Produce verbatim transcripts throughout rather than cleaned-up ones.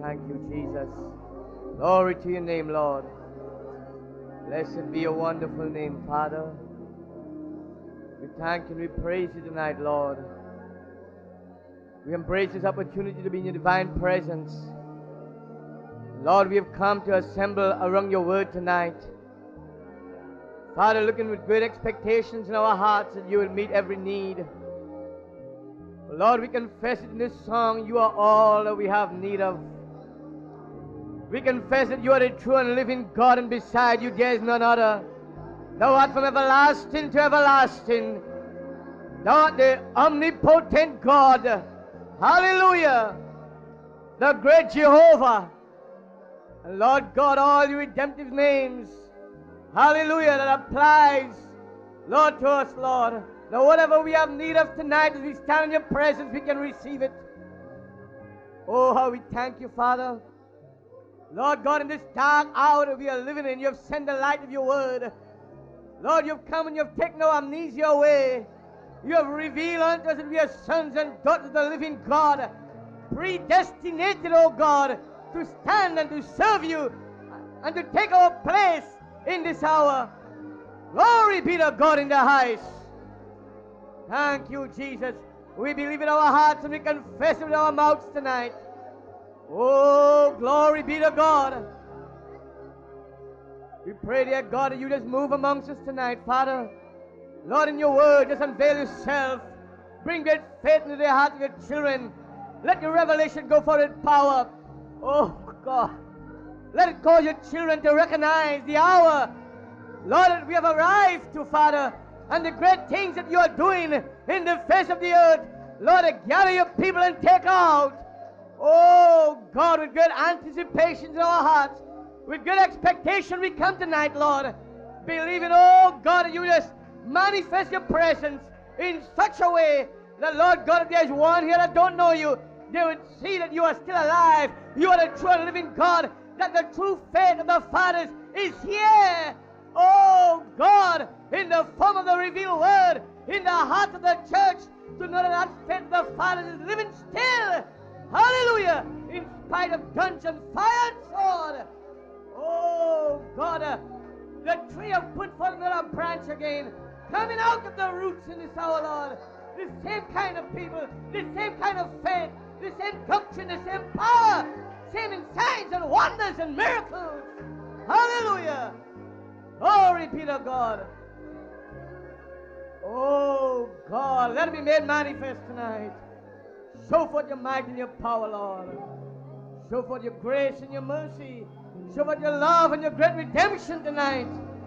Thank you, Jesus. Glory to your name, Lord. Blessed be your wonderful name, Father. We thank you and we praise you tonight, Lord. We embrace this opportunity to be in your divine presence. Lord, we have come to assemble around your word tonight. Father, looking with great expectations in our hearts that you will meet every need. Lord, we confess it in this song, you are all that we have need of. We confess that you are the true and living God, and beside you there is none other. Thou art from everlasting to everlasting. Thou art the omnipotent God. Hallelujah. The great Jehovah. And Lord God, all your redemptive names. Hallelujah. That applies, Lord, to us, Lord. Now whatever we have need of tonight, as we stand in your presence, we can receive it. Oh, how we thank you, Father. Lord God, in this dark hour that we are living in, you have sent the light of your word. Lord, you've come and you've taken our amnesia away. You have revealed unto us that we are sons and daughters of the living God, predestinated, oh God, to stand and to serve you and to take our place in this hour. Glory be to God in the highest. Thank you, Jesus. We believe in our hearts and we confess it with our mouths tonight. Oh, glory be to God. We pray, dear God, that you just move amongst us tonight, Father. Lord, in your word, just unveil yourself. Bring great faith into the hearts of your children. Let your revelation go forth in power. Oh, God. Let it cause your children to recognize the hour, Lord, that we have arrived to, Father, and the great things that you are doing in the face of the earth. Lord, to gather your people and take out. Oh, God, with great anticipation in our hearts, with great expectation we come tonight, Lord, believing, oh, God, that you just manifest your presence in such a way that, Lord God, if there's one here that don't know you, they would see that you are still alive. You are the true and living God, that the true faith of the fathers is here. Oh, God, in the form of the revealed word, in the heart of the church, to know that that faith of the fathers is living still. Hallelujah! In spite of dungeon, fire, and sword. Oh, God, uh, the tree have put forth another branch again, coming out of the roots in this hour, Lord. The same kind of people, the same kind of faith, the same doctrine, the same power, same in signs and wonders and miracles. Hallelujah! Glory be to God. Oh, God, let it be made manifest tonight. Show forth your might and your power, Lord. Show forth your grace and your mercy. Show forth your love and your great redemption tonight.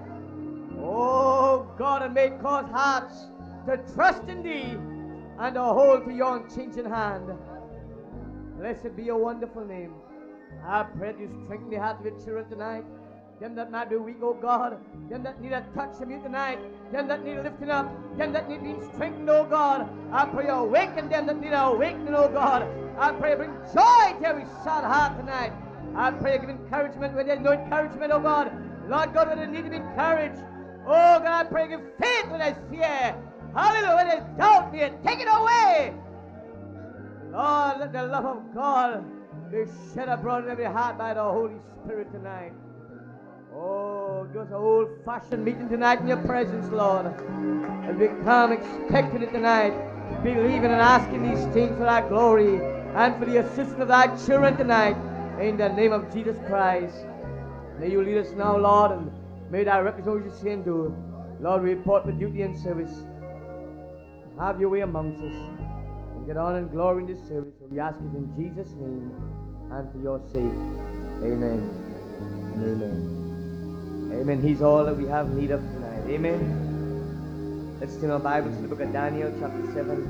Oh, God, and may it cause hearts to trust in thee and to hold to your unchanging hand. Blessed be your wonderful name. I pray that you strengthen the hearts of your children tonight. Them that might be weak, oh God. Them that need a touch from you tonight. Them that need lifting up. Them that need being strengthened, oh God. I pray you awaken them that need awakening, oh God. I pray you bring joy to every sad heart tonight. I pray you give encouragement where there's no encouragement, oh God. Lord God, where they need to be encouraged. Oh God, I pray you give faith where there's fear. Hallelujah, where there's doubt, may you take it away. Lord, let the love of God be shed abroad in every heart by the Holy Spirit tonight. Oh, give us an old-fashioned meeting tonight in your presence, Lord. And we come expecting it tonight, believing and asking these things for thy glory and for the assistance of thy children tonight. In the name of Jesus Christ. May you lead us now, Lord, and may thy represent what you say and do. Lord, we report the duty and service. Have your way amongst us. And get on and glory in this service. So we ask it in Jesus' name and for your sake. Amen. And amen. Amen. He's all that we have need of tonight. Amen. Let's turn our Bibles to the book of Daniel, chapter seven.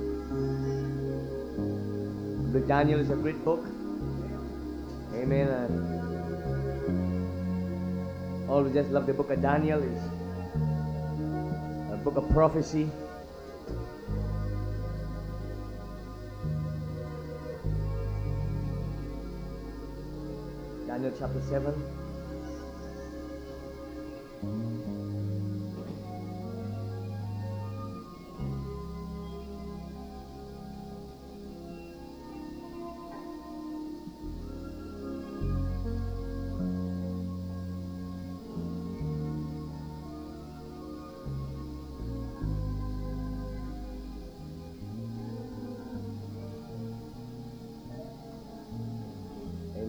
The book of Daniel is a great book. Amen. And always just love the book of Daniel. It's a book of prophecy. Daniel chapter seven.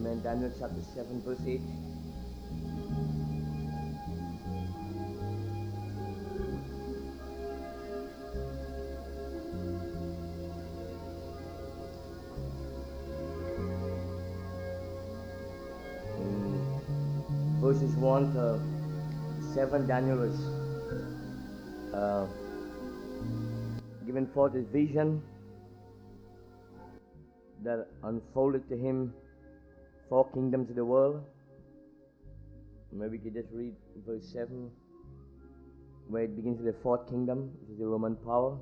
Amen. Daniel chapter seven, verse eight. In verses one to seven, Daniel was uh, given forth his vision that unfolded to him four kingdoms of the world. Maybe we could just read verse seven, where it begins with the fourth kingdom, which is the Roman power.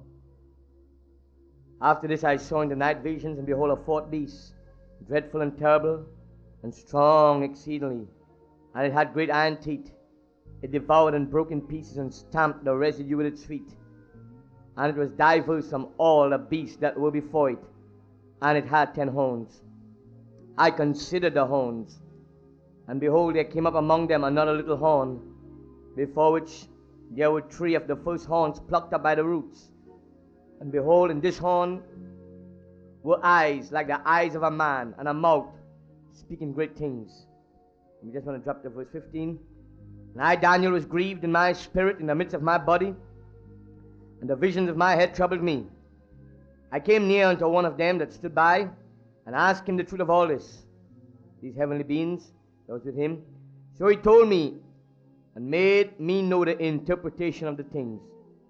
After this I saw in the night visions, and behold, a fourth beast, dreadful and terrible, and strong exceedingly, and it had great iron teeth. It devoured and broke in pieces, and stamped the residue with its feet. And it was diverse from all the beasts that were before it, and it had ten horns. I considered the horns, and behold, there came up among them another little horn, before which there were three of the first horns plucked up by the roots. And behold, in this horn were eyes like the eyes of a man, and a mouth speaking great things. We just want to drop to verse fifteen. And I, Daniel, was grieved in my spirit in the midst of my body, and the visions of my head troubled me. I came near unto one of them that stood by, and asked him the truth of all this, these heavenly beings that was with him. So he told me, and made me know the interpretation of the things.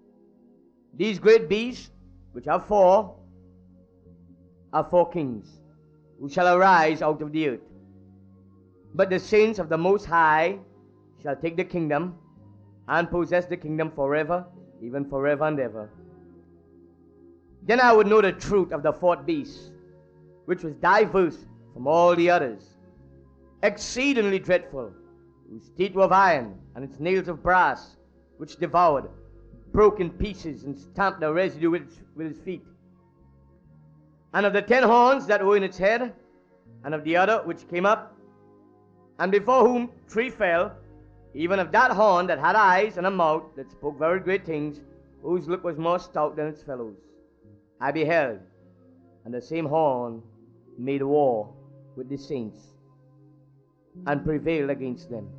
These great beasts, which are four, are four kings, who shall arise out of the earth. But the saints of the Most High shall take the kingdom, and possess the kingdom forever, even forever and ever. Then I would know the truth of the fourth beast, which was diverse from all the others, exceedingly dreadful, whose teeth were of iron, and its nails of brass, which devoured, broke in pieces, and stamped the residue with its, with its feet. And of the ten horns that were in its head, and of the other which came up, and before whom three fell, even of that horn that had eyes and a mouth that spoke very great things, whose look was more stout than its fellows, I beheld, and the same horn made war with the saints, and prevailed against them,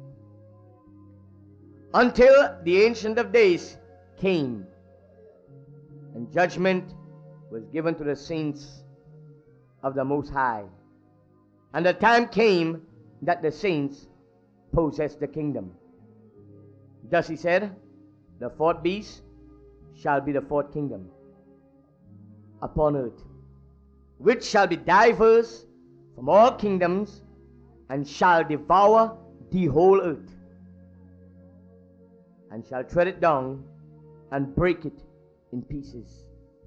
until the Ancient of Days came, and judgment was given to the saints of the Most High. And the time came that the saints possessed the kingdom. Thus he said, the fourth beast shall be the fourth kingdom upon earth, which shall be diverse from all kingdoms, and shall devour the whole earth, and shall tread it down, and break it in pieces.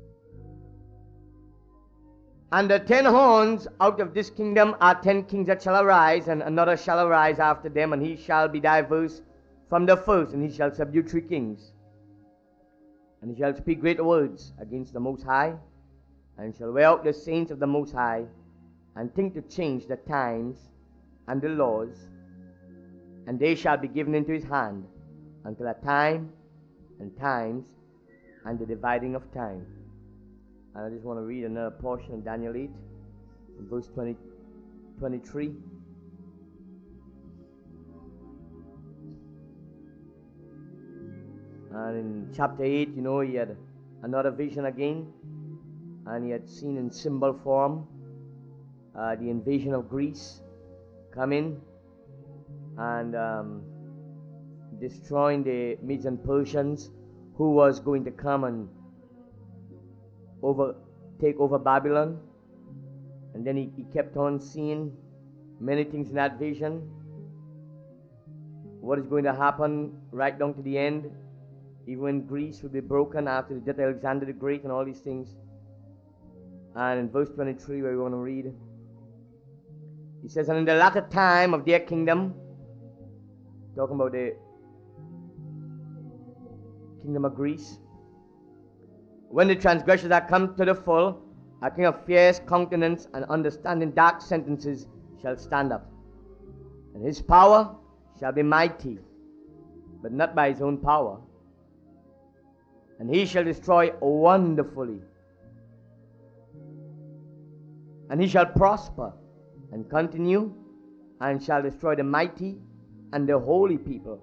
And the ten horns out of this kingdom are ten kings that shall arise, and another shall arise after them, and he shall be diverse from the first, and he shall subdue three kings. And he shall speak great words against the Most High, and shall wear out the saints of the Most High, and think to change the times and the laws, and they shall be given into his hand until a time and times and the dividing of time. And I just want to read another portion of Daniel eight, verse twenty, twenty-three. And in chapter eight, you know, he had another vision again, and he had seen in symbol form uh, the invasion of Greece coming and um, destroying the Medes and Persians, who was going to come and over take over Babylon. And then he, he kept on seeing many things in that vision. What is going to happen right down to the end, even when Greece will be broken after the death of Alexander the Great and all these things. And in verse twenty-three, where we want to read, he says, and in the latter time of their kingdom, talking about the kingdom of Greece, when the transgressors are come to the full, a king of fierce countenance and understanding dark sentences shall stand up. And his power shall be mighty, but not by his own power. And he shall destroy wonderfully. And he shall prosper and continue and shall destroy the mighty and the holy people.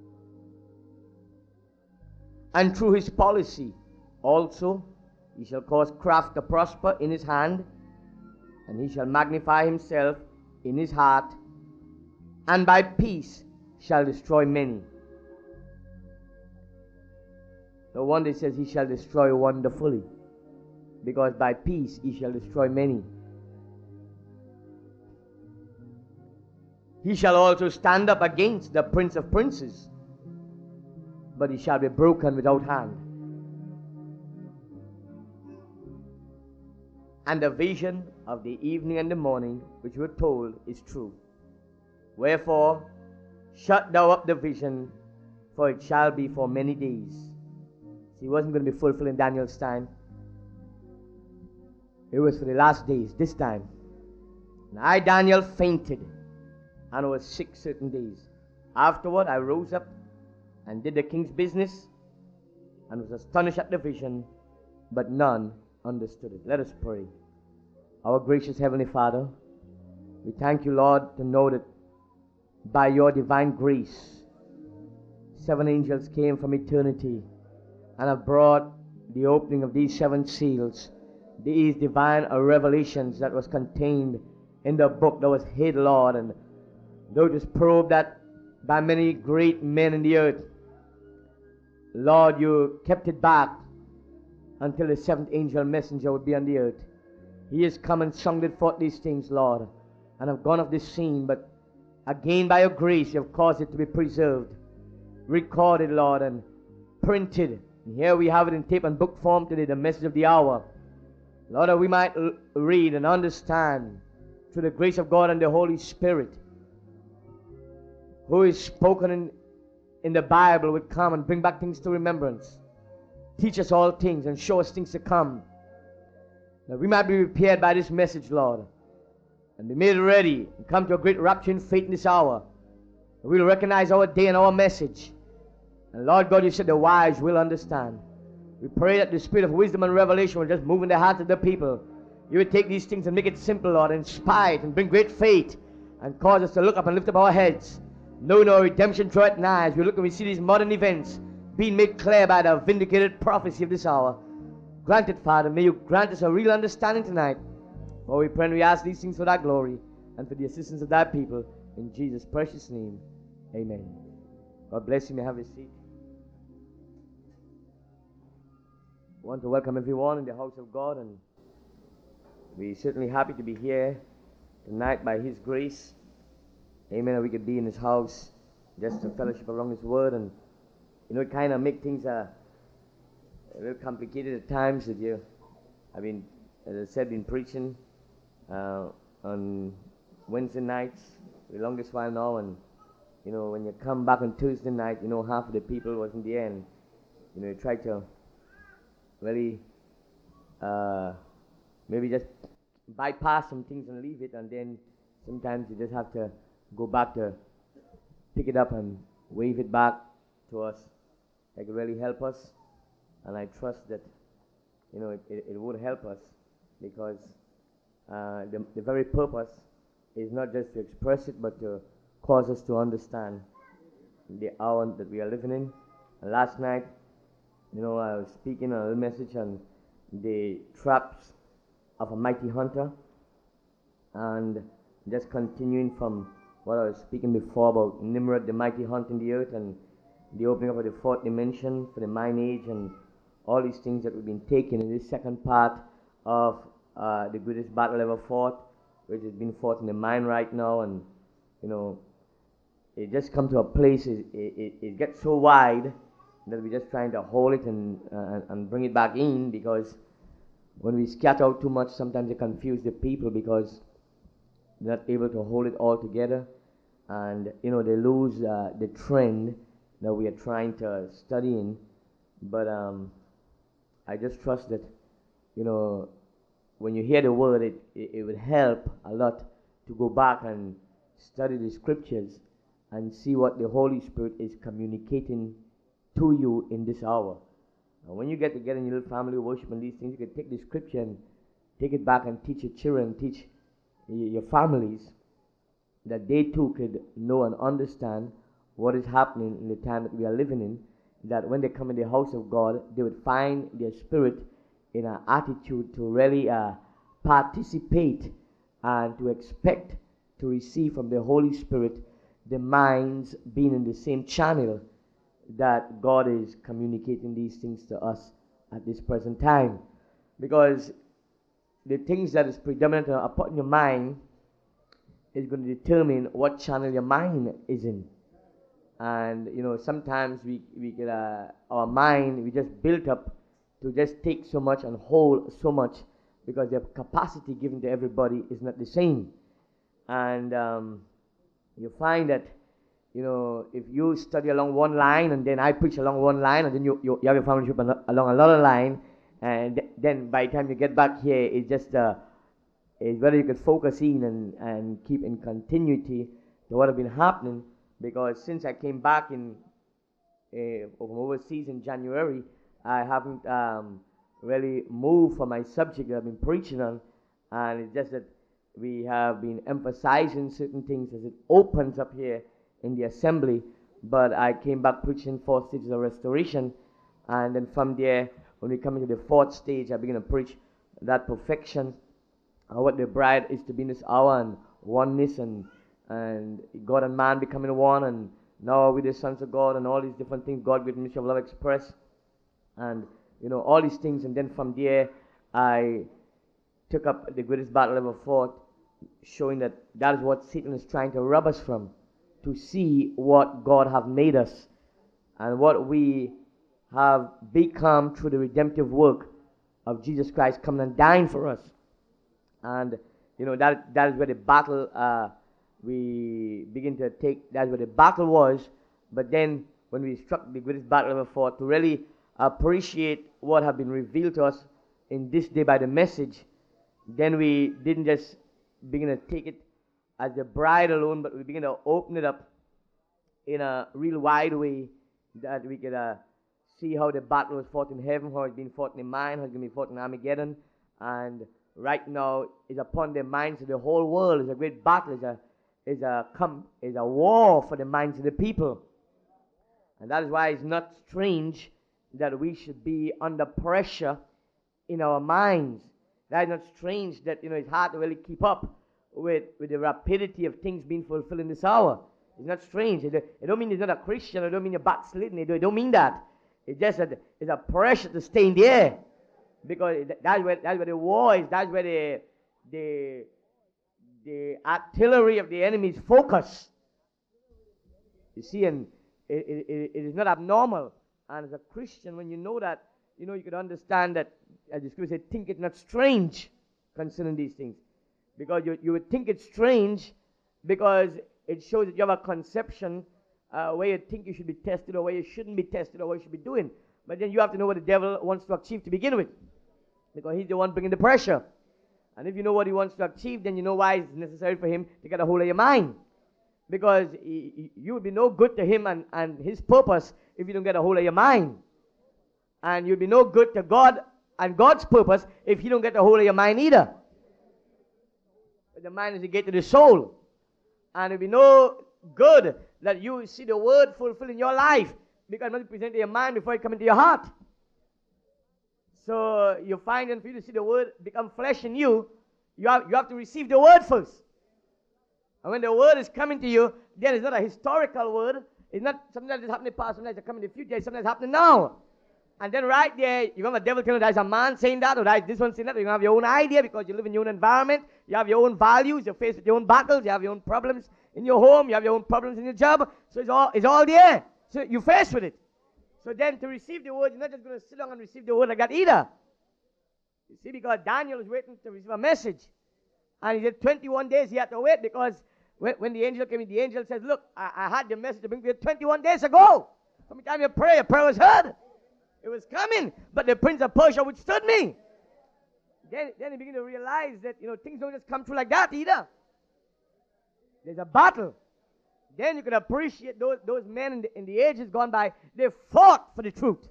And through his policy also he shall cause craft to prosper in his hand, and he shall magnify himself in his heart, and by peace shall destroy many. No wonder it says he shall destroy wonderfully, because by peace he shall destroy many. He shall also stand up against the prince of princes, but he shall be broken without hand. And the vision of the evening and the morning which were told is true. Wherefore, shut thou up the vision, for it shall be for many days. See, it wasn't going to be fulfilled in Daniel's time. It was for the last days, this time. And I, Daniel, fainted, and was sick certain days. Afterward I rose up and did the king's business, and was astonished at the vision, but none understood it. Let us pray. Our gracious Heavenly Father, we thank you, Lord, to know that by your divine grace, seven angels came from eternity and have brought the opening of these seven seals, these divine revelations that was contained in the book that was hid, Lord, and though it was probed that by many great men in the earth, Lord, you kept it back until the seventh angel messenger would be on the earth. He has come and sounded forth these things, Lord, and have gone off this scene, but again by your grace you have caused it to be preserved, recorded, Lord, and printed. And here we have it in tape and book form today, the message of the hour. Lord, that we might l- read and understand through the grace of God and the Holy Spirit, who is spoken in, in the Bible, would come and bring back things to remembrance, teach us all things and show us things to come, that we might be prepared by this message, Lord, and be made ready and come to a great rapture in faith in this hour. We'll recognize our day and our message. And Lord God, you said the wise will understand. We pray that the spirit of wisdom and revelation will just move in the hearts of the people. You would take these things and make it simple, Lord, inspire it and bring great faith, and cause us to look up and lift up our heads, knowing our redemption draweth nigh, as we look and we see these modern events being made clear by the vindicated prophecy of this hour. Grant it, Father. May you grant us a real understanding tonight. For we pray and we ask these things for thy glory and for the assistance of thy people. In Jesus' precious name, amen. God bless you. May have a seat. I want to welcome everyone in the house of God, and we're certainly happy to be here tonight by his grace. Amen. And we could be in his house just to fellowship around his word, and you know, it kind of make things uh, a little complicated at times. That you, I mean, as I said, been preaching uh, on Wednesday nights for the longest while now, and you know, when you come back on Tuesday night, you know, half of the people was in the end. You know, you try to really uh, maybe just bypass some things and leave it, and then sometimes you just have to go back to pick it up and wave it back to us. It could really help us, and I trust that you know it, it, it would help us, because uh, the, the very purpose is not just to express it, but to cause us to understand the hour that we are living in. And last night, you know, I was speaking a little message on the traps of a mighty hunter, and just continuing from what I was speaking before about Nimrod, the mighty hunter in the earth, and the opening up of the fourth dimension for the mind age, and all these things that we've been taking in this second part of uh, the greatest battle ever fought, which is being fought in the mind right now. And you know, it just come to a place, it, it, it gets so wide that we're just trying to hold it and, uh, and bring it back in, because when we scatter out too much, sometimes it confuse the people, because they're not able to hold it all together, and you know, they lose uh, the trend that we are trying to study in. But um, I just trust that, you know, when you hear the word, it, it, it would help a lot to go back and study the scriptures and see what the Holy Spirit is communicating to you in this hour. And when you get together in your little family worship and these things, you can take the scripture and take it back and teach your children, teach y- your families, that they too could know and understand what is happening in the time that we are living in, that when they come in the house of God, they would find their spirit in an attitude to really uh, participate and to expect to receive from the Holy Spirit, the minds being in the same channel that God is communicating these things to us at this present time. Because the things that is predominant upon your mind is going to determine what channel your mind is in. And you know, sometimes we we get uh, our mind, we just built up to just take so much and hold so much, because the capacity given to everybody is not the same. And um, you find that, you know, if you study along one line and then I preach along one line, and then you you, you have your fellowship along another line, and th- then by the time you get back here, it's just uh, it's whether you could focus in and, and keep in continuity to what has been happening. Because since I came back in uh, from overseas in January, I haven't um, really moved from my subject that I've been preaching on, and it's just that we have been emphasizing certain things as it opens up here in the assembly. But I came back preaching four stages of restoration, and then from there, when we come into the fourth stage, I begin to preach that perfection, uh, what the bride is to be in this hour, and oneness, and and God and man becoming one, and now with the sons of God, and all these different things, God with Ministry of Love Express, and you know, all these things. And then from there, I took up the greatest battle ever fought, showing that that is what Satan is trying to rob us from, to see what God have made us and what we have become through the redemptive work of Jesus Christ coming and dying for us. And you know, that that is where the battle uh, we begin to take. That's where the battle was. But then when we struck the greatest battle ever fought, to really appreciate what have been revealed to us in this day by the message, then we didn't just begin to take it as the bride alone, but we begin to open it up in a real wide way, that we could uh, see how the battle was fought in heaven, how it's been fought in the mind, how it's going to be fought in Armageddon, and right now is upon the minds of the whole world. It's a great battle. It's a is a come is a war for the minds of the people, and that is why it's not strange that we should be under pressure in our minds. That is not strange that, you know, it's hard to really keep up with with the rapidity of things being fulfilled in this hour. It's not strange. It, it don't mean you're not a Christian. It don't mean you're backslidden. It don't, it don't mean that. It's just that it's a pressure to stay in the air, because that's where that's where the war is. That's where the the the artillery of the enemy's focus. You see, and it, it, it is not abnormal. And as a Christian, when you know that, you know, you could understand that, as the scripture said, think it not strange concerning these things. Because you, you would think it's strange because it shows that you have a conception uh, where you think you should be tested, or where you shouldn't be tested, or what you should be doing. But then you have to know what the devil wants to achieve to begin with, because he's the one bringing the pressure. And if you know what he wants to achieve, then you know why it's necessary for him to get a hold of your mind. Because he, he, you would be no good to him and, and his purpose if you don't get a hold of your mind. And you'd be no good to God and God's purpose if you don't get a hold of your mind either. But the mind is the gate to the soul. And it'd be no good that you see the word fulfilled in your life, because it must be presented to your mind before it comes into your heart. So you find that for you to see the word become flesh in you, you have, you have to receive the word first. And when the word is coming to you, then it's not a historical word. It's not something that is happening past, something that's coming in the future. It's something that's happening now. And then right there, you're going to have a devil telling you there's a man saying that, or there's this one saying that. You're going to have your own idea, because you live in your own environment. You have your own values. You're faced with your own battles. You have your own problems in your home. You have your own problems in your job. So it's all, it's all there. So you're faced with it. So then to receive the word, you're not just going to sit down and receive the word like that either. You see, because Daniel was waiting to receive a message. And he said twenty-one days he had to wait, because when, when the angel came in, the angel said, look, I, I had the message to bring to you twenty-one days ago. From the time you pray, your prayer was heard. It was coming, but the prince of Persia withstood me. Then, then he began to realize that, you know, things don't just come through like that either. There's a battle. Then you can appreciate those, those men in the, in the ages gone by. They fought for the truth.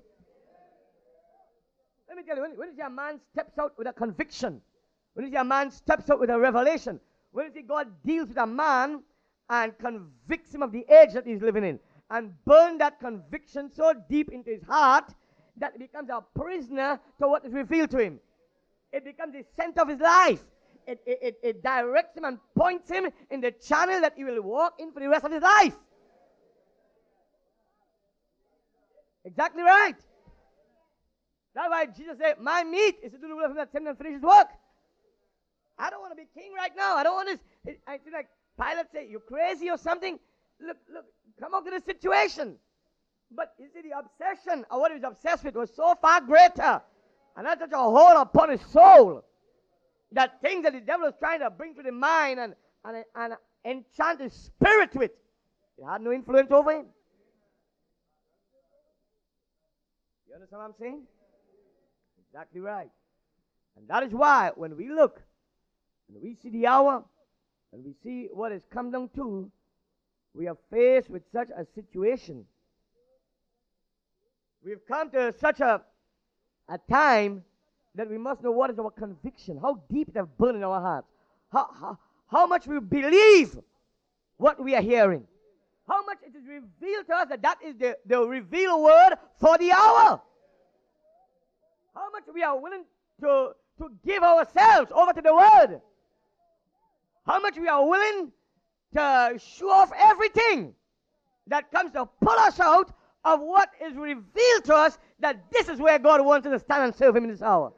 Let me tell you, when, when you see a man steps out with a conviction, when you see a man steps out with a revelation, when you see God deals with a man and convicts him of the age that he's living in, and burn that conviction so deep into his heart that he becomes a prisoner to what is revealed to him. It becomes the center of his life. It, it, it, it directs him and points him in the channel that he will walk in for the rest of his life. Exactly right. That's why Jesus said, my meat is to do the will of him that sent me and finish his work. I don't want to be king right now. I don't want this. It, I feel like Pilate say, you crazy or something? Look, look, come out to the situation. But you see, the obsession of what he was obsessed with was so far greater. And that's such a hold upon his soul. That things that the devil was trying to bring to the mind and, and, and enchant his spirit with, it had no influence over him. You understand what I'm saying? Exactly right. And that is why when we look, and we see the hour, and we see what has come down to, we are faced with such a situation. We've come to such a, a time that we must know what is our conviction, how deep it has burned in our hearts, how, how, how much we believe what we are hearing, how much it is revealed to us that that is the, the revealed word for the hour, how much we are willing to, to give ourselves over to the word, how much we are willing to show off everything that comes to pull us out of what is revealed to us, that this is where God wants us to stand and serve him in this hour.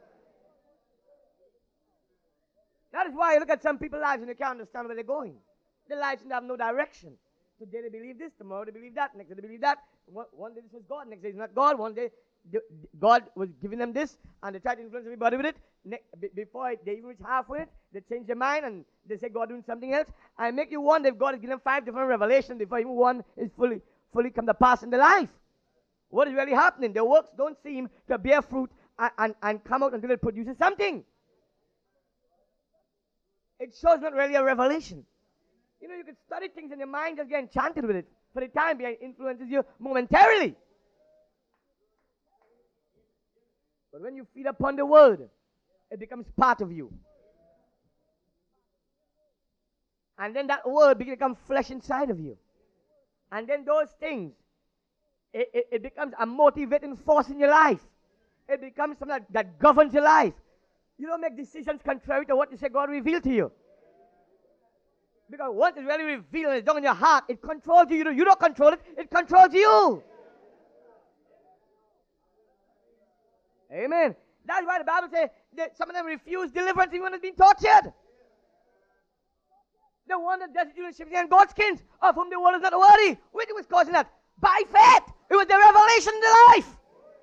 That is why you look at some people's lives and you can't understand where they're going. Their lives seem to have no direction. Today they believe this, tomorrow they believe that, next day they believe that. One, one day this was God, next day it's not God. One day the, God was giving them this, and they tried to influence everybody with it. Ne- b- before they even reach halfway, they change their mind and they say God doing something else. I make you wonder if God has given them five different revelations before even one is fully, fully come to pass in their life. What is really happening? Their works don't seem to bear fruit and, and, and come out until it produces something. It shows not really a revelation. You know, you can study things and your mind just get enchanted with it. For the time being, it influences you momentarily. But when you feed upon the word, it becomes part of you. And then that word becomes flesh inside of you. And then those things, it, it, it becomes a motivating force in your life. It becomes something that, that governs your life. You don't make decisions contrary to what you say God revealed to you. Because once it's really revealed and it's done in your heart, it controls you. You don't, you don't control it, it controls you. Amen. That's why the Bible says that some of them refuse deliverance even when it's been tortured. The one that does it in ships and goatskins, of whom the world is not worthy. Which was causing that? By faith. It was the revelation in the life.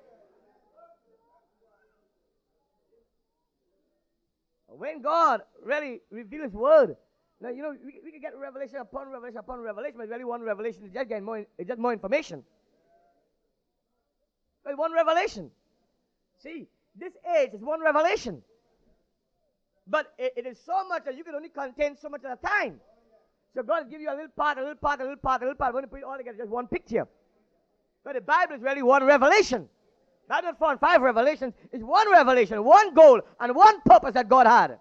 When God really reveals His word, now you know we, we can get revelation upon revelation upon revelation, but really one revelation is just getting more. It's just more information. But one revelation. See, this age is one revelation, but it, it is so much that you can only contain so much at a time. So God will give you a little part, a little part, a little part, a little part. When you put it all together, just one picture. But the Bible is really one revelation. Bible four and five revelations is one revelation, one goal, and one purpose that God had.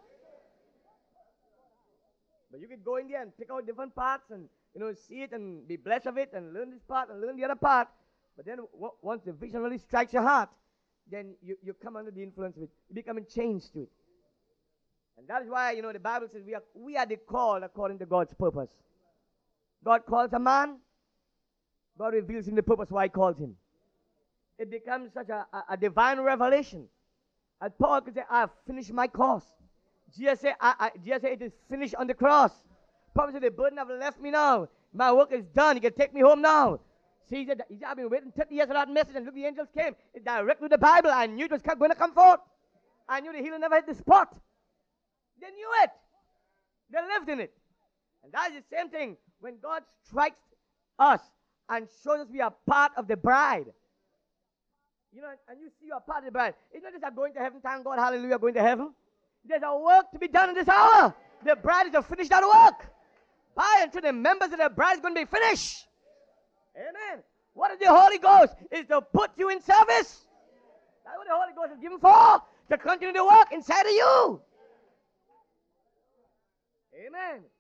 But you could go in there and pick out different parts and, you know, see it and be blessed of it and learn this part and learn the other part. But then w- once the vision really strikes your heart, then you, you come under the influence of it. You become changed to it. And that is why, you know, the Bible says we are, we are the called according to God's purpose. God calls a man. God reveals him the purpose why He called him. It becomes such a, a, a divine revelation. As Paul could say, I have finished my course. Jesus said, I, I, Jesus said, it is finished on the cross. Paul said, the burden have left me now. My work is done. You can take me home now. See, he said, he said, I've been waiting thirty years for that message, and look, the angels came. It directly to the Bible. I knew it was going to come forth. I knew the healing never hit the spot. They knew it. They lived in it. And that is the same thing when God strikes us and shows us we are part of the bride. You know, and you see you are part of the bride. It's not just a going to heaven, thank God, hallelujah, going to heaven. There's a work to be done in this hour. The bride is to finish that work. By and to the members of the bride is going to be finished. Amen. What is the Holy Ghost? Is to put you in service. That's what the Holy Ghost is given for. To continue the work inside of you. Amen.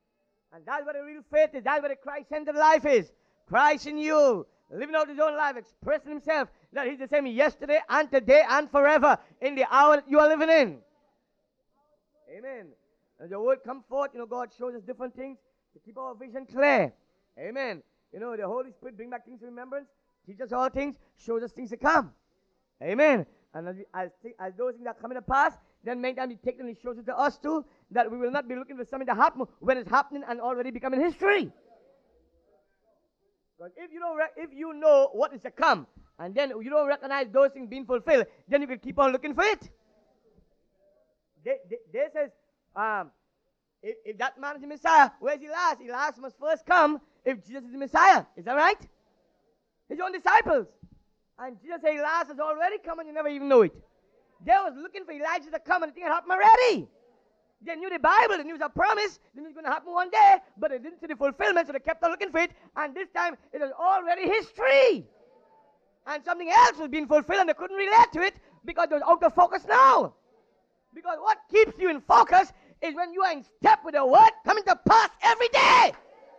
And that's what the real faith is. That's what the Christ-centered life is. Christ in you, living out his own life, expressing himself that he's the same yesterday and today and forever in the hour that you are living in. Amen. As the word come forth, you know, God shows us different things to keep our vision clear. Amen. You know, the Holy Spirit bring back things to remembrance, teach us all things, shows us things to come. Amen. And as, we, as, th- as those things that come in the past, then many times he takes and he shows it to us too, that we will not be looking for something to happen when it's happening and already becoming history. Because if you don't, re- if you know what is to come, and then you don't recognize those things being fulfilled, then you can keep on looking for it. They, they, they says, um, if, if that man is the Messiah, where's Elias? Elias must first come if Jesus is the Messiah. Is that right? His own disciples. And Jesus said, Elias has already come and you never even know it. They was looking for Elijah to come and the thing had happened already. They knew the Bible, they knew it was a promise, they knew it was going to happen one day, but they didn't see the fulfillment, so they kept on looking for it, and this time it was already history. And something else was being fulfilled, and they couldn't relate to it because it was out of focus now. Because what keeps you in focus is when you are in step with the word coming to pass every day.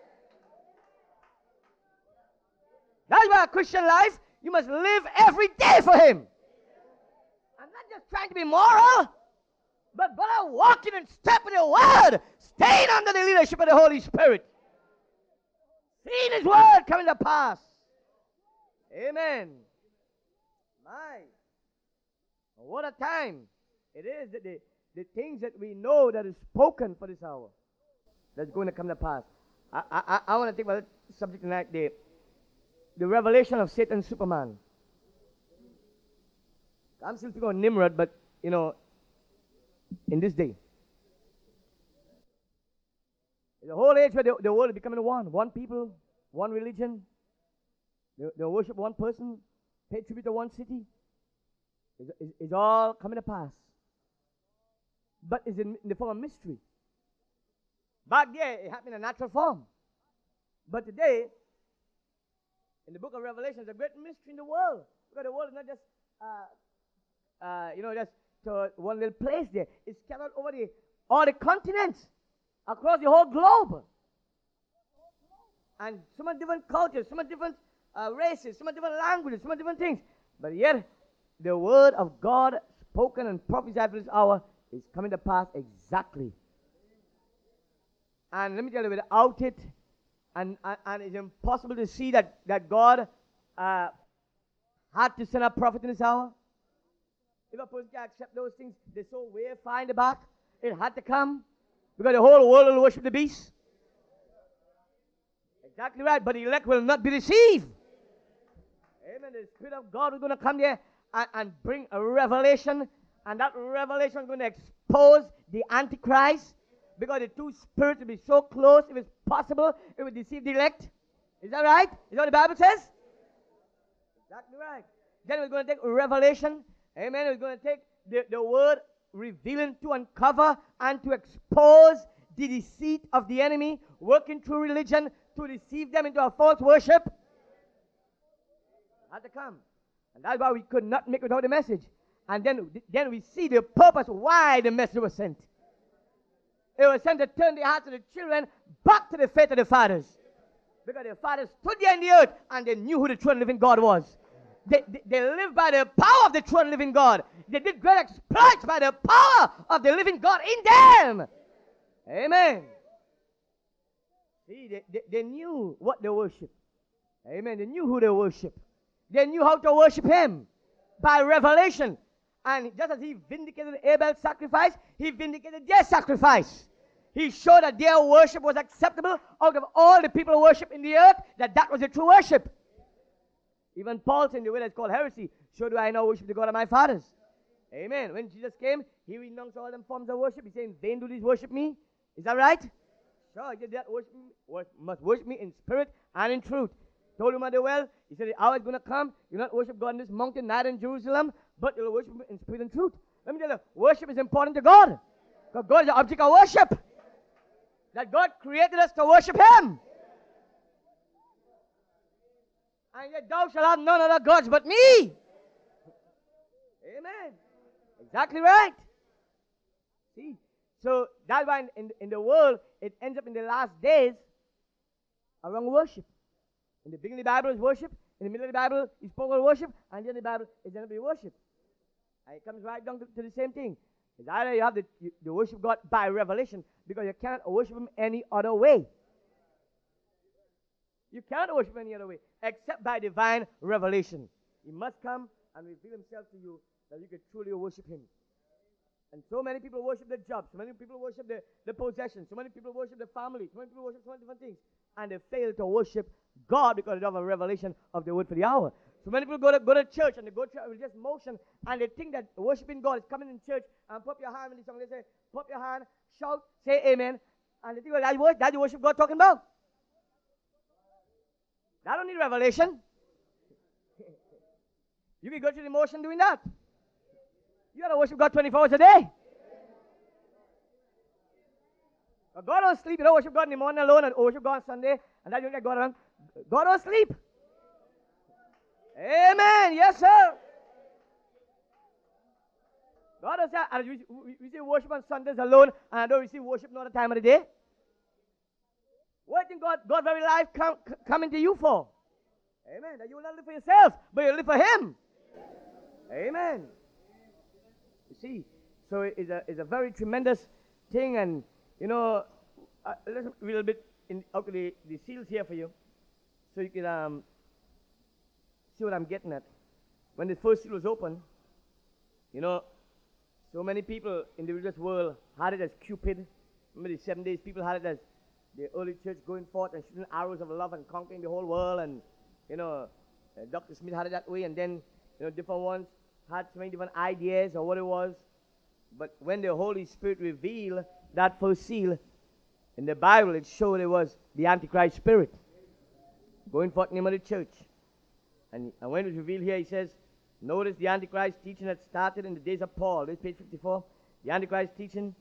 That's why a Christian life, you must live every day for him. I'm not just trying to be moral, but brother, walking in step with the word, staying under the leadership of the Holy Spirit, seeing his word coming to pass. Amen. My, what a time it is that the, the things that we know that is spoken for this hour that's going to come to pass. I, I, I want to think about the subject tonight, the, the revelation of Satan's Superman. I'm still thinking of Nimrod, but, you know, in this day. The whole age where the, the world is becoming one. One people, one religion. They, they worship one person, pay tribute to one city. It's, it's, it's all coming to pass. But it's in, in the form of mystery. Back there, it happened in a natural form. But today, in the book of Revelation, there's a great mystery in the world. Because the world is not just, uh, uh, you know, just to one little place there. It's scattered over the, all the continents, across the whole globe. And so many different cultures, so many different uh, races, so many different languages, so many different things. But yet, the word of God spoken and prophesied for this hour is coming to pass exactly. And let me tell you, without it, and, and, and it's impossible to see that, that God uh, had to send a prophet in this hour. If a person can accept those things, they're so way far in the back. It had to come because the whole world will worship the beast. Exactly right, but the elect will not be deceived. Amen. The Spirit of God is going to come there and, and bring a revelation, and that revelation is going to expose the Antichrist because the two spirits will be so close, if it's possible, it will deceive the elect. Is that right? Is that what the Bible says? Exactly right. Then we're going to take revelation. Amen. We're going to take the, the word revealing to uncover and to expose the deceit of the enemy working through religion to deceive them into a false worship. Had to come. And that's why we could not make without the message. And then, then we see the purpose why the message was sent. It was sent to turn the hearts of the children back to the faith of the fathers. Because the fathers stood there in the earth and they knew who the true and living God was. They, they, they lived by the power of the true and living God. They did great exploits by the power of the living God in them. Amen. See, they, they, they knew what they worship. Amen. They knew who they worship. They knew how to worship him by revelation. And just as he vindicated Abel's sacrifice, he vindicated their sacrifice. He showed that their worship was acceptable out of all the people who worship in the earth, that that was the true worship. Even Paul said in the way that's called heresy, so do I now worship the God of my fathers. Amen. When Jesus came, he renounced all them forms of worship. He said, in vain do these worship me. Is that right? Sure, you that worship me, must worship me in spirit and in truth. Told him at the well, he said, the hour is going to come, you'll not worship God in this mountain, neither in Jerusalem, but you'll worship him in spirit and truth. Let me tell you, worship is important to God. Because God is the object of worship. That God created us to worship him. And yet thou shalt have none other gods but me. Amen. Exactly right. See, So that's why in, in, in the world, it ends up in the last days around worship. In the beginning of the Bible is worship. In the middle of the Bible is spoken of worship. And then the Bible is going to be worship. And it comes right down to, to the same thing. It's either you have the, you, the worship God by revelation, because you cannot worship Him any other way. You cannot worship Him any other way except by divine revelation. He must come and reveal Himself to you that you can truly worship Him. And so many people worship their jobs. So many people worship their, their possessions. So many people worship their family. So many people worship so many different things. And they fail to worship God because they don't have a revelation of the word for the hour. So many people go to, go to church and they go to church with just motion, and they think that worshiping God is coming in church and put your hand in the song. They say, put your hand, shout, say amen. And they think, well, that's what that's the worship God talking about. That don't need revelation. You can go through the motion doing that. You got to worship God twenty-four hours a day. But God don't sleep. You don't worship God in the morning alone and worship God on Sunday, and then you get God around. God don't sleep. Amen. Yes, sir. God does that. And we, we, we see worship on Sundays alone, and I don't receive worship no other time of the day. What do you think God, God very life come, coming to you for? Amen. That you will not live for yourself, but you live for Him. Amen. You see, so it's a, it's a very tremendous thing, and, you know, uh, let's read a little bit in, out of the, the seals here for you, so you can um, see what I'm getting at. When the first seal was opened, you know, so many people in the religious world had it as Cupid. Remember the seven days people had it as the early church going forth and shooting arrows of love and conquering the whole world, and, you know, uh, Doctor Smith had it that way, and then, you know, different ones had so many different ideas of what it was. But when the Holy Spirit revealed that first seal in the Bible, it showed it was the Antichrist spirit going forth in the name of the church. And, and when it was revealed here, he says, notice the Antichrist teaching that started in the days of Paul. This is page fifty-four. The Antichrist teaching.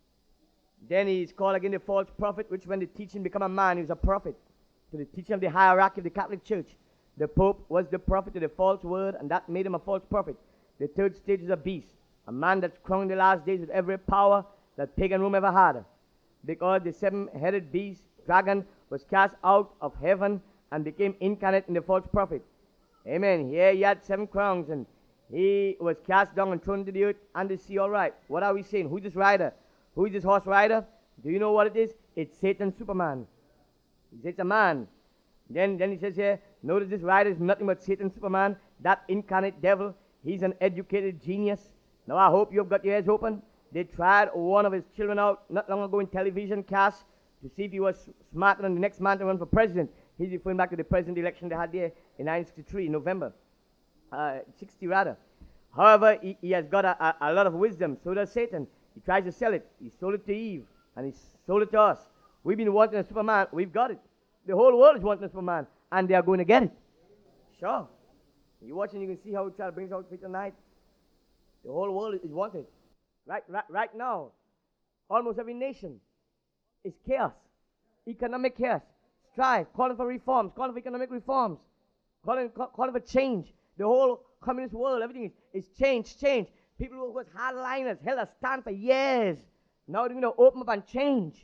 Then he is called again the false prophet, which when the teaching become a man, he was a prophet. To the teaching of the hierarchy of the Catholic Church. The Pope was the prophet to the false word, and that made him a false prophet. The third stage is a beast, a man that's crowned in the last days with every power that pagan Rome ever had. Because the seven-headed beast, dragon, was cast out of heaven and became incarnate in the false prophet. Amen. Here he had seven crowns, and he was cast down and thrown into the earth and the sea. All right. What are we saying? Who's this rider? Who is this horse rider? Do you know what it is? It's Satan Superman. It's a man. Then, then he says here, notice this rider is nothing but Satan Superman, that incarnate devil. He's an educated genius. Now I hope you've got your ears open. They tried one of his children out not long ago in television cast to see if he was smarter than the next man to run for president. He's referring back to the president election they had there in nineteen sixty-three, in November. Uh, sixty rather. However, he, he has got a, a, a lot of wisdom. So does Satan. He tries to sell it. He sold it to Eve, and he sold it to us. We've been wanting a Superman. We've got it. The whole world is wanting a Superman, and they are going to get it. Sure. You're watching, you can see how he tries to bring it out tonight. The whole world is wanted. Right, right, right now, almost every nation is chaos. Economic chaos. Strife, calling for reforms, calling for economic reforms, calling, call, calling for change. The whole communist world, everything is, is change, change. People who was hardliners held a stand for years. Now they're going to open up and change.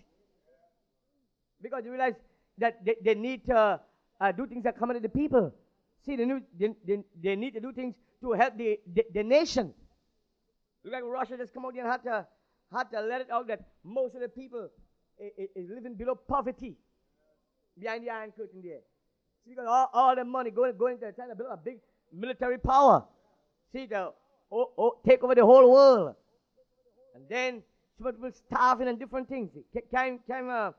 Because they realize that they, they need to uh, do things that come to the people. See, they, need, they, they, they need to do things to help the, the, the nation. Look like Russia just come out there and had to, had to let it out that most of the people is, is living below poverty behind the Iron Curtain there. See, because all, all the money going, going to trying to build a big military power. See, to oh, oh, take over the whole world. And then some people starving and different things. Came, came, uh,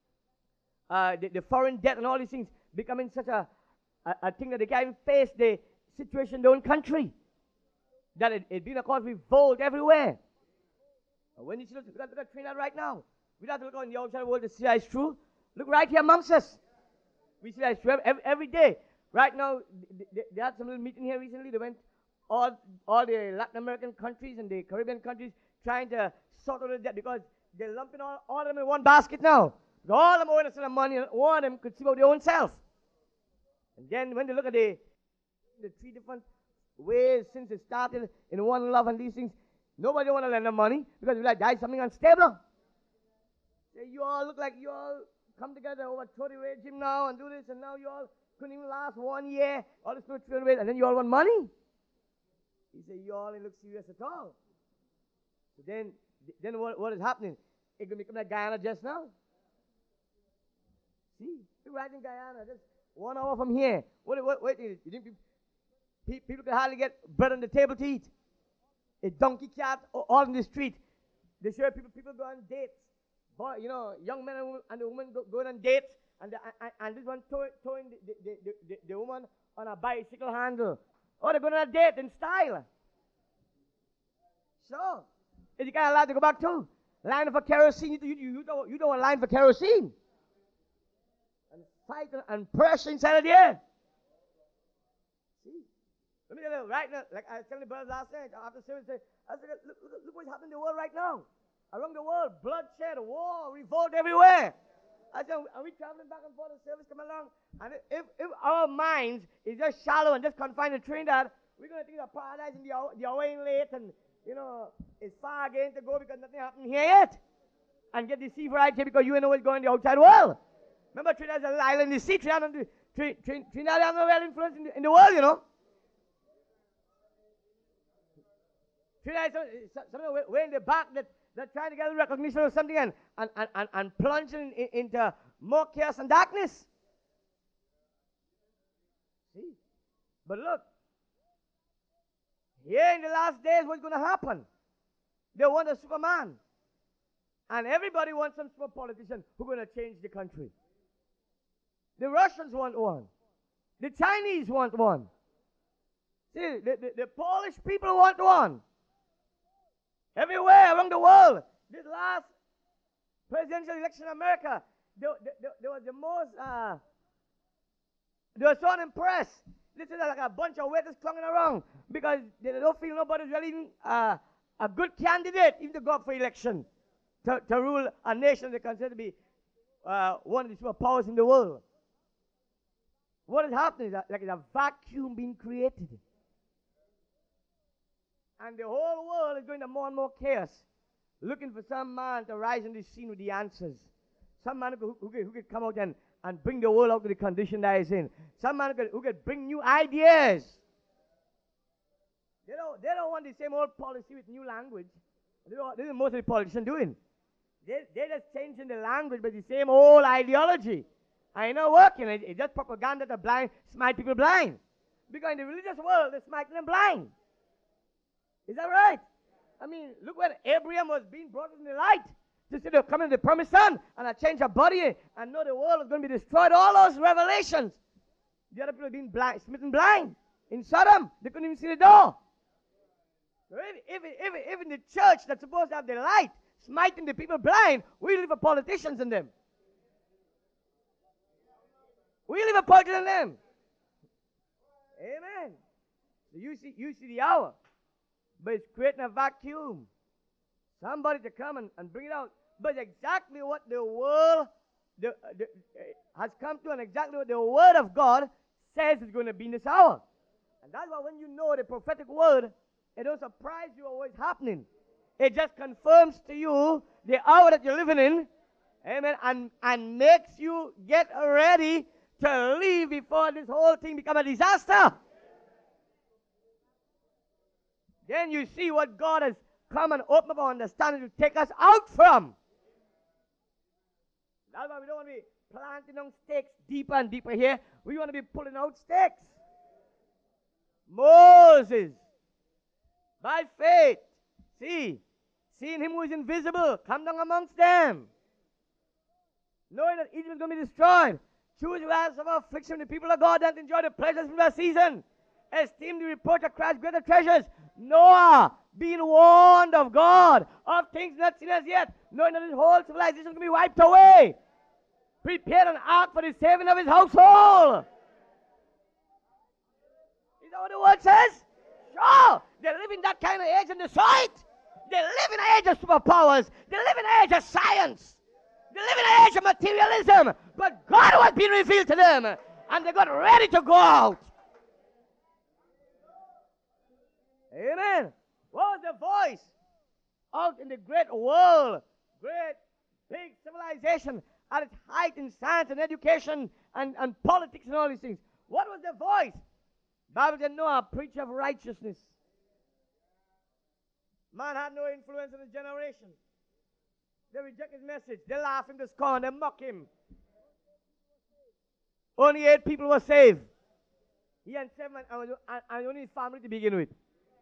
uh, the, the foreign debt and all these things becoming such a, a, a thing that they can't even face the situation in their own country. That it, it being a cause revolt everywhere. And when you see, look, look, look at Trinidad right now. We don't have to look out in the outside world to see that it's true. Look right here amongst us. We see that it's true every, every day. Right now, they, they had some little meeting here recently. They went all, all the Latin American countries and the Caribbean countries trying to sort out the debt because they're lumping all, all of them in one basket now. All of them owing a lot of money, and all of them could see about their own self. And then when they look at the, the three different ways since it started in one love and these things, nobody want to lend them money because we like, that's something unstable. Say, you all look like you all come together over thirty regime now and do this, and now you all couldn't even last one year. All this spiritual ways, and then you all want money. He said, you all didn't look serious at all. So then, then what, what is happening? It going to become like Guyana just now. See, we're right in Guyana, just one hour from here. What, what, what, you think people, people can hardly get bread on the table to eat? A donkey cart all in the street. They show people, people go on dates. Boy, you know, young men and, women, and the women go, going on dates, and, the, and, and this one tow, towing the, the, the, the, the woman on a bicycle handle. Oh, they're going on a date in style. Sure. Is you kind of allowed to go back too? Line for kerosene. You, you, you, don't, you don't want line for kerosene. And fight and, and pressure inside of the air. See? Let me tell you, right now, like I was telling the brothers last night, after service, I said, look, look, look what's happening in the world right now. Around the world, bloodshed, war, revolt everywhere. I said, are we traveling back and forth? The service come along, and if, if our minds is just shallow and just confined to Trinidad, we're going to think of paradise in the hour, the hour ain't late, and you know it's far again to go because nothing happened here yet, and get deceived right here because you know what's going on in the outside world. Remember, Trinidad is an island in the sea. Trinidad, Trinidad, Trinidad has no real influence in the, in the world, you know. Trinidad is something way in the back that they're trying to get a recognition of something and, and, and, and, and plunging in, into more chaos and darkness. See? But look, here in the last days, what's going to happen? They want a Superman. And everybody wants some super politician who's going to change the country. The Russians want one. The Chinese want one. See, the, the, the Polish people want one. Everywhere around the world, this last presidential election in America, they, they, they, they was the most, uh, they were so unimpressed. This is like a bunch of waiters clunging around because they don't feel nobody's really even, uh, a good candidate even to go up for election to, to rule a nation they consider to be uh, one of the superpowers in the world. What is happening is that, like a vacuum being created. And the whole world is going to more and more chaos, looking for some man to rise in the scene with the answers. Some man who, who, who could come out and, and bring the world out to the condition that it's in. Some man who could, who could bring new ideas. They don't, they don't want the same old policy with new language. This is most of the politicians doing. They, they're just changing the language, but the same old ideology. And it's not working. It, it's just propaganda to blind, smite people blind. Because in the religious world, they're smiting them blind. Is that right? I mean, look when Abraham was being brought in the light to see the coming of the promised son, and I changed her body and know the world was going to be destroyed. All those revelations. The other people being blind, smitten blind. In Sodom, they couldn't even see the door. So if, if, if, if in the church that's supposed to have the light, smiting the people blind, we leave a politicians in them. We leave a politician in them. Amen. So you see, you see the hour. But it's creating a vacuum. Somebody to come and, and bring it out. But exactly what the world the, uh, the, uh, has come to and exactly what the word of God says is going to be in this hour. And that's why when you know the prophetic word, it don't surprise you of what's happening. It just confirms to you the hour that you're living in. Amen. And, and makes you get ready to leave before this whole thing becomes a disaster. Then you see what God has come and opened up our understanding to take us out from. That's why we don't want to be planting on stakes deeper and deeper here. We want to be pulling out stakes. Moses, by faith, see, seeing him who is invisible, come down amongst them. Knowing that Egypt is going to be destroyed. Choose the lives of affliction, the people of God, and enjoy the pleasures of their season. Esteem the report of Christ's greater treasures. Noah, being warned of God, of things not seen as yet, knowing that his whole civilization is going to be wiped away. Prepared an ark for the saving of his household. Is that what the word says? Sure. They live in that kind of age and they saw it. They live in an age of superpowers. They live in an age of science. They live in an age of materialism. But God was being revealed to them. And they got ready to go out. Amen. What was the voice out in the great world, great big civilization? civilization at its height in science and education and, and politics and all these things. What was their voice? Bible said Noah, a preacher of righteousness. Man had no influence in his generation. They reject his message. They laugh him to scorn. They mock him. Only eight people were saved. He and seven, and, and, and only his family to begin with.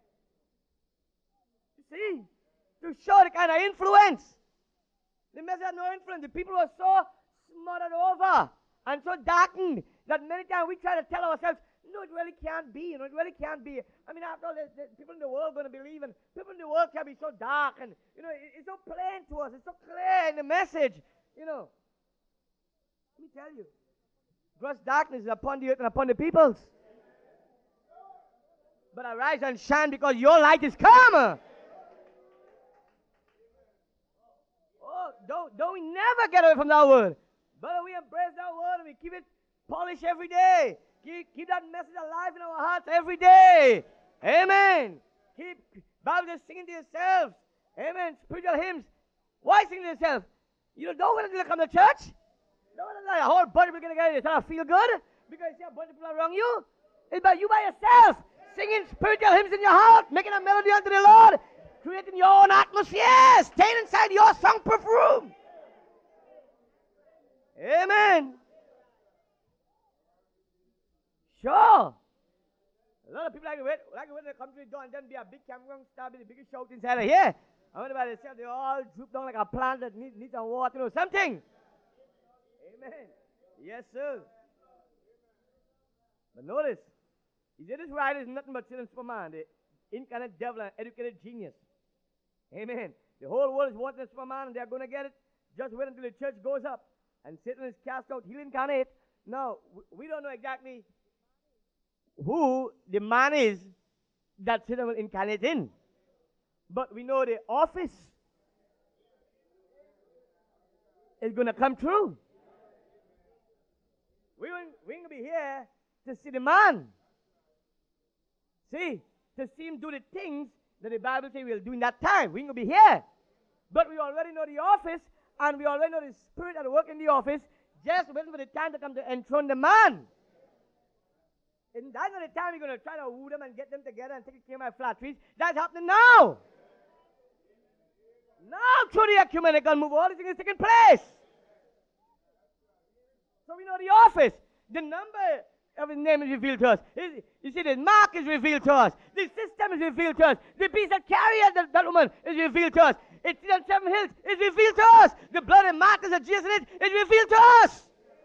You see? To show the kind of influence. The message had no influence. The people were so smothered over and so darkened that many times we try to tell ourselves, no, it really can't be. You know, it really can't be. I mean, after all, the, the people in the world are going to believe, and people in the world can be so dark, and, you know, it, it's so plain to us. It's so clear in the message, you know. Let me tell you, gross darkness is upon the earth and upon the peoples. But arise and shine because your light is come. Oh, don't, don't we never get away from that word. But we embrace that word and we keep it polished every day. Keep, keep that message alive in our hearts every day. Amen. Keep Bible just singing to yourselves. Amen. Spiritual hymns. Why sing to yourself? You don't want to come to church. Don't want to like a whole bunch of people get together. You try to feel good because you see a bunch of people around you. It's about you by yourself, singing spiritual hymns in your heart, making a melody unto the Lord, creating your own atmosphere, staying inside your soundproof room. Amen. Sure. A lot of people like to wait, like to wait in the country door and then be a big campground star, be the biggest shout inside of here. I wonder about themselves, they all droop down like a plant that needs, needs some water, you know, something. Amen. Yes, sir. But notice, he said this writer is nothing but sin and Superman, the incarnate devil and educated genius. Amen. The whole world is wanting a Superman and they're going to get it. Just wait until the church goes up and Satan is cast out. He'll incarnate. Now, we don't know exactly who the man is that Satan will incarnate in. But we know the office is going to come true. We ain't, we ain't going to be here to see the man. See, to see him do the things that the Bible says we'll do in that time. We ain't going to be here. But we already know the office, and we already know the spirit that work in the office, just waiting for the time to come to enthrone the man. And that's not the time we're going to try to woo them and get them together and take care of my flatteries. That's happening now. Now, through the ecumenical move, all these things is taking place. So we know the office. The number of his name is revealed to us. His, you see, the mark is revealed to us. The system is revealed to us. The beast that carries that, that woman is revealed to us. It's on seven hills is revealed to us. The blood and markers of Jesus in it is revealed to us.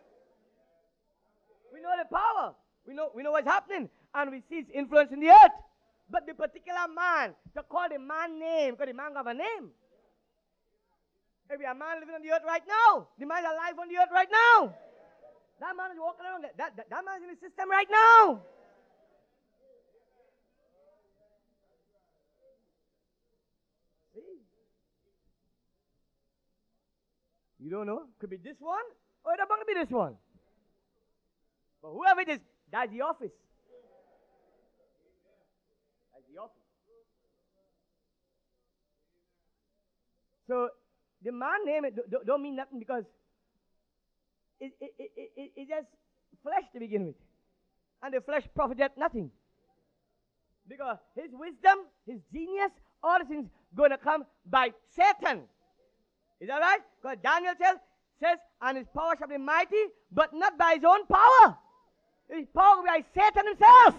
We know the power. We know, we know what's happening. And we see its influence in the earth. But the particular man, to call the man name, because the man got a name. If we are a man living on the earth right now, the man is alive on the earth right now. That man is walking around. That, that, that man is in the system right now. See? You don't know? Could be this one, or it's going to be this one. But whoever it is, that's the office. That's the office. So, the man name it don't, don't mean nothing because it, it, it, it, it's just flesh to begin with. And the flesh profiteth nothing. Because his wisdom, his genius, all the things going to come by Satan. Is that right? Because Daniel says, says, and his power shall be mighty, but not by his own power. His power will be by Satan himself.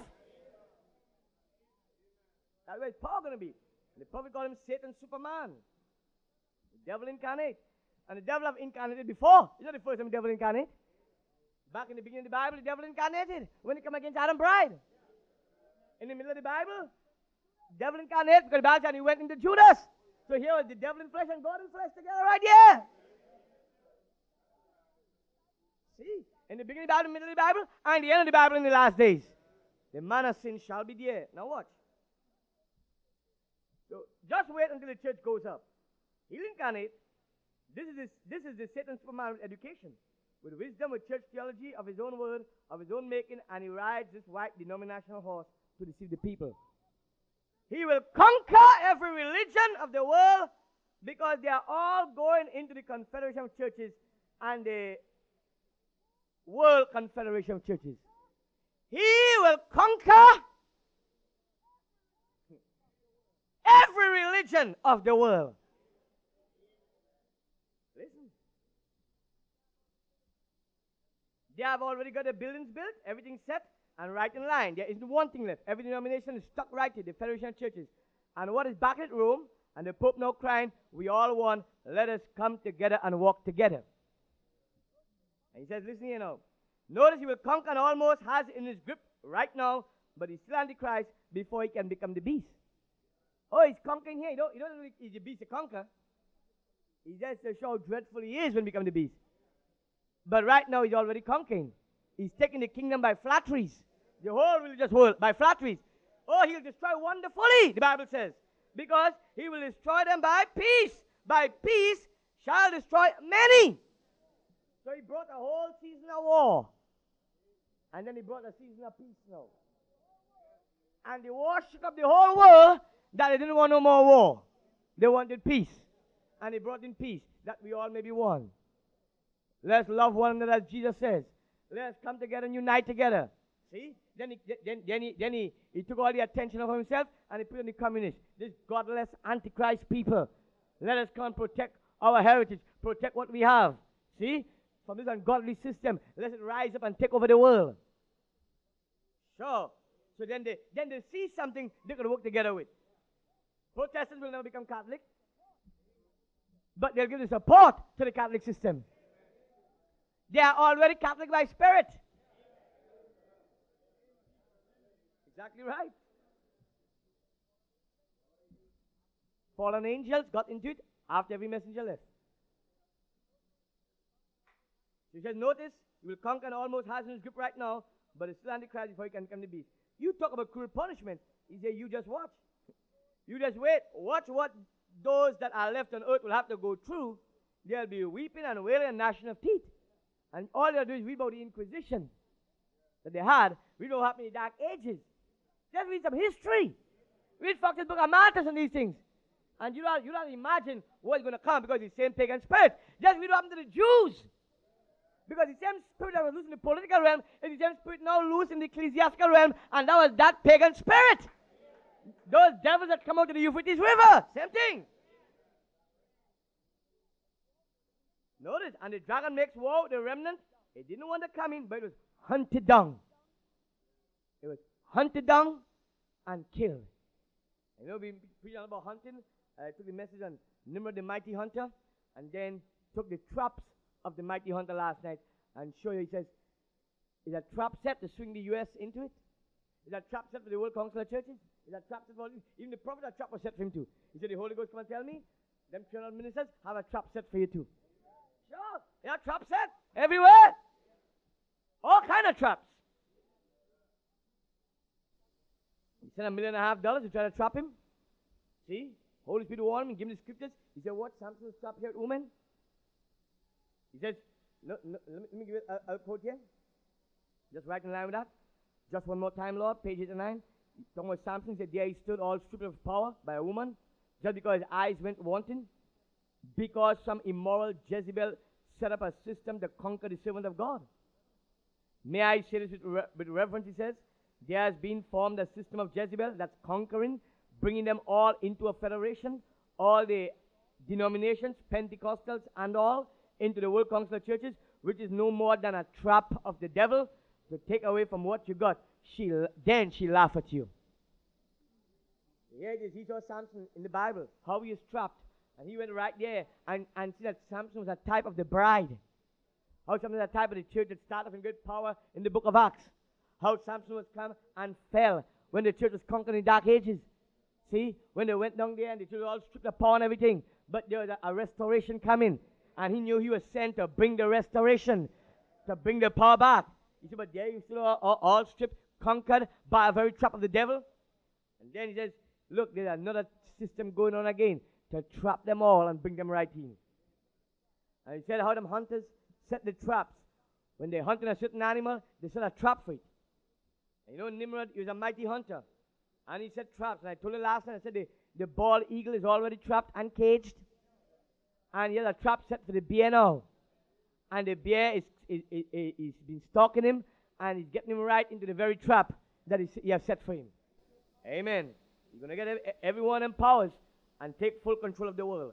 That's where his power going to be. And the prophet called him Satan Superman. The devil incarnate. And the devil have incarnated before. It's not the first time the devil incarnated. Back in the beginning of the Bible, the devil incarnated when he came against Adam's bride. In the middle of the Bible, the devil incarnated because the Bible said he went into Judas. So here was the devil in flesh and God in flesh together right here. See? In the beginning of the Bible, the middle of the Bible, and the end of the Bible in the last days. The man of sin shall be there. Now watch. So just wait until the church goes up. He'll incarnate. This is, this, this is the Satan Superman education. With wisdom, with church theology of his own word, of his own making, and he rides this white denominational horse to deceive the people. He will conquer every religion of the world because they are all going into the Confederation of Churches and the World Confederation of Churches. He will conquer every religion of the world. Listen. They have already got the buildings built, everything set, and right in line. There isn't one thing left. Every denomination is stuck right to the Federation of Churches. And what is back at Rome, and the Pope now crying, we all one, let us come together and walk together. And he says, listen here now. Notice he will conquer and almost has in his grip right now, but he's still Antichrist before he can become the beast. Oh, he's conquering here. You don't, you don't know he's the beast to conquer. He just to show how dreadful he is when he becomes the beast. But right now he's already conquering. He's taking the kingdom by flatteries. The whole religious world by flatteries. Oh, he'll destroy wonderfully, the Bible says. Because he will destroy them by peace. By peace shall destroy many. So he brought a whole season of war. And then he brought a season of peace now. And the war shook up the whole world that they didn't want no more war. They wanted peace. And he brought in peace that we all may be one. Let's love one another as Jesus says. Let's come together and unite together. See? Then he, then, then, he, then he, he took all the attention of himself and he put on the communists. This godless antichrist people. Let us come and protect our heritage. Protect what we have. See? From this ungodly system. Let it rise up and take over the world. Sure. So then they, then they see something they could work together with. Protestants will never become Catholic. But they'll give the support to the Catholic system. They are already Catholic by spirit. Exactly right. Fallen angels got into it after every messenger left. He says, notice, he will conquer and almost has in his grip right now, but it's still Antichrist before he can come to beast. You talk about cruel punishment. He said, you just watch. You just wait. Watch what those that are left on earth will have to go through. They'll be weeping and wailing and gnashing of teeth. And all they'll do is read about the Inquisition that they had. Read what happened in the Dark Ages. Just read some history. Read Fox's Book of Martyrs and these things. And you don't, you don't imagine what's going to come because it's the same pagan spirit. Just read what happened to the Jews. Because the same spirit that was loose in the political realm is the same spirit now loose in the ecclesiastical realm, and that was that pagan spirit. Those devils that come out of the Euphrates River, same thing. Notice, and the dragon makes war with the remnant. It didn't want to come in, but it was hunted down. It was hunted down and killed. You know, we preached about hunting. I took the message on Nimrod the mighty hunter, and then took the traps of the mighty hunter last night and show you. He says, is that trap set to swing the U S into it? Is that trap set for the World Council of Churches? Is that trap set for even the prophet? That trap was set for him too. He said, the Holy Ghost come and tell me, them three hundred ministers have a trap set for you too. Sure, yeah, trap set everywhere. All kind of traps. He sent a million and a half dollars to try to trap him. See, Holy Spirit warned him, give him the scriptures. He said, what? Samson was trapped here at woman? He says, no, no, let, me, let me give it a, a quote here. Just right in line with that. Just one more time, Lord, page eighty-nine. Talking about Samson, he said, there he stood all stripped of power by a woman, just because his eyes went wanting, because some immoral Jezebel set up a system to conquer the servant of God. May I say this with, re with reverence, he says, there has been formed a system of Jezebel that's conquering, bringing them all into a federation, all the denominations, Pentecostals and all, into the World Council of Churches, which is no more than a trap of the devil to take away from what you got. She, then she laugh at you. Yeah, it is. He saw Samson in the Bible, how he is trapped. And he went right there and, and see that Samson was a type of the bride. How Samson was a type of the church that started off in great power in the book of Acts. How Samson was come and fell when the church was conquering the Dark Ages. See, when they went down there and the church was all stripped of power and everything. But there was a, a restoration coming. And he knew he was sent to bring the restoration, to bring the power back. He said, but there you still are all, all stripped, conquered by a very trap of the devil. And then he says, look, there's another system going on again to trap them all and bring them right in. And he said how them hunters set the traps. When they're hunting a certain animal, they set a trap for it. And you know, Nimrod, he was a mighty hunter. And he set traps. And I told you last night, I said the, the bald eagle is already trapped and caged. And he has a trap set for the bear now. And the bear is, is, is, is, is been stalking him, and he's getting him right into the very trap that he, he has set for him. Amen. You're going to get everyone empowered and take full control of the world.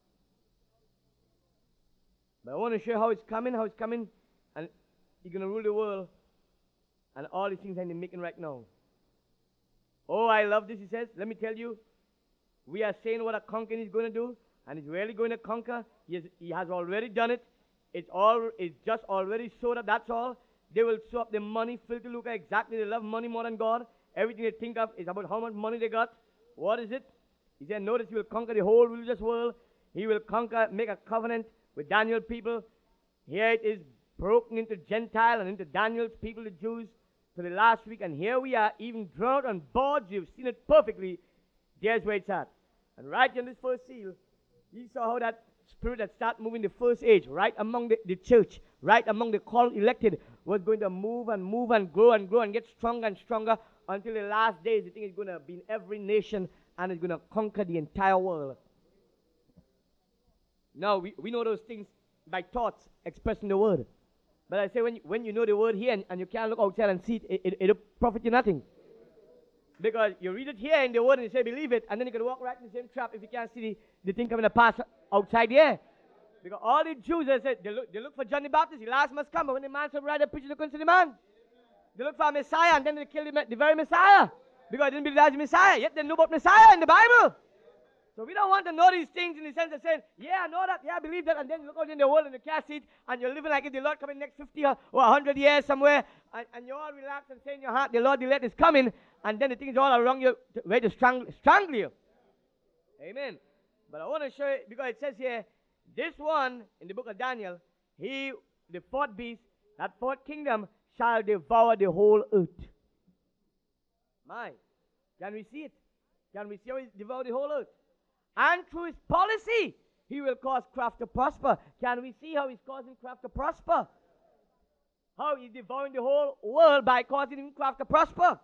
But I want to show you how it's coming, how it's coming, and he's going to rule the world, and all these things that he's making right now. Oh, I love this, he says. Let me tell you, we are saying what a conquering is going to do, and he's really going to conquer. He has, he has already done it. It's all. It's just already showed up, that's all. They will show up the money, filthy lucre, exactly. They love money more than God. Everything they think of is about how much money they got. What is it? He said, notice he will conquer the whole religious world. He will conquer, make a covenant with Daniel people. Here it is broken into Gentile and into Daniel's people, the Jews, for the last week. And here we are, even drawn out on boards. You've seen it perfectly. There's where it's at. And right in this first seal, you saw how that spirit that started moving the first age, right among the, the church, right among the called elected, was going to move and move and grow and grow and get stronger and stronger until the last days. The thing is going to be in every nation and it's going to conquer the entire world. Now, we, we know those things by thoughts expressing the word. But I say when you, when you know the word here and, and you can't look outside and see it, it, it, it'll profit you nothing. Because you read it here in the word and you say believe it, and then you can walk right in the same trap if you can't see the, the thing coming to pass outside there. Because all the Jews, they said, they look, they look for John the Baptist, the last must come, but when the man said, right, they preach, they couldn't see the man. They look for a Messiah, and then they kill the, the very Messiah. Because they didn't believe that was the Messiah, yet they knew about Messiah in the Bible. So we don't want to know these things in the sense of saying, yeah, I know that, yeah, I believe that, and then you look out in the world and you can't see it, and you're living like if the Lord coming next fifty or one hundred years somewhere, and, and you're all relaxed and saying in your heart, the Lord, the Lord is coming, and then the things all around you, ready to strangle, strangle you. Amen. But I want to show you, because it says here, this one, in the book of Daniel, he, the fourth beast, that fourth kingdom, shall devour the whole earth. My, can we see it? Can we see how he devour the whole earth? And through his policy, he will cause craft to prosper. Can we see how he's causing craft to prosper? How he's devouring the whole world by causing him craft to prosper.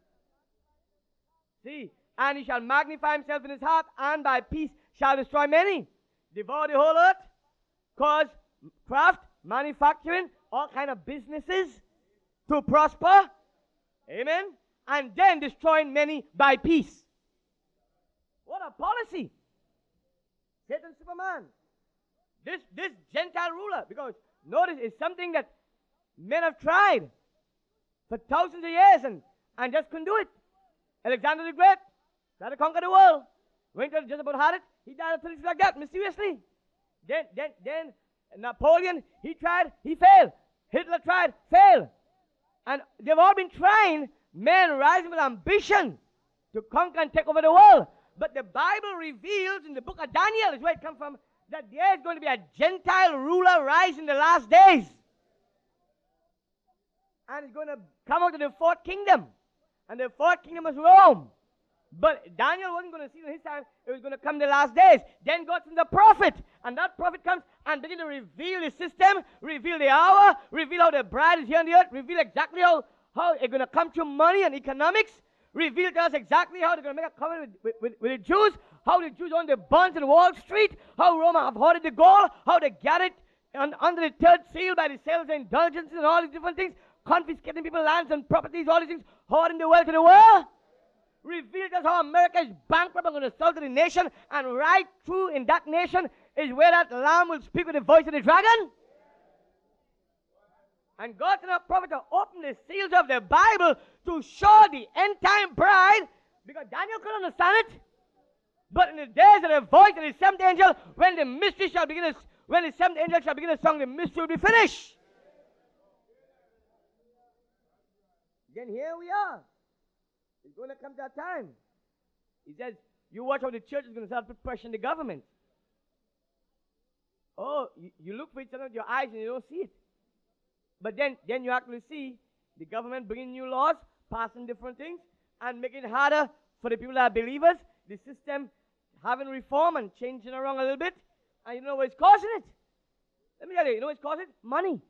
See, and he shall magnify himself in his heart, and by peace shall destroy many. Devour the whole earth, cause craft, manufacturing, all kind of businesses to prosper. Amen. And then destroying many by peace. What a policy. Satan Superman. This, this Gentile ruler, because notice it's something that men have tried for thousands of years and, and just couldn't do it. Alexander the Great tried to conquer the world. Went to just about had it. He died of things like that, mysteriously. Then, then, then Napoleon, he tried, he failed. Hitler tried, failed. And they've all been trying, men rising with ambition to conquer and take over the world. But the Bible reveals in the book of Daniel, is where it comes from, that there is going to be a Gentile ruler rise in the last days. And it's going to come out of the fourth kingdom. And the fourth kingdom is Rome. But Daniel wasn't going to see it in his time. It was going to come in the last days. Then God sends a prophet. And that prophet comes and begins to reveal the system, reveal the hour, reveal how the bride is here on the earth, reveal exactly how, how it's going to come through money and economics, reveal to us exactly how they're going to make a covenant with, with, with the Jews, how the Jews own the bonds in Wall Street, how Rome have hoarded the gold, how they got it on, under the third seal by the sales of indulgences and all these different things, confiscating people's lands and properties, all these things, hoarding the wealth of the world. Revealed us how America is bankrupt and going to sell to the nation, and right through in that nation is where that lamb will speak with the voice of the dragon. And God sent a prophet to open the seals of the Bible to show the end time bride, because Daniel couldn't understand it. But in the days of the voice of the seventh angel, when the mystery shall begin, to, when the seventh angel shall begin to song, the mystery will be finished. Then here we are. It's going to come to that time. He says, you watch how the church is going to start to pressure the government. Oh, you, you look for it with your eyes and you don't see it. But then, then you actually see the government bringing new laws, passing different things, and making it harder for the people that are believers. The system having reform and changing around a little bit. And you know what's causing it? Let me tell you, you know what's causing it? Money.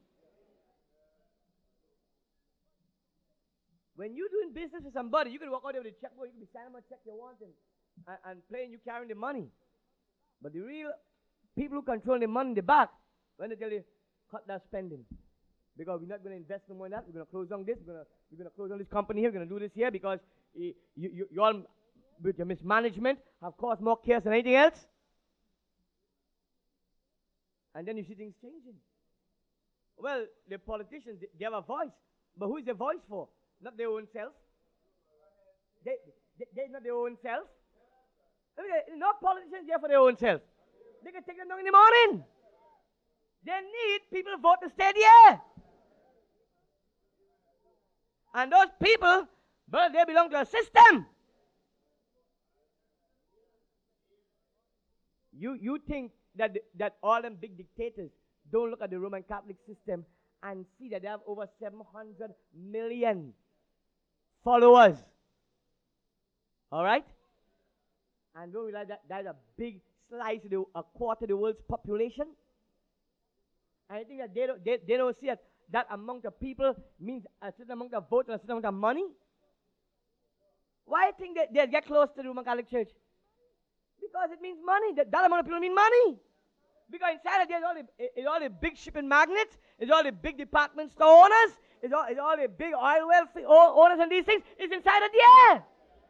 When you're doing business with somebody, you can walk out there with a checkbook, you can be signing a check you want and, and, and playing you carrying the money. But the real people who control the money in the back, when they tell you, cut that spending. Because we're not going to invest no more in that. We're going to close down this. We're going to we're going to close down this company here. We're going to do this here because you, you, you all, with your mismanagement, have caused more chaos than anything else. And then you see things changing. Well, the politicians, they have a voice. But who is the voice for? Not their own self. They, they, they're not their own self. I mean, no politicians there for their own self. They can take them down in the morning. They need people to vote to stay there. And those people, well, they belong to a system. You, you think that, the, that all them big dictators don't look at the Roman Catholic system and see that they have over seven hundred million followers. All right? And don't realize that that's a big slice of the, a quarter of the world's population. And I think that they don't, they, they don't see that that amount of people means a certain amount of votes and a certain amount of money. Why do you think that they get close to the Roman Catholic Church? Because it means money. That, that amount of people mean money. Because inside of there is all the, it's all the big shipping magnates, it's all the big department store owners, it's all, it's all the big oil well owners and these things. It's inside of there.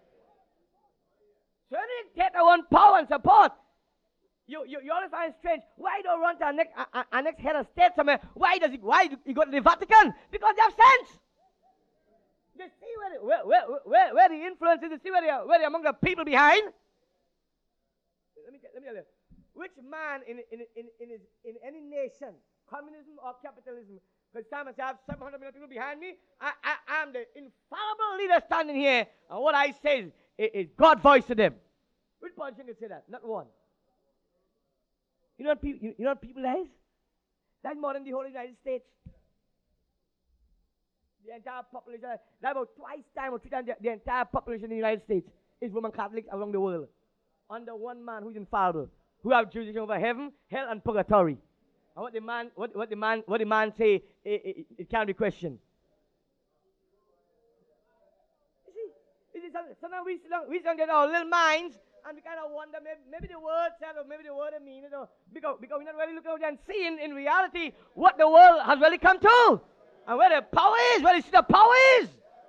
So when you take our own power and support, you, you, you always find it strange. Why don't run to our next, our, our next head of state somewhere? Why does he, why do you go to the Vatican? Because they have sense. They see where the, where, where, where, where the influence is. They see where they are, where they are among the people behind. Let me, let me tell you. Which man in, in, in, in, his, in any nation, communism or capitalism, because Simon said, I have seven hundred million people behind me. I, I, I'm the infallible leader standing here. And what I say is, is, is God's voice to them. Which politician can say that? Not one. You know what, pe- you, you know what people that is? That's more than the whole United States. The entire population, that's about twice time or three times the, the entire population in the United States is Roman Catholics around the world. Under one man who's infallible, who have jurisdiction over heaven, hell, and purgatory. And what the man, what, what the man, what the man say, it, it, it can't be questioned. You see, you see sometimes we sit down, we sit down get our little minds, and we kind of wonder, maybe, maybe the word said, or maybe the word mean it, or because, because we're not really looking out there and seeing in reality what the world has really come to, and where the power is, where the power is.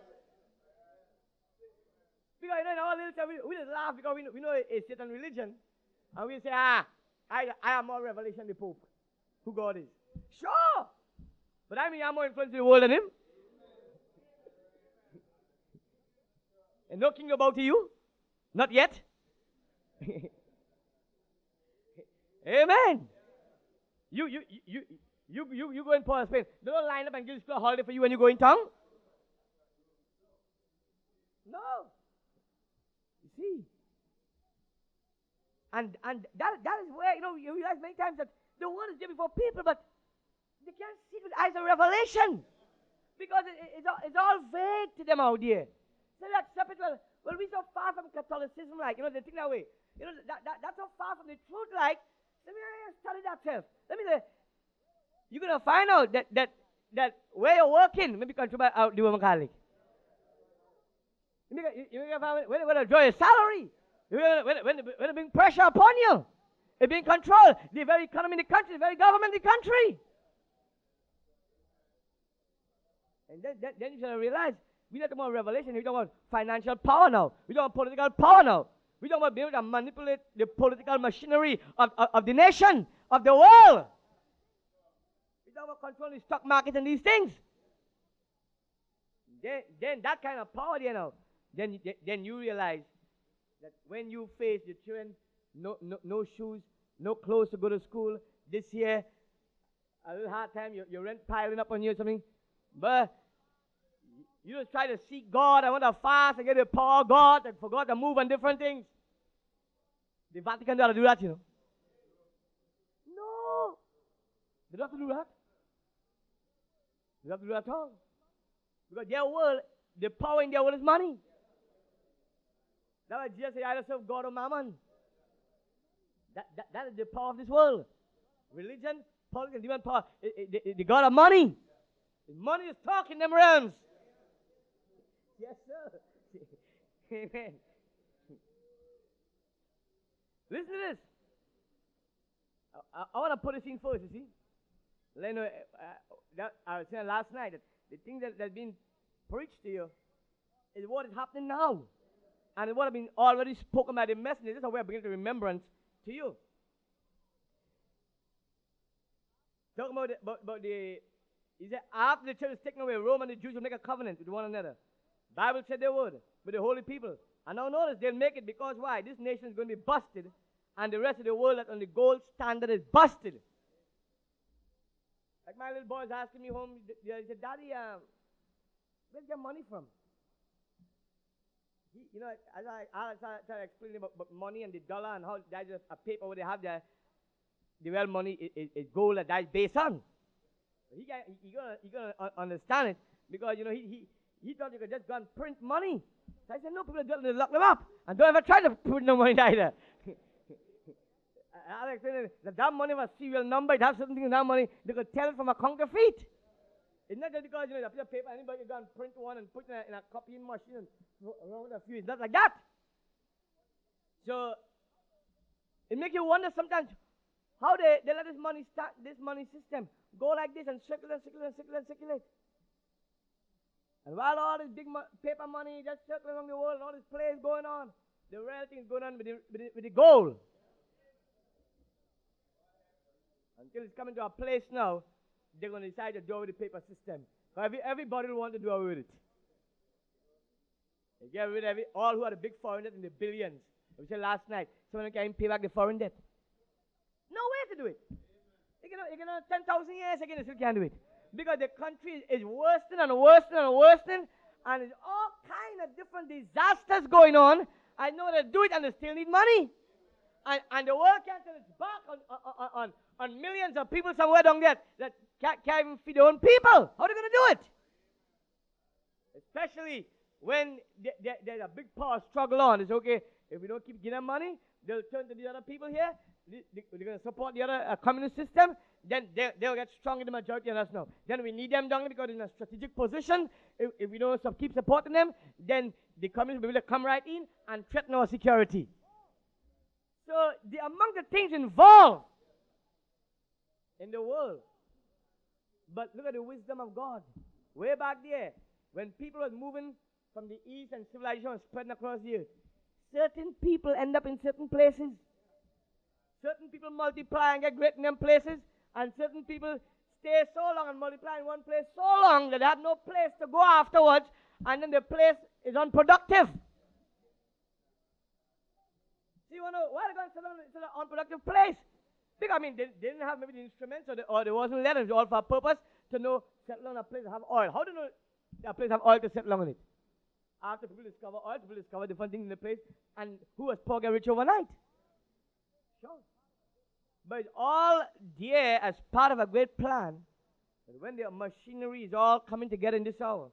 Because you know, in our little time, we, we just laugh because we know, we know it's Satan religion. And we say, ah, I, I have more revelation than the Pope, who God is. Sure. But I mean, I'm more influenced in the world than him. And no king about to you. Not yet. Amen. You, you, you, you, you, you go in Port of Spain. They don't line up and give this a holiday for you when you go in town. No. You see. And and that that is where, you know, you realize many times that the word is there before people, but they can't see it with eyes of revelation. Because it, it, it's, all, it's all vague to them out there. So they accept it, well, well, we're so far from Catholicism, like, you know, they think that way. You know, that, that, that's so far from the truth, like, let me study that self. Let me say, you're going to find out that, that, that where you're working, maybe controlled by uh, the Roman Catholic. You're going to find where they enjoy a salary. When, when, when, when they bring pressure upon you, they being controlled. The very economy in the country, the very government in the country. And then, then, then you should realize, we don't talk about revelation, we talk about financial power now. We talk about political power now. We talk about being able to manipulate the political machinery of, of, of the nation, of the world. We talk about controlling the stock market and these things. Then, then that kind of power there now, then, then you realize that when you face your children, no, no, no shoes, no clothes to go to school, this year, a little hard time, your, your rent piling up on you or something, but you just try to seek God, I want to fast and get the power of God, and for God to move on different things. The Vatican doesn't do that, you know. No. They don't have to do that. They don't have to do that at all. Because their world, the power in their world is money. That's why Jesus said, either serve God or mammon. That, that, that is the power of this world. Religion, politics, human power. It, it, it, the God of money. Money is talking in them realms. Yes, sir. Amen. Listen to this. I, I want to put this in first, you see. Let you know, uh, that, I was saying last night that the thing that, that's been preached to you is what is happening now. And what has been already spoken by the messenger. This is how we are bringing to remembrance to you. Talking about the, about, about the, he said, after the church is taken away, Rome and the Jews will make a covenant with one another. Bible said they would, with the holy people. And now notice they'll make it because why? This nation is going to be busted, and the rest of the world that on the gold standard is busted. Like my little boy's asking me home, he said, Daddy, um, where's your money from? He, you know, as I, I try, try to explain about, about money and the dollar and how that's just a paper where they have there, the real money is, is, is gold that that's based on. He, got, he, he gonna, he gonna uh, understand it because, you know, he, he, he thought you could just go and print money. So I said, no, people don't lock them up. And don't ever try to print no money either. I explained that that money was a serial number. It has certain things in that money. They could tell it from a counterfeit. It's not just because, you know, you have paper, anybody can go and print one and put it in a, in a copying machine and around a few. It's not like that. So it makes you wonder sometimes how they, they let this money start, this money system go like this and circulate and circulate and circulate and circulate. And while all this big mo- paper money just circling around the world and all this play is going on, the real thing is going on with the, with the, with the gold. Until it's coming to a place now, they're going to decide to do away with the paper system. Every, everybody will want to do away with it. They get rid of every, all who are the big foreign debt in the billions. We said last night, someone can pay back the foreign debt. No way to do it. You can, you can have ten thousand years again, you still can't do it. Because the country is worsening and worsening and worsening, and there's all kind of different disasters going on. I know they do it and they still need money. And, and the world can't turn its back on, on, on, on millions of people somewhere down there that can't, can't even feed their own people. How are they going to do it? Especially when they, they, there's a big power struggle on. It's okay, if we don't keep giving them money, they'll turn to the other people here. They, they, they're going to support the other uh, communist system. Then they, they'll get strong in the majority and us now. Then we need them down there because they're in a strategic position. If, if we don't so keep supporting them, then the communists will be able to come right in and threaten our security. So the, among the things involved in the world, but look at the wisdom of God. Way back there, when people were moving from the east and civilization was spreading across the earth, certain people end up in certain places. Certain people multiply and get great in them places, and certain people stay so long and multiply in one place so long that they have no place to go afterwards, and then the place is unproductive. See, you know, why are they going to settle in an unproductive place? Because, I mean, they, they didn't have maybe the instruments or, the, or there wasn't letters, all for a purpose to know, settle on a place that have oil. How do you know a place have oil to settle on it? After people discover oil, people discover different things in the place, and who was poor get rich overnight? Sure. But it's all there as part of a great plan. And when the machinery is all coming together in this hour,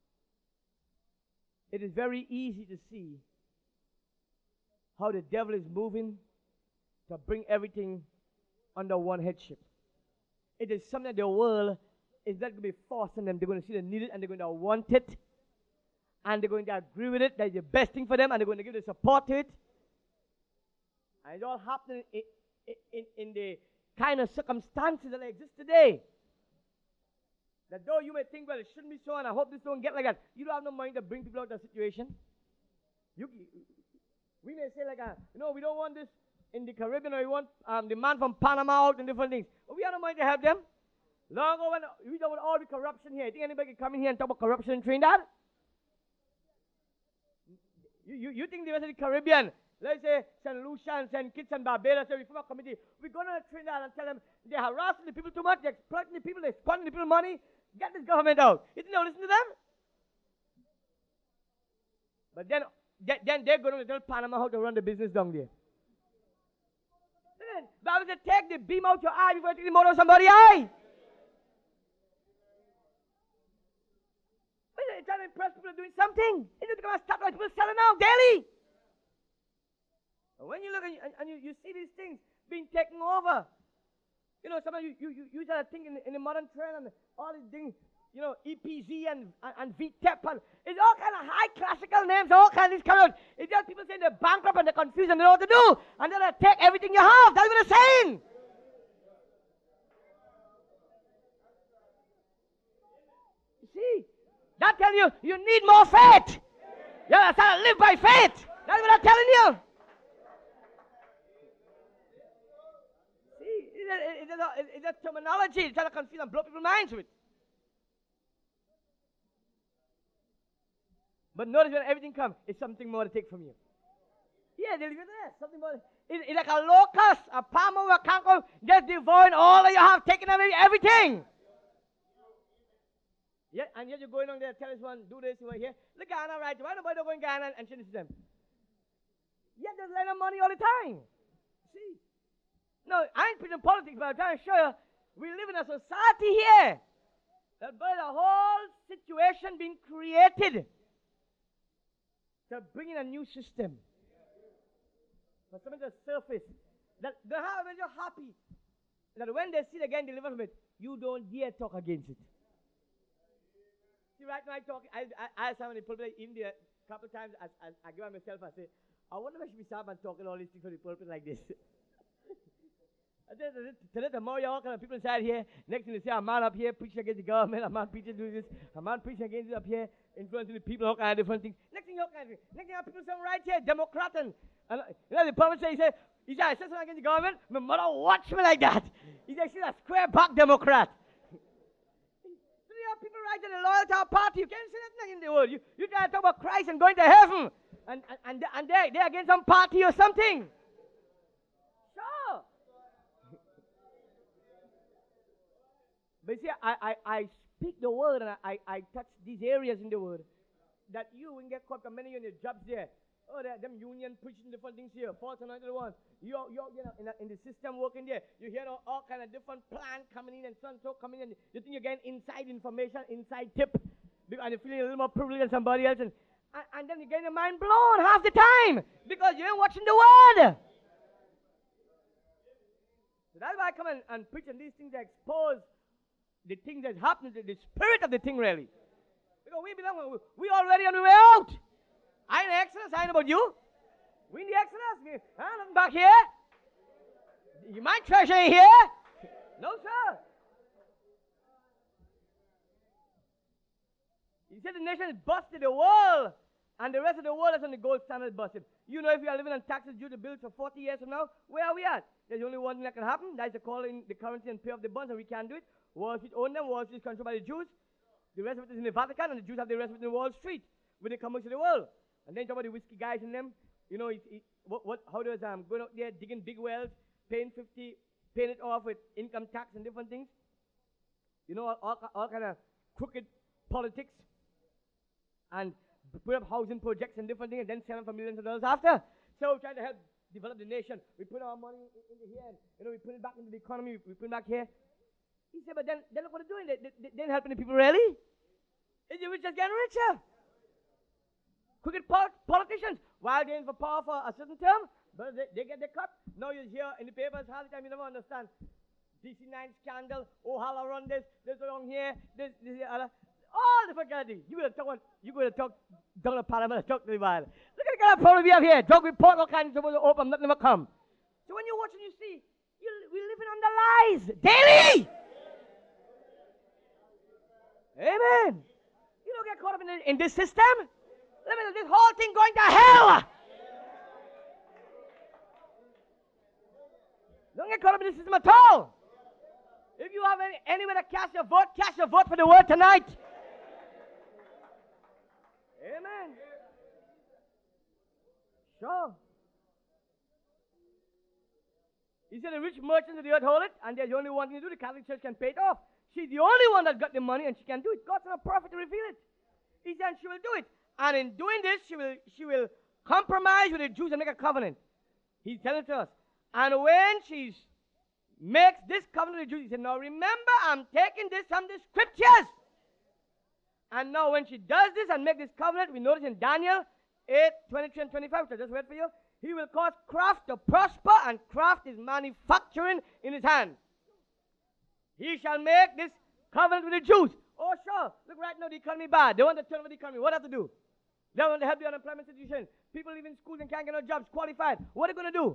it is very easy to see how the devil is moving to bring everything under one headship. It is something that the world is not going to be forcing them. They're going to see the need it and they're going to want it. And they're going to agree with it. That's the best thing for them, and they're going to give the support to it. And it's all happening in, in, in the kind of circumstances that exist today. That though you may think, well, it shouldn't be so, and I hope this don't get like that, you don't have no money to bring people out of the situation. You, we may say like, a, you know, we don't want this in the Caribbean, or we want um, the man from Panama out and different things. But we have no money to help them. Long ago, when we don't want all the corruption here. You think anybody can come in here and talk about corruption in Trinidad? You, you, you think the rest of the Caribbean, let's say Saint Lucia and Saint Kitts and Barbados, the Reform Committee, we're going to Trinidad and tell them they're harassing the people too much, they're exploiting the people, they're squandering the people money. Get this government out. You think they'll listen to them? But then, then they're going to tell Panama how to run the business down there. Listen, Bible said, take the beam out your eye before you take the mote out of somebody's eye. They're trying to impress people doing something. It's become a stock like people selling out daily. And when you look and, you, and you, you see these things being taken over, you know, sometimes you, you, you use that thing in, in the modern trend and all these things, you know, E P Z and, and, and V T E P, and it's all kind of high classical names, all kinds of things coming out. It's just people saying they're bankrupt and they're confused and they don't know what to do. And then they take everything you have. That's what they're saying. See, that telling you you need more faith. You understand? Live by faith. That's what I'm telling you. See, it's a, it's a, it's a terminology. It's trying to confuse and blow people's minds with. But notice when everything comes, it's something more to take from you. Yeah, they'll give there. Something more. It's, it's like a locust, a palmer or a canker, just devouring all that you have, taking away everything. Yeah, and yet you're going on there, tell us one, do this over here. Look, Ghana, right? Why nobody don't go in Ghana and, and change them? Yet there's lending money all the time. See? No, I ain't preaching politics, but I'm trying to show you we live in a society here that by the whole situation being created to bring in a new system. But some of the surface that they have when you're happy that when they see the again deliver from it, you don't dare talk against it. See, right now I talk, I I, I have in the pulpit in India a couple of times. I, I, I give out myself. I say, I wonder if I should be stopping and talking all these things from the pulpit like this. Today, the more you all kind of people inside here, next thing they say, a man up here preaching against the government, a man preaching doing this, a man preaching against it up here, influencing the people, all kind of different things. Next thing, all kind of things. Next thing, people say right here, Democrat and, and you know, the prophet say, he said, he said, I said something against the government, my mother watch me like that. He said, she's a square back Democrat. So you have people right there, loyal to our party, you can't say nothing in the world. You, you try to talk about Christ and going to heaven, and, and, and, and they're, they're against some party or something. Sure. But you see, I, I, I speak the word and I, I touch these areas in the word that you will get caught, many of your jobs there. Oh, them union preaching different things here, false anointed ones. You're, you're you know, in, a, in the system working there. You hear all, all kind of different plans coming in and so and so coming in. You think you're getting inside information, inside tip, and you're feeling a little more privileged than somebody else. And, and, and then you're getting your mind blown half the time because you ain't watching the word. So that's why I come and, and preach on these things that expose the thing that's happening, the, the spirit of the thing really. Because we belong, we already on the way out. I in the Exodus, I ain't about you. We in the Exodus. We, huh, nothing back here. You might treasure in here. No, sir. He said the nation is busted, the world, and the rest of the world is on the gold standard busted. You know, if you are living on taxes due to bills for forty years from now, where are we at? There's only one thing that can happen. That is to call in the currency and pay off the bonds, and we can't do it. Wall Street own them. Wall Street is controlled by the Jews. The rest of it is in the Vatican, and the Jews have the rest of it in Wall Street with the commerce of the world. And then talk about the whiskey guys in them. You know, it, it, what, what, how does um going out there digging big wells, paying fifty, paying it off with income tax and different things. You know, all, all, all kind of crooked politics, and put up housing projects and different things, and then sell them for millions of dollars after. So we're trying to help develop the nation. We put our money in, in the here, and, you know, we put it back into the economy. We, we put it back here. He said, but then, then look what they're doing. They, they, they ain't helping the people really. It's the rich just getting richer. Crooked pol- politicians, while they're in for power for a certain term, but they, they get the cut. Now you hear in the papers half the time you never understand. D C nine scandal, Ohala run this, this along here, this, this, the other. All the forgetting. You going to talk, you going to talk down the parliament, talk to the while. Look at the kind of problem we have here. Drug report, all kinds of supposed to open, nothing never come. So when you're watching, you see, you, we're living under lies daily. Amen. You don't get caught up in, the, in this system. Let me know, this whole thing going to hell. Don't get caught up in this system at all. If you have any, anywhere to cast your vote, cast your vote for the word tonight. Amen. Sure. He said the rich merchants of the earth hold it, and there's only one thing to do. The Catholic Church can pay it off. She's the only one that got the money, and she can do it. God's not a prophet to reveal it. He said she will do it. And in doing this, she will, she will compromise with the Jews and make a covenant. He's telling it to us. And when she makes this covenant with the Jews, he said, now remember, I'm taking this from the scriptures. And now when she does this and make this covenant, we notice in Daniel eight, twenty-three and twenty-five, which I just read for you, he will cause craft to prosper, and craft is manufacturing in his hand. He shall make this covenant with the Jews. Oh, sure. Look, right now the economy bad. They want to turn over the economy. What do they have to do? They want to help the unemployment situation. People leaving schools and can't get no jobs, qualified. What are they going to do?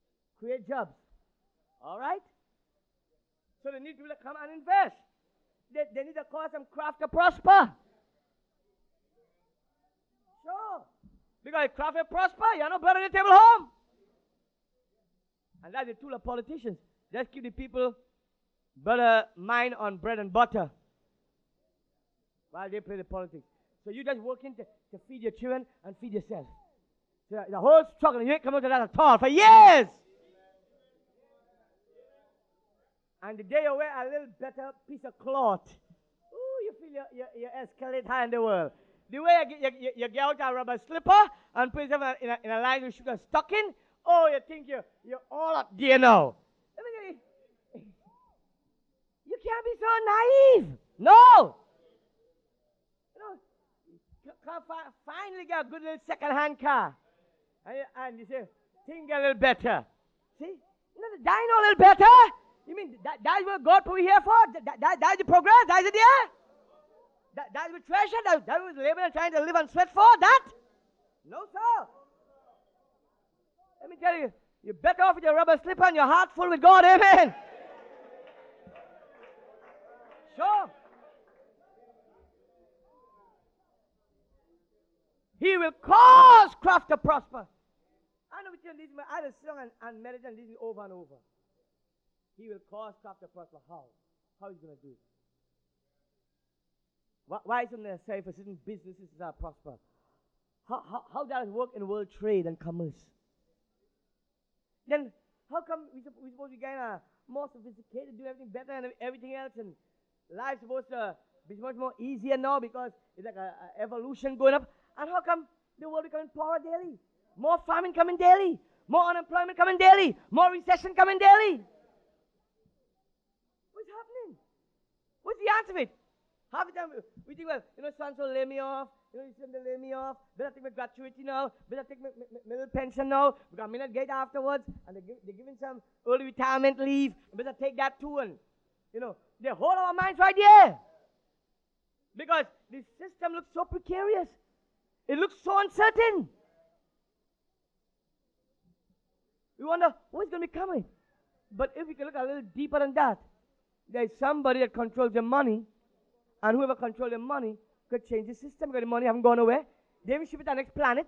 Create jobs. All right? So they need people to come and invest. they, they need to cause some craft to prosper. Sure. Because if craft to prosper, you have no bread on the table home. And that's the tool of politicians. Just keep the people better mind on bread and butter while they play the politics. So you just working to, to feed your children and feed yourself. So the whole struggle, you ain't come out of that at all for years. And the day you wear a little better piece of cloth, ooh, you feel you, you, you escalate high in the world. The way you, you, you, you get out a rubber slipper and put yourself in a, in a line with sugar stocking, oh, you think you're, you're all up there now. Let me tell you, you can't be so naive. No. You know, you can finally get a good little second-hand car. And you, and you say, things get a little better. See? You know, the dying a little better. You mean that, that's what God put you here for? That, that, that's the progress? That's it here? That, that's the treasure? That, that was labor and trying to live and sweat for? That? No, sir. Let me tell you, you're better off with your rubber slipper and your heart full with God. Amen. Sure. He will cause craft to prosper. I know we can listen, I had a song and, and meditate and listen over and over. He will cause craft to prosper. How? How is he going to do it? Why, why is it necessary for certain businesses that prosper? How, how, how does it work in world trade and commerce? Then how come we, we supposed to be getting uh, more sophisticated, do everything better and everything else, and life's supposed to be much more easier now because it's like an evolution going up? And how come the world becoming poorer daily? More famine coming daily. More unemployment coming daily. More recession coming daily. What's happening? What's the answer to it? Half the time we think, well, you know, so-and-so lay me off. You know, you lay me off. Better take my gratuity now. Better take my, my, my little pension now. Because I may not get afterwards. And they give, they're giving some early retirement leave. Better take that too. And, you know, they hold our minds right there. Because the system looks so precarious. It looks so uncertain. We wonder, what's going to be coming? But if we can look a little deeper than that, there's somebody that controls the money, and whoever controls the money could change the system because the money haven't gone away. They will ship it to the next planet.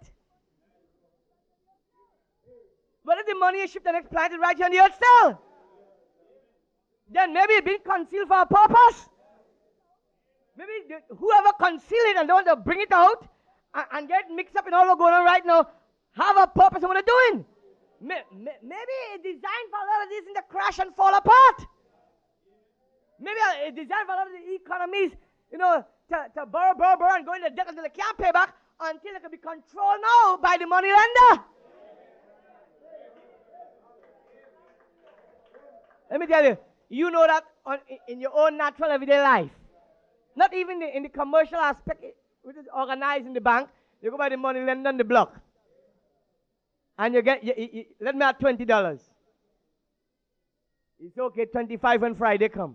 But if the money is shipped to the next planet right here on the earth still, then maybe it's been concealed for a purpose. Maybe the, whoever concealed it and don't want to bring it out and, and get mixed up in all what's going on right now have a purpose in what they're doing. Maybe it's designed for a lot of these things to crash and fall apart. Maybe it's designed for a lot of the economies, you know, to, to borrow, borrow, borrow and go into debt until they can't pay back until it can be controlled now by the money lender. Let me tell you, you know that on, in your own natural everyday life. Not even in the commercial aspect, which is organized in the bank. You go by the money lender on the block. And you get, you, you, you, let me have twenty dollars. It's okay, twenty-five when Friday come.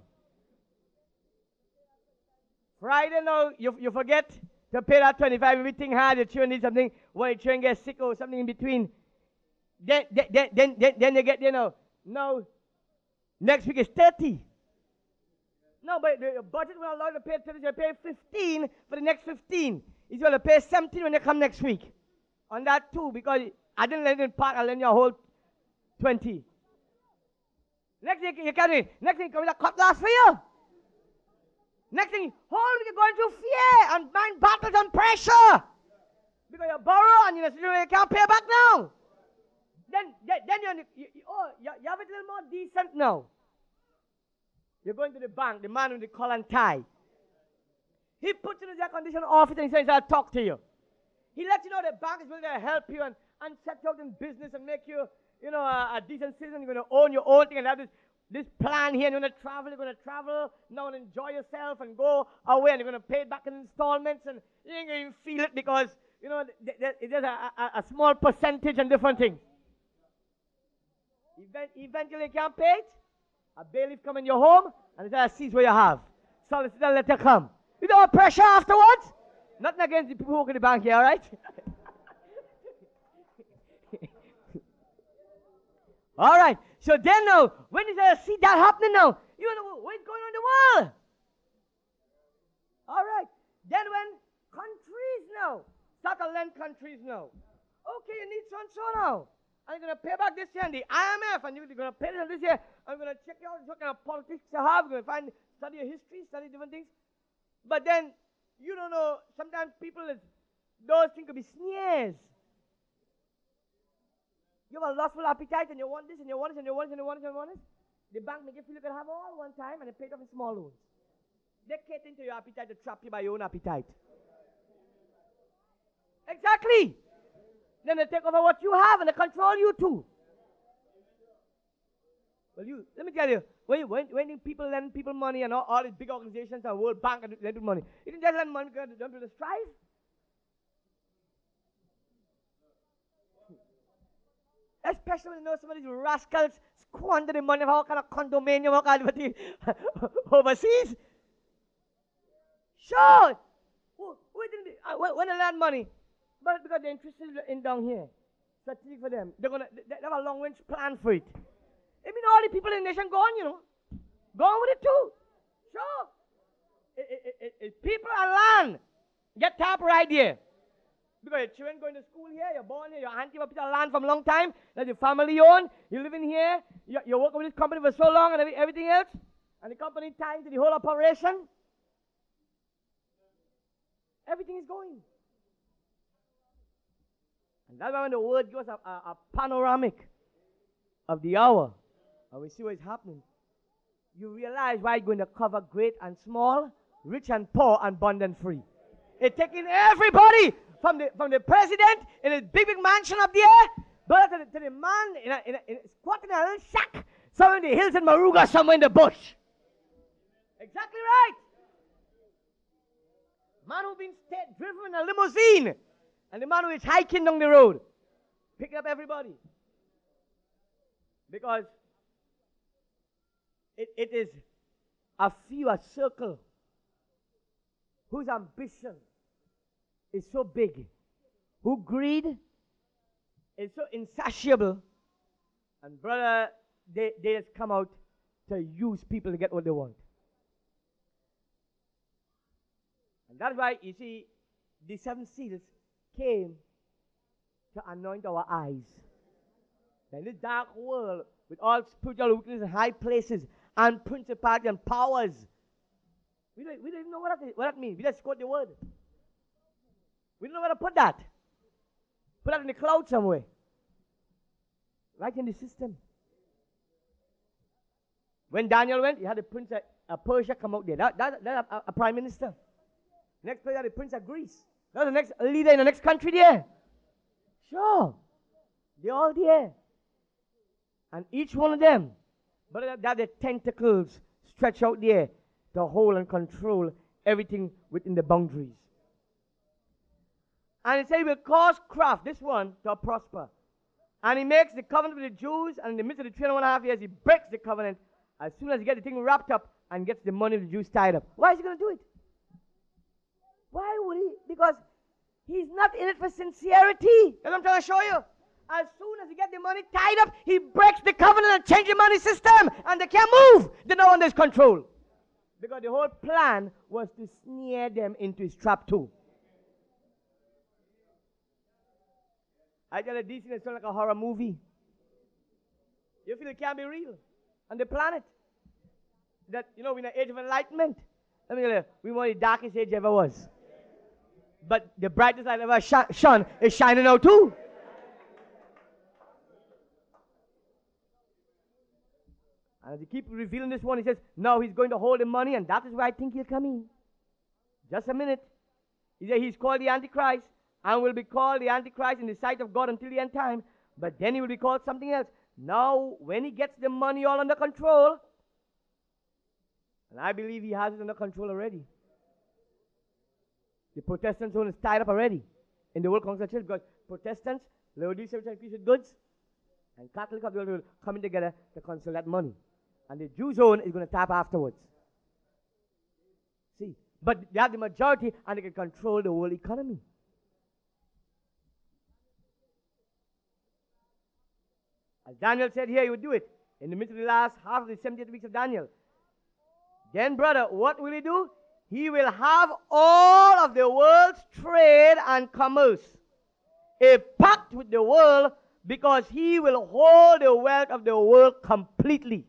Friday now, you, you forget to pay that twenty-five. Everything hard, your children need something. When your children get sick or something in between. Then, then, then, then, then you get, you know, now, next week is thirty. No, but the budget will allow you to pay thirty, you pay fifteen for the next fifteen. He's going to pay seventeen when they come next week. On that too, because I didn't let it in part, I lent you a whole twenty. Next thing you can do, next thing you come with a cutlass for you. Next thing, whole week you're going through fear and mind battles and pressure. Because you borrow and you, you can't pay back now. Then, then, then you, you, you, oh, you, you have it a little more decent now. You're going to the bank, the man with the collar and tie. He puts you in the air conditioned office and he says, I'll talk to you. He lets you know the bank is willing to help you and, and set you out in business and make you, you know, a, a decent citizen. You're going to own your own thing and have this, this plan here. And you're going to travel. You're going to travel now and enjoy yourself and go away. And you're going to pay it back in installments. And you ain't going to even feel it because, you know, th- th- there's a, a, a small percentage and different things. Event- eventually you can't pay it. A bailiff come in your home and they say, I seize what you have. Solicitor letter come. You don't have pressure afterwards? Nothing against the people who work in the bank here, all right? All right. So then now, when you see that happening now, you know what's going on in the world. now. Start to lend countries now. Okay, you need so and so now. And you're going to pay back this year and the I M F, and you're going to pay this this year. I'm going to check out what kind of politics you have. You're going to find, study your history, study different things. But then, you don't know, sometimes people, is, those things could be sneers. You have a lustful appetite and you want this and you want this and you want this and you want this and you want this. The bank make you feel you can have all one time and they pay it off in small loans. They cater into your appetite to trap you by your own appetite. Exactly. Then they take over what you have and they control you too. Well, you let me tell you, when you, when, when people lend people money and all, all these big organizations and World Bank and lend money, you didn't just lend money because they don't do the strive. Especially when you know some of these rascals squander the money of all kind of condominium, all kind of thing overseas. Sure. Who, who didn't, uh, when, when they lend money, but because they're interested in down here, strategic for them, they're gonna they, they have a long range plan for it. I mean, all the people in the nation gone, you know, gone with it too. Sure. It, it, it, it, people and land get top right here. Because your children going to school here, you're born here, your auntie have a piece of land from a long time, that your family own, you live in here, you're, you're working with this company for so long and every, everything else, and the company tied to the whole operation. Everything is going. And that's why when the word gives us a, a, a panoramic of the hour, and we see what is happening, you realize why it's going to cover great and small, rich and poor, and bond and free. It's taking everybody from the from the president in his big, big mansion up there, but to the, to the man in a, in a, in a squatting in a little shack somewhere in the hills in Maruga, somewhere in the bush. Exactly right. Man who's been state driven in a limousine, and the man who is hiking down the road, picking up everybody. Because it, it is a few, a circle, whose ambition is so big, who greed is so insatiable, and brother, they, they just come out to use people to get what they want. And that's why, you see, the seven seals came to anoint our eyes. In this dark world, with all spiritual weaknesses in high places, and principalities and powers, we don't, we don't even know what that, what that means. We just quote the word. We don't know where to put that. Put that in the cloud somewhere. Right in the system. When Daniel went, he had the prince of uh, Persia come out there. That, that, that a, a prime minister. Next place, he had the prince of Greece. That was the next leader in the next country there. Sure. They're all there. And each one of them, but that, that the tentacles stretch out there to hold and control everything within the boundaries. And he said he will cause craft, this one, to prosper. And he makes the covenant with the Jews, and in the midst of the three and one half years, he breaks the covenant as soon as he gets the thing wrapped up and gets the money of the Jews tied up. Why is he going to do it? Why would he? Because he's not in it for sincerity. That's what I'm trying to show you. As soon as he gets the money tied up, he breaks the covenant and changes the money system, and they can't move. They know under his control. Because the whole plan was to snare them into his trap too. I tell you, this thing is like a horror movie. You feel it can't be real on the planet. That, you know, we're in an age of enlightenment. Let me tell you, we're one of the darkest age ever was. But the brightest light ever sh- shone is shining out too. And as he keeps revealing this one, he says, no, he's going to hold the money, and that is where I think he'll come in. Just a minute. He said he's called the Antichrist, and will be called the Antichrist in the sight of God until the end time. But then he will be called something else. Now, when he gets the money all under control, and I believe he has it under control already. The Protestant zone is tied up already in the World Council of Church, because Protestants, Laodicean piece of goods, and Catholic of the world coming together to control that money. And the Jew zone is going to tap afterwards. See, but they have the majority, and they can control the world economy. As Daniel said here, he would do it in the midst of the last half of the seventieth weeks of Daniel. Then, brother, what will he do? He will have all of the world's trade and commerce, a pact with the world, because he will hold the wealth of the world completely.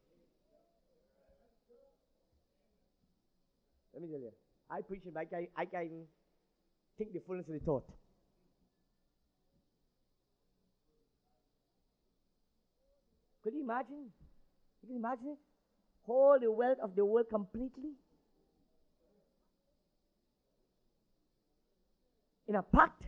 Let me tell you, I preach it, but I can, I can think the fullness of the thought. Could you imagine? Could you imagine it? Hold the wealth of the world completely? In a pact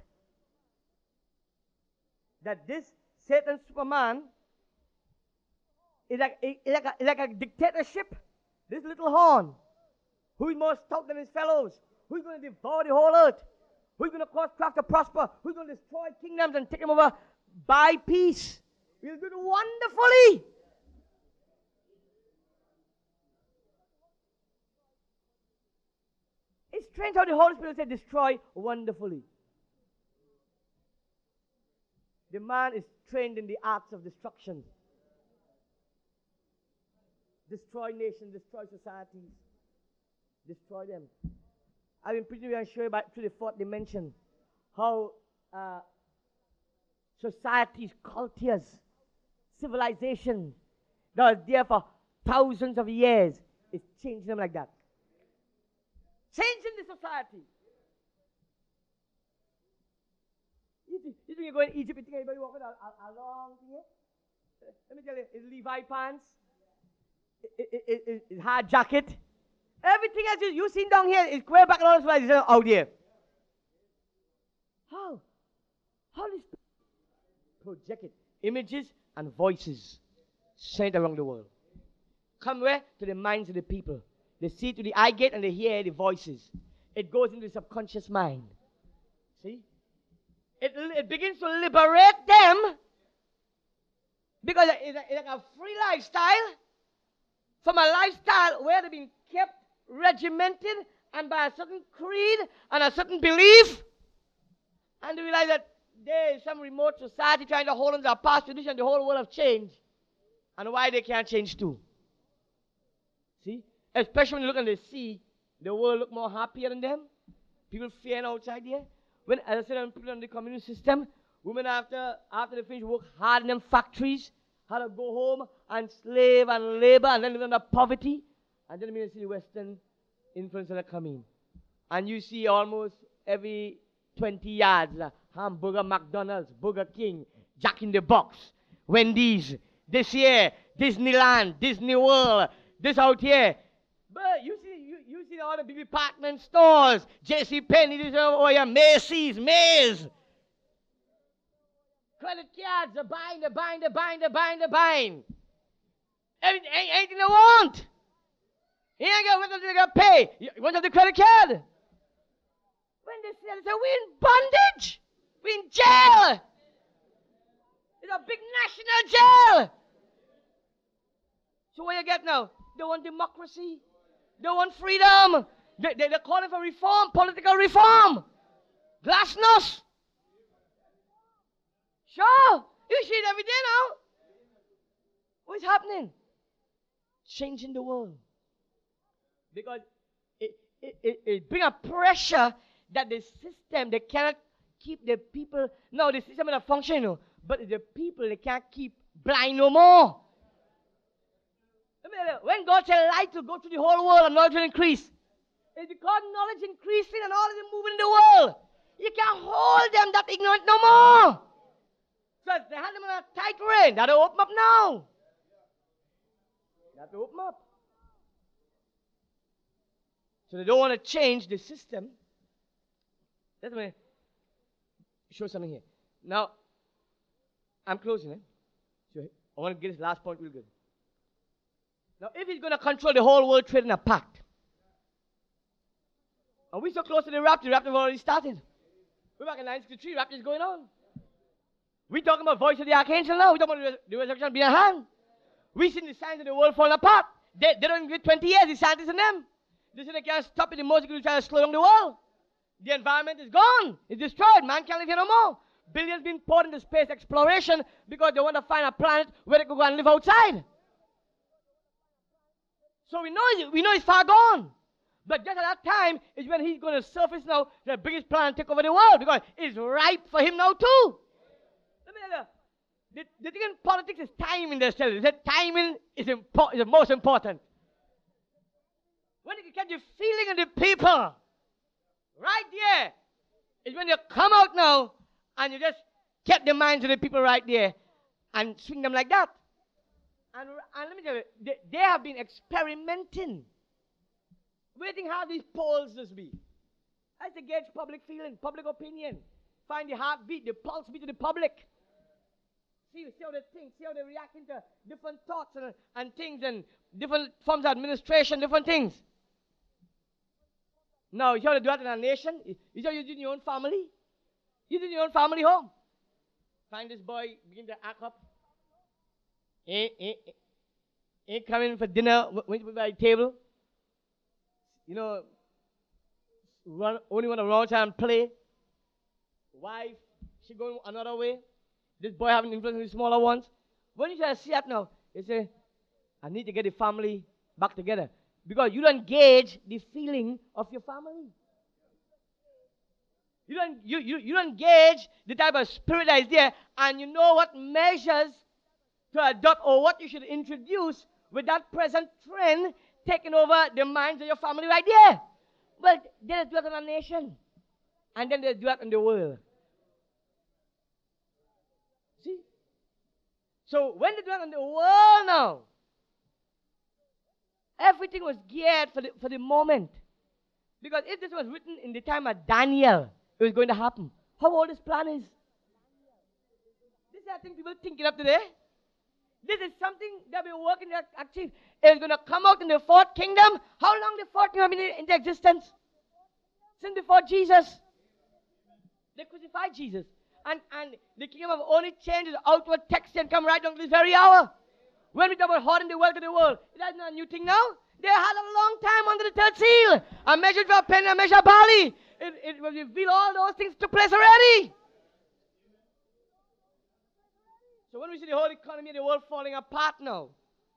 that this Satan Superman is like, is like, a, is like a dictatorship. This little horn, who is more stout than his fellows, who is going to devour the whole earth, who is going to cause craft to prosper, who is going to destroy kingdoms and take them over by peace. He'll do it wonderfully. It's strange how the Holy Spirit said destroy wonderfully. The man is trained in the arts of destruction. Destroy nations, destroy societies, destroy them. I've been preaching and showing about through the fourth dimension how uh, societies, cultures, civilization that was there for thousands of years is changing them like that. Changing the society. You think, you think you go in Egypt, you think anybody walking along here? Let me tell you, it's Levi pants, it, it, it, it, it's hard jacket. Everything else you, you seen down here is square back and all this out here. How? How does project it? Images and voices sent around the world. Come where? To the minds of the people. They see to the eye gate and they hear the voices. It goes into the subconscious mind. See? It, it begins to liberate them because it's, a, it's like a free lifestyle from a lifestyle where they've been kept regimented and by a certain creed and a certain belief, and they realize that there is some remote society trying to hold on to their past tradition. The whole world have changed, and why they can't change too. See? Especially when you look at the sea, the world look more happier than them. People fearing outside there. When, as I said, when people in the communist system, women after after they finish work hard in them factories, had to go home and slave and labor and then live under poverty. And then you see the Western influence that come in. And you see almost every twenty yards, uh, hamburger, McDonald's, Burger King, Jack in the Box, Wendy's, this year, Disneyland, Disney World, this out here. But you see, you, you see all the big department stores, J C Penney, this over here, Macy's, Mays. Credit cards, they're buying, they're buying, they're buying, they're buying, they're buying. Everything, anything they want. You ain't got what they got to pay. You want to have the credit card? When they say, they say, we're in bondage. We're in jail. It's a big national jail. So what you get now? They want democracy. They want freedom. They, they, they're calling for reform, political reform. Glasnost. Sure. You see it every day now. What's happening? Changing the world. Because it, it, it, it brings a pressure that the system, they cannot keep the people. No, the system is not functioning, no, but the people, they can't keep blind no more. When God said light to go to the whole world and knowledge will increase, it's because knowledge increasing and all of them moving in the world. You can't hold them that ignorant no more. So they had them on a tight rein. They have to open up now. They have to open up. So they don't want to change the system. Let me show something here. Now, I'm closing. Eh? So I want to get this last point real good. Now, if he's going to control the whole world trade in a pact, and we're so close to the rapture, the rapture has already started. We're back in nineteen sixty-three, rapture is going on. We're talking about voice of the archangel now. We're talking about the resurrection being at hand. We've seen the signs of the world falling apart. They, they don't give twenty years, the scientists and them. They say they can't stop it. The most they try to slow down the world. The environment is gone. It's destroyed. Man can't live here no more. Billions being poured into space exploration because they want to find a planet where they can go and live outside. So we know, we know it's far gone. But just at that time is when he's going to surface now the biggest plan and take over the world, because it's ripe for him now too. Let me tell you, the, the thing in politics is timing. They tell you that timing is, impo- is the most important. When you get the feeling of the people, right there, is when you come out now and you just get the minds of the people right there and swing them like that. And, and let me tell you, they, they have been experimenting. Waiting how these polls just be. That's to gauge public feeling, public opinion. Find the heartbeat, the pulse beat of the public. See, see how they think, see how they react to different thoughts and, and things and different forms of administration, different things. Now, you see how they do that in our nation? You see how you do in your own family? You do in your own family home. Find this boy, begin to act up. Ain't, ain't, ain't coming for dinner when you put by the table. You know, run, only want to run out and play. Wife, she going another way. This boy having influence on the smaller ones. When you try to see that now, you say, I need to get the family back together. Because you don't gauge the feeling of your family. You don't, you, you, you don't gauge the type of spirit that is there, and you know what measures to adopt or what you should introduce with that present trend taking over the minds of your family right there. Well, they do it in a nation. And then they do it in the world. See? So when they do it in the world now, everything was geared for the, for the moment. Because if this was written in the time of Daniel, it was going to happen. How old this plan is? This is I think people thinking up today. This is something that we're working to achieve. It's going to come out in the fourth kingdom. How long the fourth kingdom been in, into existence? Since before Jesus. They crucified Jesus. And, and the kingdom of only changes outward texture and come right down to this very hour. When we talk about hoarding the wealth of the world, that's not a new thing now. They had a long time under the third seal. A measure for a penny, a measure of barley. It, it will reveal all those things took place already. So when we see the whole economy of the world falling apart now,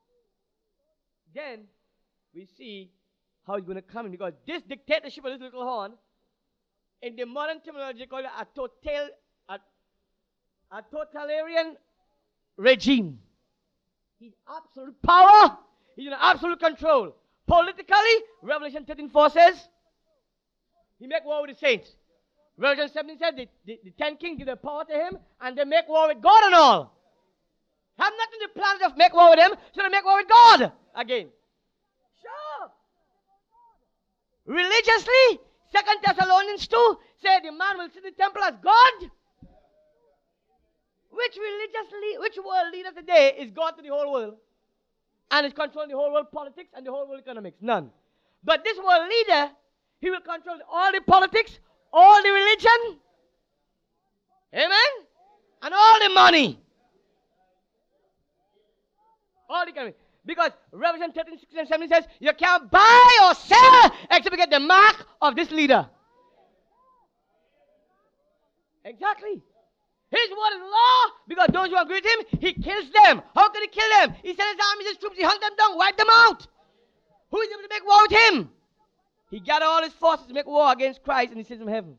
then we see how it's going to come in. Because this dictatorship of this little horn, in the modern terminology, called a total, a, a totalitarian regime. He's absolute power. He's in absolute control. Politically, Revelation thirteen four says, he make war with the saints. Revelation seventeen says, the, the, the ten kings give their power to him, and they make war with God and all. Have nothing to plan to make war with him, so they make war with God again. Sure. Religiously, Second Thessalonians two said the man will sit in the temple as God. Which religious, which world leader today is God to the whole world? And is controlling the whole world politics and the whole world economics? None. But this world leader, he will control all the politics, all the religion, amen, and all the money. All the economy. Because Revelation thirteen, sixteen, and seventeen says, you can't buy or sell except you get the mark of this leader. Exactly. His word is law, because those who agree with him, he kills them. How can he kill them? He sends his armies, his troops, he hunts them down, wipe them out. Who is able to make war with him? He gathered all his forces to make war against Christ, and he sends from heaven.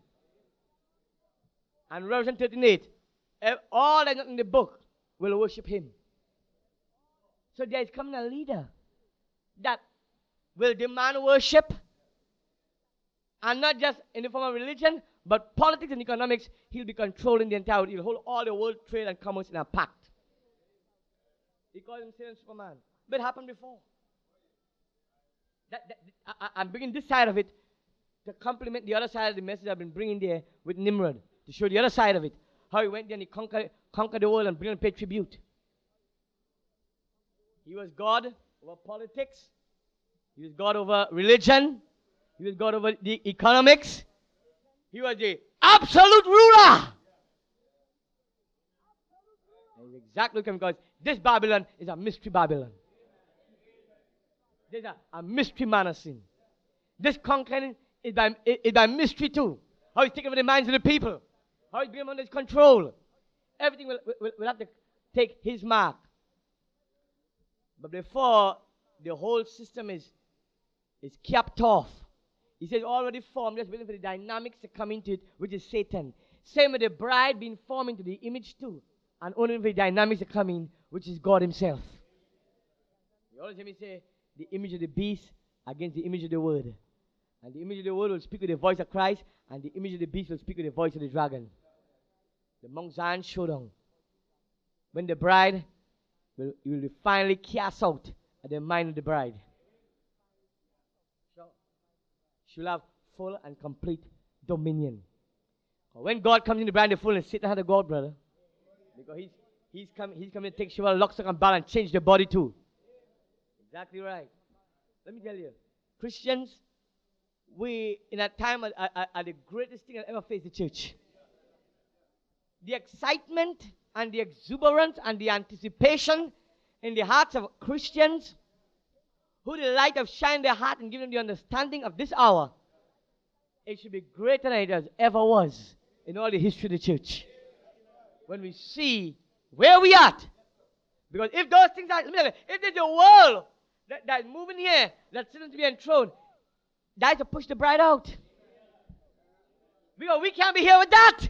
And Revelation thirteen eight, all that are not in the book will worship him. So there is coming a leader that will demand worship, and not just in the form of religion, but politics and economics. He'll be controlling the entire world. He'll hold all the world trade and commerce in a pact. He called himself Superman. But it happened before. That, that, I, I'm bringing this side of it to complement the other side of the message I've been bringing there with Nimrod, to show the other side of it. How he went there and he conquered, conquered the world and bring and pay tribute. He was God over politics. He was God over religion. He was God over the economics. He was the absolute ruler. And exactly because this Babylon is a mystery Babylon. There's a, a mystery man of sin. This conquering is by, is by mystery too. How he's taking over the minds of the people. How he's bringing them under his control. Everything will, will, will have to take his mark. But before the whole system is, is capped off, He says already formed, just waiting for the dynamics to come into it, which is Satan. Same with the bride being formed into the image too, and only for the dynamics to come in, which is God himself. You always hear me say, the image of the beast against the image of the word. And the image of the word will speak with the voice of Christ, and the image of the beast will speak with the voice of the dragon. The Mount Zion showdown. When the bride will, will be finally cast out of the mind of the bride. She will have full and complete dominion. When God comes in the bride in the fullness, Satan had to go out, brother. Because he's he's coming he's coming to take Shiva, lock, stock, and barrel and change the body too. Exactly right. Let me tell you, Christians, we in that time are, are, are the greatest thing that ever faced the church. The excitement and the exuberance and the anticipation in the hearts of Christians who the light have shined their heart and given them the understanding of this hour, it should be greater than it has ever was in all the history of the church. When we see where we are. Because if those things are, let me tell you, if there's a world that, that's moving here, that's sitting to be enthroned, that is to push the bride out. Because we can't be here with that.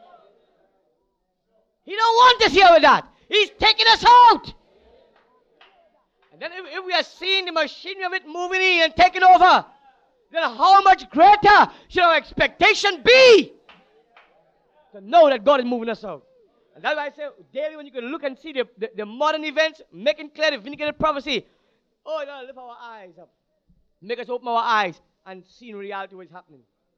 He don't want us here with that. He's taking us out. And then if, if we are seeing the machinery of it moving in and taking over, then how much greater should our expectation be to know that God is moving us out? And that's why I say daily when you can look and see the, the, the modern events, making clear the vindicated prophecy, oh, Lord, lift our eyes up. Make us open our eyes and see in reality what's happening.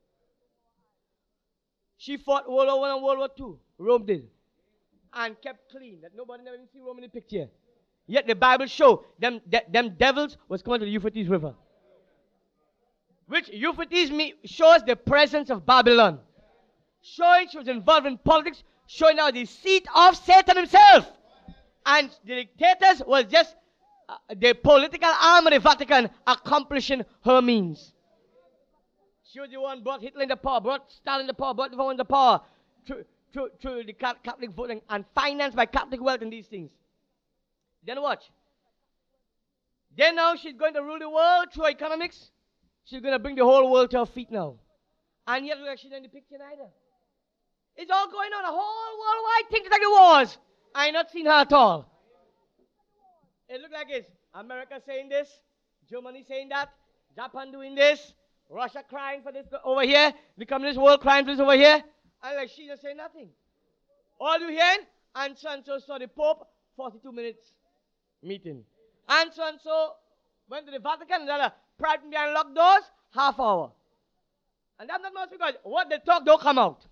She fought World War One and World War Two. Rome did. And kept clean. That nobody never even see Rome in the picture. Yet the Bible show them, de- them devils was coming to the Euphrates River. Which Euphrates me- shows the presence of Babylon. Showing she was involved in politics. Showing now the seat of Satan himself. And the dictators was just uh, the political arm of the Vatican accomplishing her means. She was the one brought Hitler in the power, brought Stalin in the power, brought the one in the power through, through, through the Catholic voting and financed by Catholic wealth and these things. Then watch. Then now she's going to rule the world through economics. She's going to bring the whole world to her feet now. And yet she's not in the picture either. It's all going on. A whole worldwide thing like it was. I ain't not seen her at all. It looked like it's America saying this, Germany saying that, Japan doing this, Russia crying for this over here, the communist world crying for this over here, and like she just saying nothing. All you hearing, and so and so saw the Pope, forty-two minutes meeting. And so and so went to the Vatican, and then private behind locked doors, half hour. And that's not much because what they talk don't come out.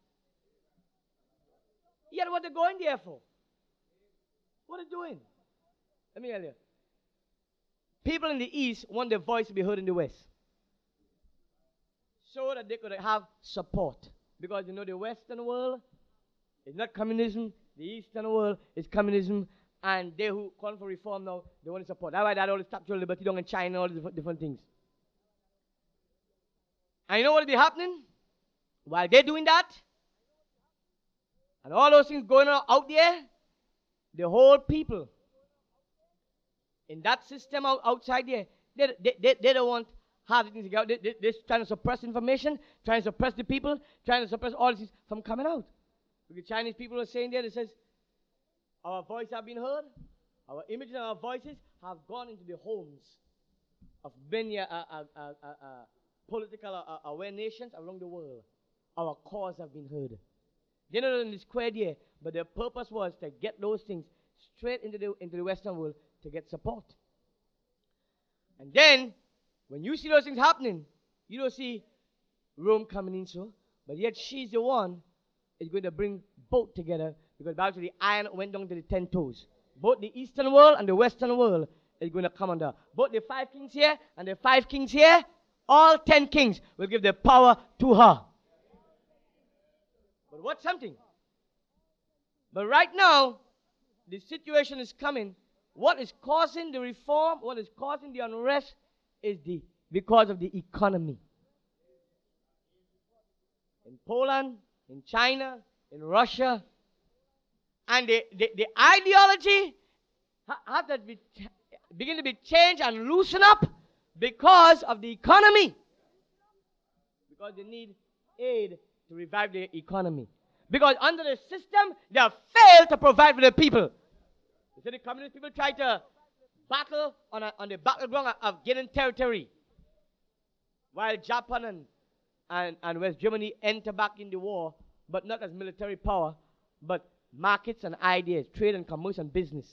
Yet what they're going there for? What are they doing? Let me tell you. People in the East want their voice to be heard in the West. So that they could have support. Because you know the Western world is not communism. The Eastern world is communism. And they who call for reform now, they want to support. That's why they had all the Statue of Liberty down in China, all the different, different things. And you know what will be happening? While they're doing that, and all those things going on out there, the whole people in that system out, outside there, they, they, they, they don't want hard things to go out. They, they, they're trying to suppress information, trying to suppress the people, trying to suppress all these from coming out. The Chinese people are saying there, they says, our voices have been heard, our images and our voices have gone into the homes of many uh, uh, uh, uh, uh, political uh, aware nations around the world. Our cause have been heard. They're not in the square there, but their purpose was to get those things straight into the, into the Western world to get support. And then, when you see those things happening, you don't see Rome coming in so, but yet she's the one is going to bring both together because Bible says the iron went down to the ten toes. Both the Eastern world and the Western world is going to come under. Both the five kings here and the five kings here, all ten kings will give their power to her. But what's something? But right now, the situation is coming. What is causing the reform, what is causing the unrest is the because of the economy. In Poland, in China, in Russia, and the, the, the ideology ha- has to be ch- begin to be changed and loosen up because of the economy. because they need aid to revive their economy. Because under the system, they have failed to provide for the people. So the communist people try to battle on, a, on the battleground of, of gaining territory, while Japan and, and, and West Germany enter back in the war, but not as military power, but markets and ideas, trade and commerce and business.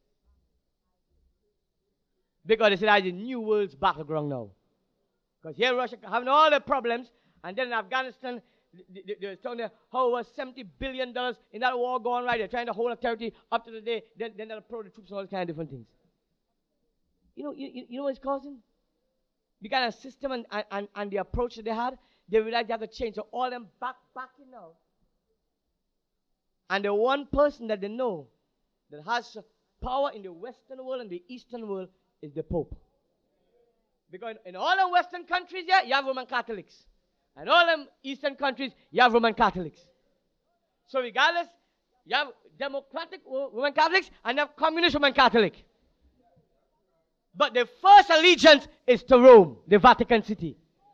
Because they said that's the new world's battleground now. Because here Russia having all the problems, and then in Afghanistan, they, they, they're talking about how was seventy billion dollars in that war going right. They're trying to hold a territory up to the day, then, then they'll throw the troops and all kind of different things. You know, you, you know what it's causing? The kind of system and, and, and the approach that they had, they realized they have to change. So all them back, back in now. And the one person that they know that has power in the Western world and the Eastern world is the Pope. Because in all the Western countries, yeah, you have Roman Catholics. And all them Eastern countries, you have Roman Catholics. So regardless, you have democratic Roman Catholics and you have communist Roman Catholic. But the first allegiance is to Rome, the Vatican City.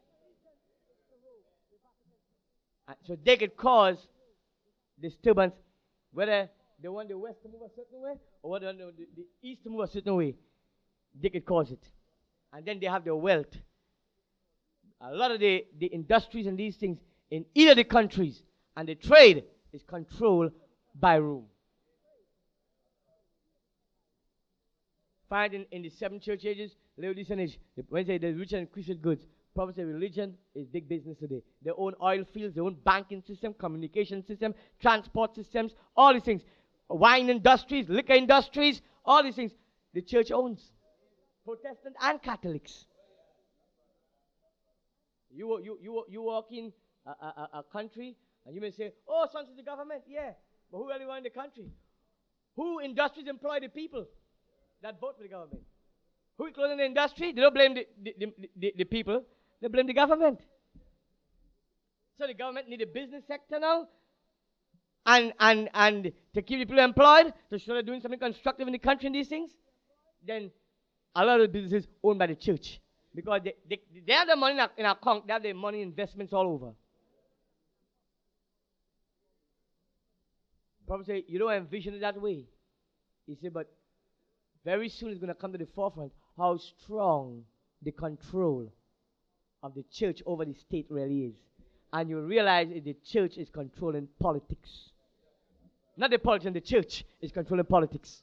And so they could cause disturbance, whether they want the West to move a certain way or whether they want the, the East to move a certain way. They could cause it. And then they have the wealth. A lot of the, the industries and these things in either of the countries and the trade is controlled by Rome. Find in, in the seven church ages, Laodicean age, when they say the rich and increased goods, probably say religion is big business today. They own oil fields, they own banking system, communication system, transport systems, all these things. Wine industries, liquor industries, all these things the church owns. Protestant and Catholics. You, you, you, you walk in a, a, a country and you may say, oh, sons of the government, yeah. But who really run the country? Who industries employ the people that vote for the government? Who is closing the industry? They don't blame the, the, the, the, the people. They blame the government. So the government need a business sector now. And, and, and to keep the people employed, to show they're doing something constructive in the country and these things. Then a lot of the businesses owned by the church. Because they, they, they have the money in our, in our account. They have the money investments all over. Probably say, you don't envision it that way. He said, but very soon it's going to come to the forefront how strong the control of the church over the state really is. And you realize that the church is controlling politics. Not the politician, the church is controlling politics.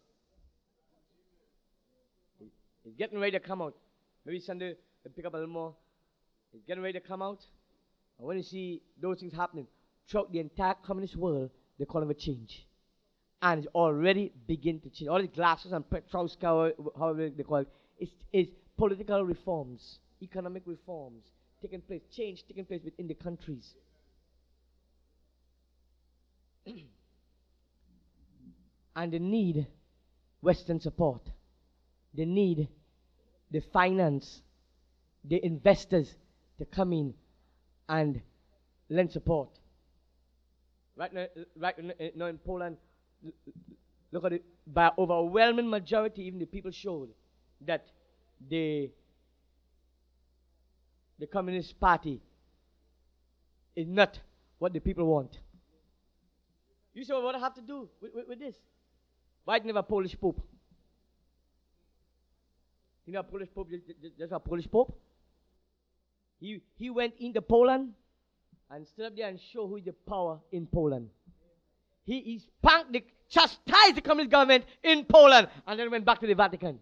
It's getting ready to come out. Maybe Sunday we'll pick up a little more. It's getting ready to come out. And when you see those things happening throughout the entire communist world, they call it a change. And it's already beginning to change. All the glasses and Petrowska, however they call it, is, is political reforms, economic reforms taking place, change taking place within the countries. And they need Western support. They need the finance, the investors to come in and lend support. Right now, right now in Poland, look at it, by overwhelming majority, even the people showed that the, the Communist Party is not what the people want. You say, well, what do I have to do with, with, with this? Why didn't have a Polish Pope? You know, a Polish Pope, just, just a Polish Pope. He, he went into Poland and stood up there and showed who is the power in Poland. He, he spanked, the, chastised the communist government in Poland and then went back to the Vatican.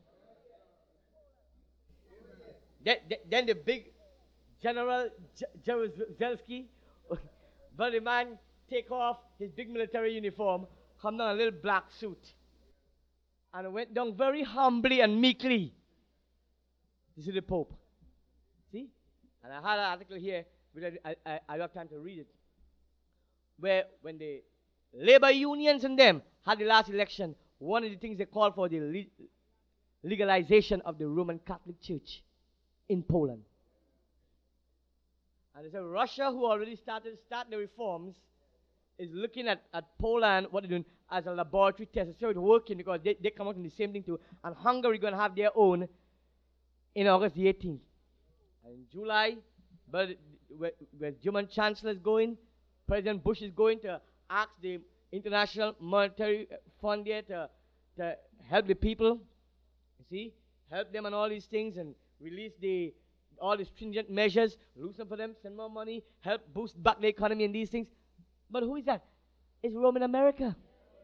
Then, then the big General Jaruzelski, but the man take off his big military uniform, come down in a little black suit, and went down very humbly and meekly to see the Pope. See? And I had an article here, but I, I, I don't have time to read it, where when the labor unions and them had the last election, one of the things they called for the le legalization of the Roman Catholic Church in Poland. And they said Russia, who already started start the reforms, is looking at, at Poland, what they're doing, as a laboratory test. So it's working because they, they come out in the same thing too. And Hungary going to have their own in August the eighteenth. And in July, but where, where German Chancellor is going, President Bush is going to ask the International Monetary Fund there to, to help the people, you see, help them on all these things and release the all the stringent measures, loosen for them, send more money, help boost back the economy and these things. But who is that? It's Rome in America.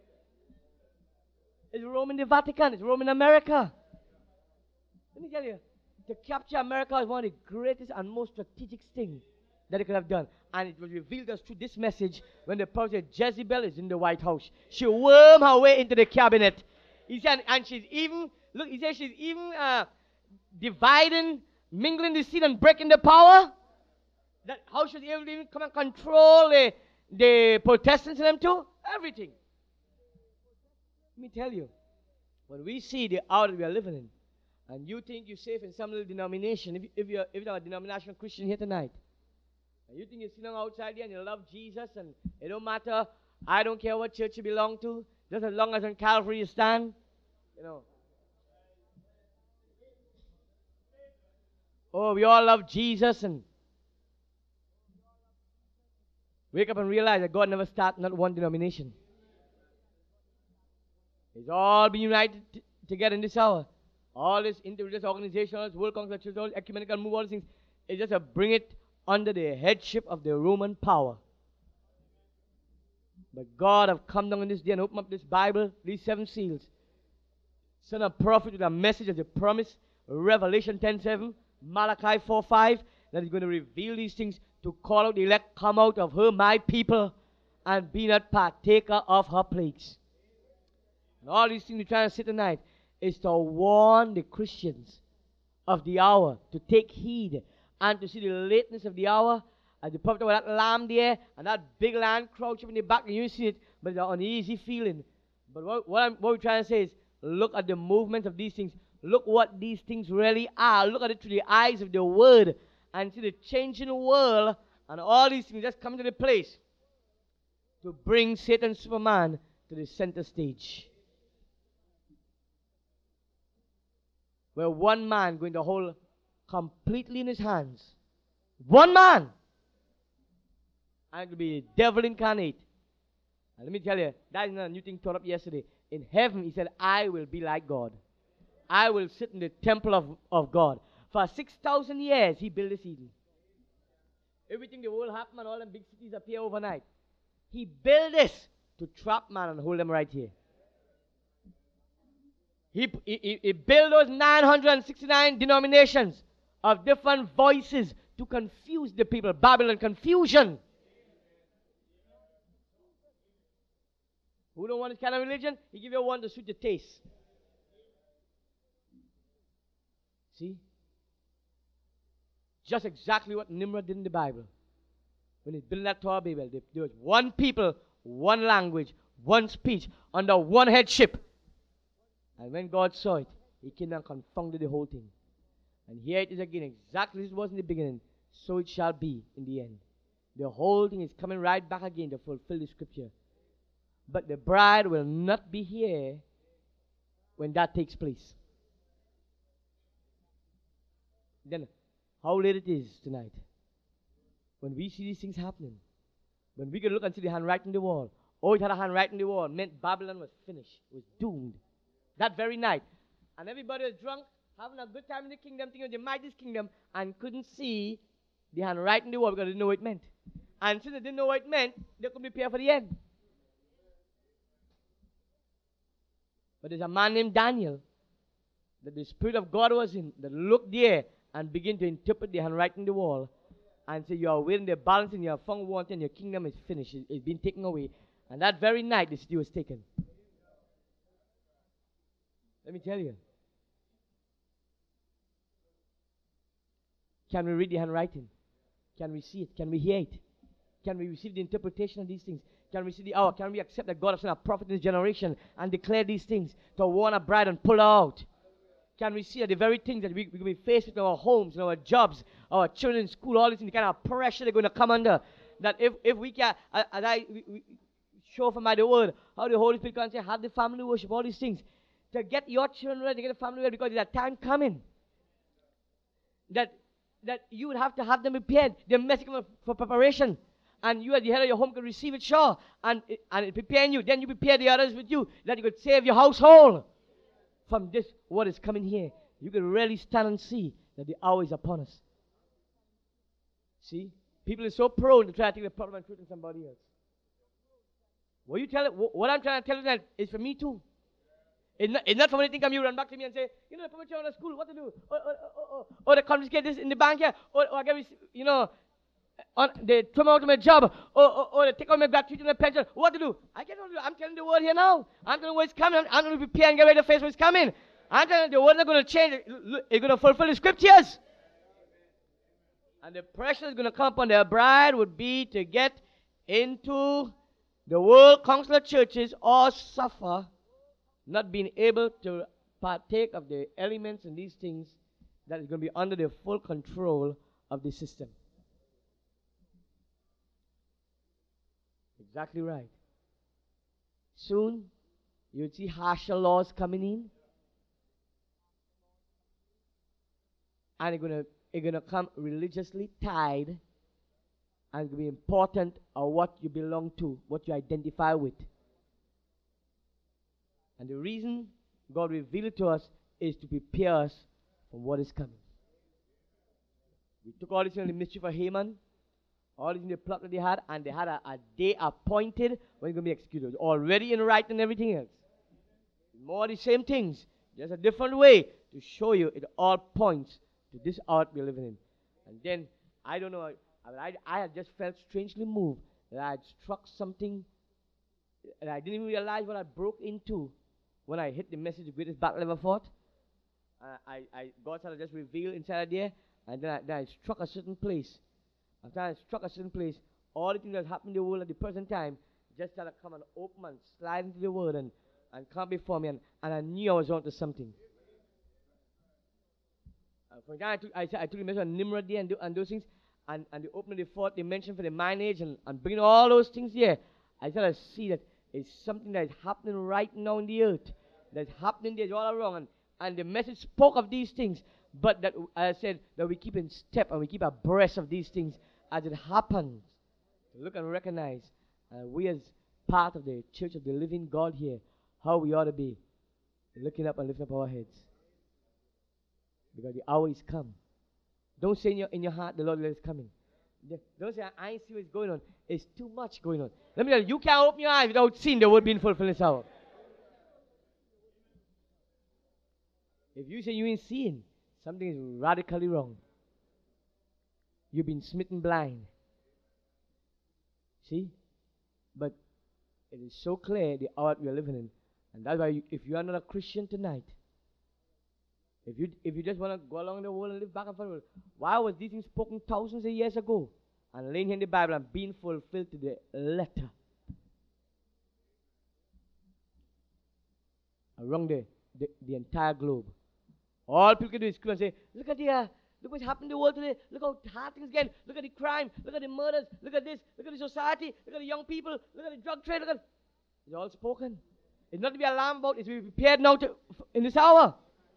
It's Rome in the Vatican. It's Rome in America. Let me tell you, to capture America is one of the greatest and most strategic things that they could have done. And it was revealed us through this message when the prophet Jezebel is in the White House. She wormed her way into the cabinet. He said, and she's even, look, he said she's even uh, dividing, mingling the seed and breaking the power. That how should he even come and control the, the Protestants and them too? Everything. Let me tell you, when we see the hour that we are living in, and you think you're safe in some little denomination, if, if, you're, if you're a denominational Christian here tonight, and you think you're sitting outside there and you love Jesus, and it don't matter, I don't care what church you belong to, just as long as on Calvary you stand, you know. Oh, we all love Jesus, and wake up and realize that God never started not one denomination. It's all being united t- together in this hour. All this individual organizations, World Council of Churches, all ecumenical move, all these things, it's just to bring it under the headship of the Roman power. But God have come down in this day and opened up this Bible, these seven seals. Send a prophet with a message of the promise, Revelation ten seven, Malachi four five, that is going to reveal these things to call out the elect, come out of her, my people, and be not partaker of her plagues. And all these things we're trying to say tonight is to warn the Christians of the hour, to take heed, and to see the lateness of the hour. As the prophet with that lamb there, and that big lion crouch up in the back, and you see it, but it's an uneasy feeling. But what, what, I'm, what we're trying to say is, look at the movement of these things. Look what these things really are. Look at it through the eyes of the Word, and see the changing world, and all these things just come to the place to bring Satan Superman to the center stage. Where one man going to hold completely in his hands. One man. And it will be the devil incarnate. And let me tell you, that is not a new thing taught up yesterday. In heaven, he said, I will be like God. I will sit in the temple of, of God. For six thousand years, he built this Eden. Everything the world happened and all them big cities appear overnight. He built this to trap man and hold them right here. He, he, he built those nine hundred sixty-nine denominations of different voices to confuse the people. Babylon confusion. Who don't want this kind of religion? He give you one to suit your taste. See? Just exactly what Nimrod did in the Bible. When he built that Tower Babel, there was one people, one language, one speech, under one headship. And when God saw it, he came and confounded the whole thing. And here it is again, exactly as it was in the beginning, so it shall be in the end. The whole thing is coming right back again to fulfill the scripture. But the bride will not be here when that takes place. Then, how late it is tonight. When we see these things happening, when we can look and see the handwriting on the wall. Oh, it had a handwriting on the wall. Meant Babylon was finished. It was doomed. That very night. And everybody was drunk, having a good time in the kingdom, thinking of the mightiest kingdom, and couldn't see the handwriting on the wall because they didn't know what it meant. And since they didn't know what it meant, they couldn't prepare for the end. But there's a man named Daniel that the Spirit of God was in, that looked there and began to interpret the handwriting on the wall and say, you are waiting the balance and you have found wanting, and your kingdom is finished. It, it's been taken away. And that very night, the city was taken. Let me tell you. Can we read the handwriting? Can we see it? Can we hear it? Can we receive the interpretation of these things? Can we see the hour? Can we accept that God has sent a prophet in this generation and declare these things to warn a bride and pull her out? Can we see that the very things that we, we will be faced with in our homes, in our jobs, our children in school, all these things, the kind of pressure they're going to come under, that if, if we can, as I we, we show from my the word, how the Holy Spirit can say, have the family worship, all these things, to get your children ready, to get the family ready, because there's a time coming that that you would have to have them prepared. They're messing up for preparation. And you at the head of your home can receive it, sure. And it, and it preparing you. Then you prepare the others with you, that you could save your household from this, what is coming here. You can really stand and see that the hour is upon us. See? People are so prone to try to take the problem and put it in somebody else. What you tell it, what I'm trying to tell you that is for me too. It's not, it's not for anything come you run back to me and say, you know, the promotion on the school, what to do? Or, or, or, or, or they confiscate this in the bank here. Or, or I get, you know, on, they throw me out of my job. Or, or, or they take out my gratuity and my pension. What to do? I get on. I'm telling the word here now. I'm telling what's coming. I'm, I'm going to prepare and get ready to face what's coming. I'm telling you, the word is not going to change. It's going to fulfill the scriptures. And the pressure is going to come upon their bride would be to get into the world council of churches or suffer not being able to partake of the elements and these things that is going to be under the full control of the system. Exactly right. Soon, you'll see harsher laws coming in. And it's going to it's going to come religiously tied, and it's going to be important of what you belong to, what you identify with. And the reason God revealed it to us is to prepare us for what is coming. We took all this in the mystery for Haman, all this in the plot that they had, and they had a, a day appointed when it's going to be executed. Already in writing and everything else. More of the same things, just a different way to show you it all points to this art we're living in. And then, I don't know, I, I, I had just felt strangely moved that I had struck something and I didn't even realize what I broke into when I hit the message, the greatest battle ever fought. Uh, I, I, God started just revealed inside there, and then I, then I struck a certain place. After I struck a certain place, all the things that happened in the world at the present time just started to come and open and slide into the word and, and come before me, and, and I knew I was onto something. Uh, for I took, I, I took the message on Nimrod there and, do, and those things, and, and the opening of the fourth dimension for the mind age, and, and bringing all those things here. I started to see that it's something that is happening right now in the earth. That's happening there all around. And, and the message spoke of these things. But that, as I said, that we keep in step and we keep abreast of these things as it happens. Look and recognize. Uh, we as part of the church of the living God here, how we ought to be looking up and lifting up our heads. Because the hour is come. Don't say in your, in your heart, the Lord is coming. Don't say, I ain't see what's going on. It's too much going on. Let me tell you, you can't open your eyes without seeing the word being fulfilled in this hour. If you say you ain't seeing, something is radically wrong. You've been smitten blind. See? But it is so clear the hour we are living in. And that's why you, if you are not a Christian tonight, if you if you just want to go along the world and live back and forth, why was these things spoken thousands of years ago and laying here in the Bible and being fulfilled to the letter? Around the, the, the entire globe. All people can do is come and say, look at the, uh, look what's happening in the world today. Look how hard things get. Look at the crime. Look at the murders. Look at this. Look at the society. Look at the young people. Look at the drug trade. Look at it's all spoken. It's not to be alarmed about. It's to be prepared now to, in this hour.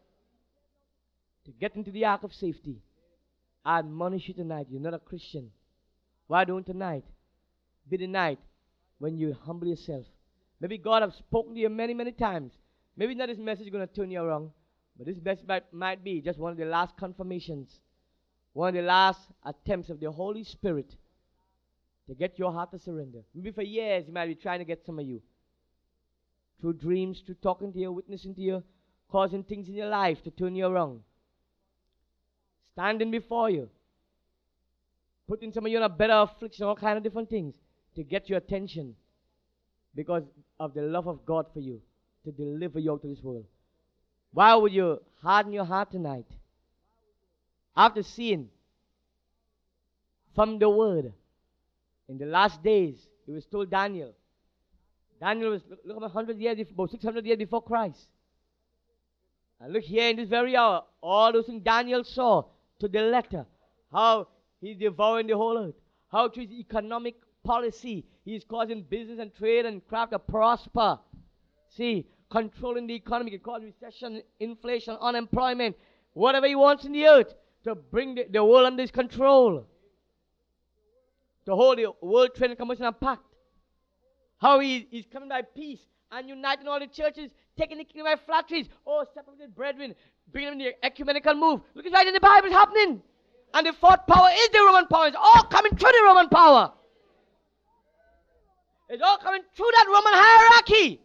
To get into the ark of safety. I admonish you tonight. You're not a Christian. Why don't tonight be the night when you humble yourself? Maybe God has spoken to you many, many times. Maybe not this message is going to turn you around. But this message might, might be just one of the last confirmations. One of the last attempts of the Holy Spirit to get your heart to surrender. Maybe for years He might be trying to get some of you. Through dreams, through talking to you, witnessing to you, causing things in your life to turn you around. Standing before you. Putting some of you in a better affliction, all kind of different things to get your attention because of the love of God for you to deliver you out of this world. Why would you harden your heart tonight? After seeing from the word in the last days, it was told Daniel. Daniel was, look, look about one hundred years, about six hundred years before Christ. And look here in this very hour, all those things Daniel saw to the letter, how he's devouring the whole earth, how through his economic policy, he's causing business and trade and craft to prosper. See, controlling the economy can cause recession, inflation, unemployment, whatever he wants in the earth. to bring the, the world under his control, to hold the World Trade and Commission Pact. How he is coming by peace and uniting all the churches, taking the kingdom by flatteries. Oh, separated brethren, bringing them in the ecumenical move. Look, it's right in the Bible, it's happening. And the fourth power is the Roman power. It's all coming through the Roman power. It's all coming through that Roman hierarchy.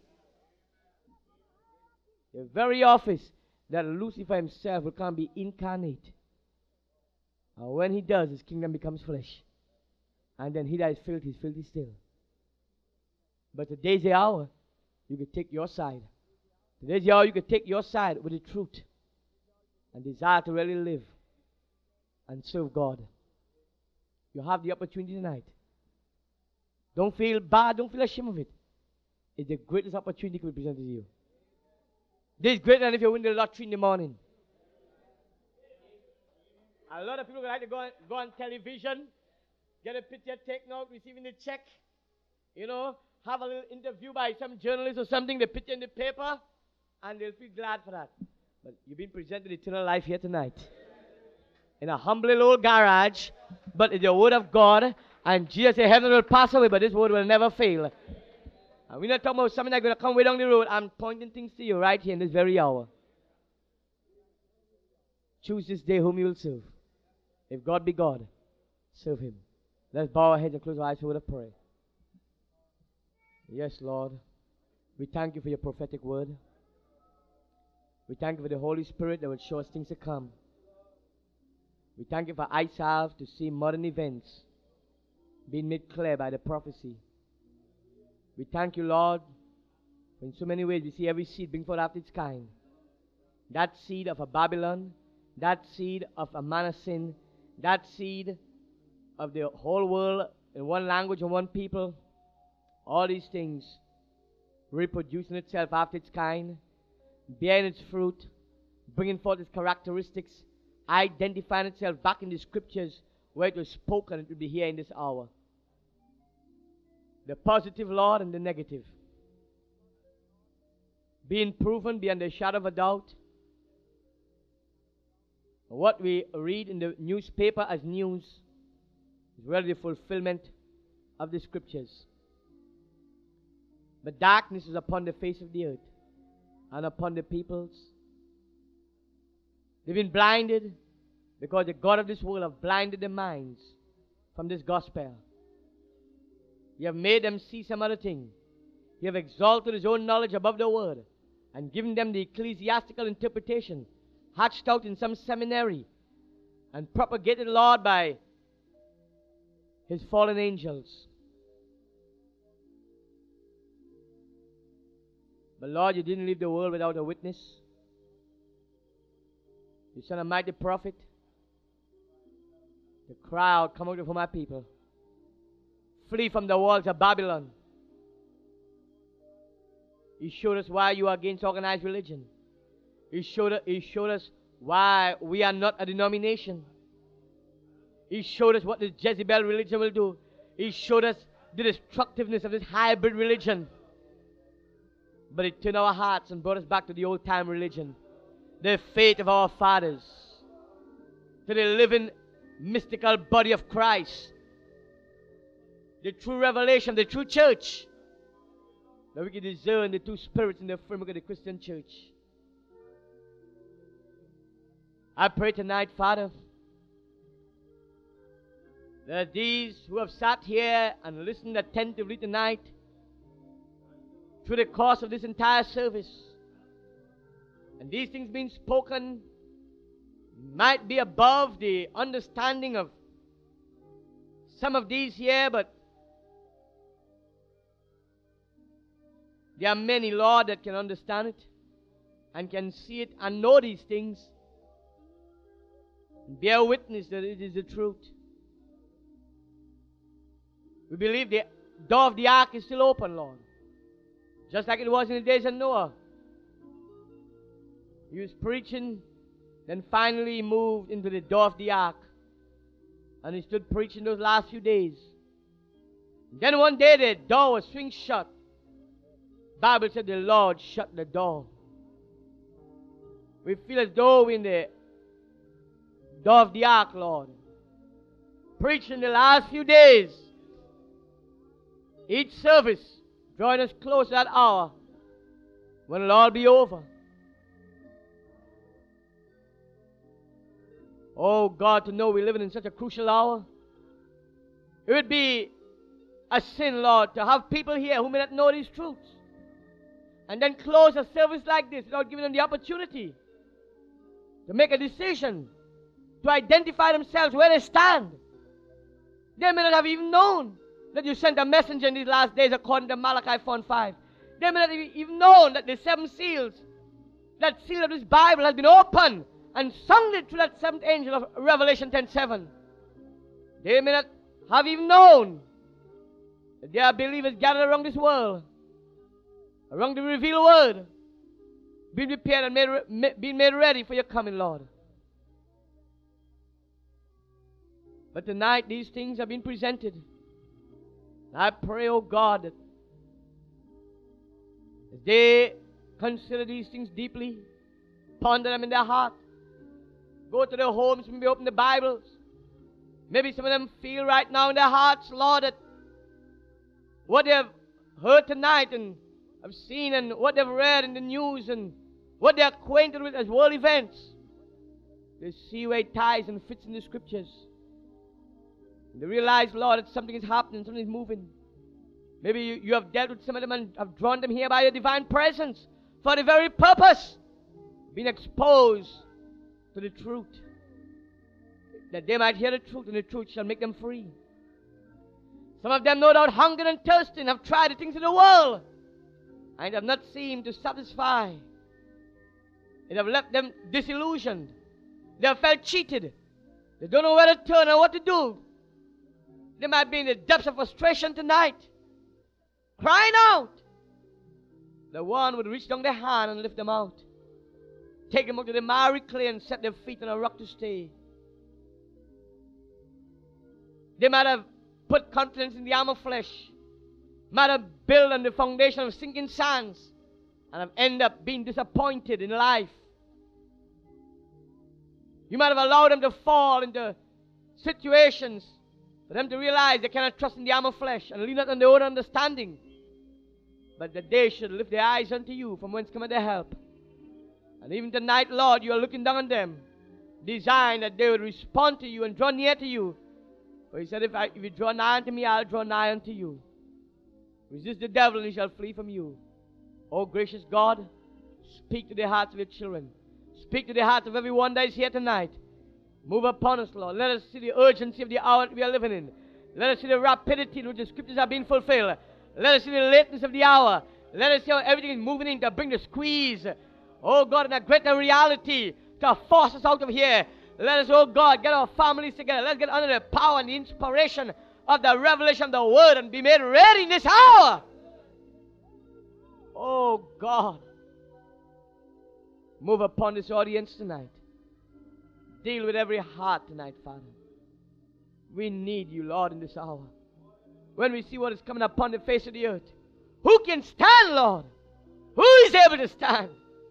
The very office that Lucifer himself will come be incarnate. And when he does, his kingdom becomes flesh. And then he that is filthy is filthy still. But today's the hour you can take your side. Today's the hour you can take your side with the truth and desire to really live and serve God. You have the opportunity tonight. Don't feel bad. Don't feel ashamed of it. It's the greatest opportunity that will be presented to you. This is greater than if you win the lottery in the morning. A lot of people like to go on, go on television, get a picture taken out, receiving the check, you know, have a little interview by some journalist or something, they put it in the paper, and they'll feel glad for that. But you've been presented eternal life here tonight. In a humble little old garage, but it's the word of God, and Jesus said heaven will pass away, but this word will never fail. And we're not talking about something that's going to come way down the road. I'm pointing things to you right here in this very hour. Choose this day whom you will serve. If God be God, serve him. Let's bow our heads and close our eyes for a word of prayer. Yes, Lord. We thank you for your prophetic word. We thank you for the Holy Spirit that will show us things to come. We thank you for eyes salve to see modern events being made clear by the prophecy. We thank you, Lord, for in so many ways we see every seed bring forth after its kind. That seed of a Babylon, that seed of a man of sin, that seed of the whole world in one language and one people, all these things reproducing itself after its kind, bearing its fruit, bringing forth its characteristics, identifying itself back in the scriptures where it was spoken, it will be here in this hour. The positive, Lord, and the negative. Being proven beyond the shadow of a doubt. What we read in the newspaper as news is really the fulfillment of the scriptures. But darkness is upon the face of the earth and upon the peoples. They've been blinded because the God of this world have blinded their minds from this gospel. You have made them see some other thing. You have exalted his own knowledge above the word and given them the ecclesiastical interpretation hatched out in some seminary and propagated, Lord, by his fallen angels. But Lord, you didn't leave the world without a witness. You sent a mighty prophet. The crowd come out from my people. Flee from the walls of Babylon. He showed us why you are against organized religion. He showed, us, he showed us why we are not a denomination. He showed us what this Jezebel religion will do. He showed us the destructiveness of this hybrid religion. But it turned our hearts and brought us back to the old time religion. The faith of our fathers. To the living mystical body of Christ. The true revelation of the true church. That we can discern the two spirits in the framework of the Christian church. I pray tonight, Father, that these who have sat here and listened attentively tonight, through the course of this entire service, and these things being spoken might be above the understanding of some of these here, but there are many, Lord, that can understand it and can see it and know these things and bear witness that it is the truth. We believe the door of the ark is still open, Lord, just like it was in the days of Noah. He was preaching, then finally he moved into the door of the ark, and he stood preaching those last few days. Then one day the door was swing shut. Bible said the Lord shut the door. We feel as though we're in the door of the ark, Lord. Preaching the last few days. Each service drawing us close to that hour when it'll all be over. Oh God, to know we're living in such a crucial hour. It would be a sin, Lord, to have people here who may not know these truths and then close a service like this without giving them the opportunity to make a decision, to identify themselves where they stand. They may not have even known that you sent a messenger in these last days according to Malachi four and five. They may not have even known that the seven seals, that seal of this Bible has been opened and sounded through that seventh angel of Revelation ten seven. They may not have even known that there are believers gathered around this world, around the revealed word, being prepared and made, being made ready for your coming, Lord. But tonight these things have been presented. I pray, oh God, that as they consider these things deeply, ponder them in their heart, go to their homes, maybe open the Bibles. Maybe some of them feel right now in their hearts, Lord, that what they have heard tonight and have seen and what they've read in the news and what they're acquainted with as world events, they see where it ties and fits in the Scriptures. And they realize, Lord, that something is happening, something is moving. Maybe you, you have dealt with some of them and have drawn them here by your divine presence for the very purpose, being exposed to the truth, that they might hear the truth, and the truth shall make them free. Some of them, no doubt, hungering and thirsting, have tried the things of the world, and have not seemed to satisfy. It have left them disillusioned. They have felt cheated. They don't know where to turn and what to do. They might be in the depths of frustration tonight, crying out. The one would reach down their hand and lift them out, take them out to the miry clay and set their feet on a rock to stay. They might have put confidence in the arm of flesh, might have built on the foundation of sinking sands, and have ended up being disappointed in life. You might have allowed them to fall into situations for them to realize they cannot trust in the arm of flesh and lean not on their own understanding, but that they should lift their eyes unto you, from whence cometh their help. And even tonight, Lord, you are looking down on them, designed that they would respond to you and draw near to you. For he said, if, I, if you draw nigh unto me, I'll draw nigh unto you. Resist the devil, and he shall flee from you. Oh, gracious God, speak to the hearts of your children. Speak to the hearts of everyone that is here tonight. Move upon us, Lord. Let us see the urgency of the hour that we are living in. Let us see the rapidity in which the Scriptures are being fulfilled. Let us see the lateness of the hour. Let us see how everything is moving in to bring the squeeze, oh God, in a greater reality to force us out of here. Let us, oh God, get our families together. Let's get under the power and the inspiration of the revelation of the Word and be made ready in this hour. Oh God, move upon this audience tonight. Deal with every heart tonight, Father. We need you, Lord, in this hour. When we see what is coming upon the face of the earth, who can stand, Lord? Who is able to stand?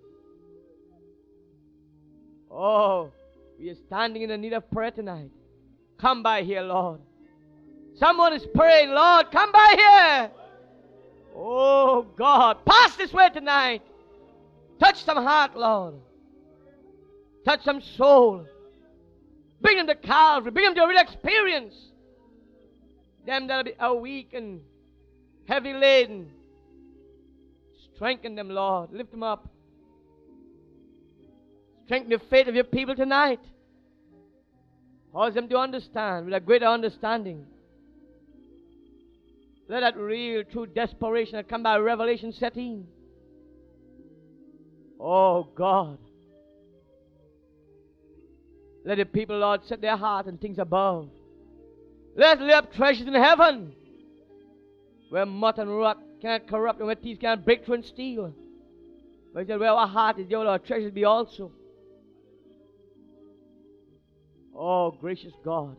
Oh, we are standing in the need of prayer tonight. Come by here, Lord. Someone is praying, Lord, come by here. Oh, God, pass this way tonight. Touch some heart, Lord. Touch some soul. Bring them to Calvary. Bring them to a real experience. Them that are weak and heavy laden, strengthen them, Lord. Lift them up. Strengthen the faith of your people tonight. Cause them to understand with a greater understanding. Let that real, true desperation that come by revelation set in. Oh, God. Let the people, Lord, set their heart on things above. Let us lay up treasures in heaven, where moth and rot cannot corrupt and where thieves cannot break through and steal. But he said, where our heart is, there will our treasures be also. Oh, gracious God,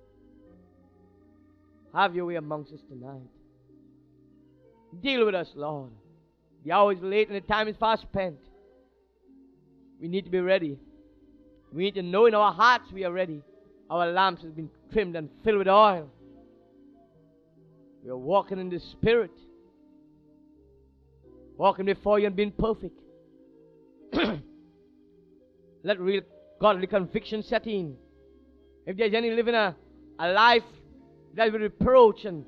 have your way amongst us tonight. Deal with us, Lord. The hour is late and the time is fast spent. We need to be ready. We need to know in our hearts we are ready. Our lamps have been trimmed and filled with oil. We are walking in the Spirit. Walking before you and being perfect. Let real godly conviction set in. If there's any living a, a life that will reproach and,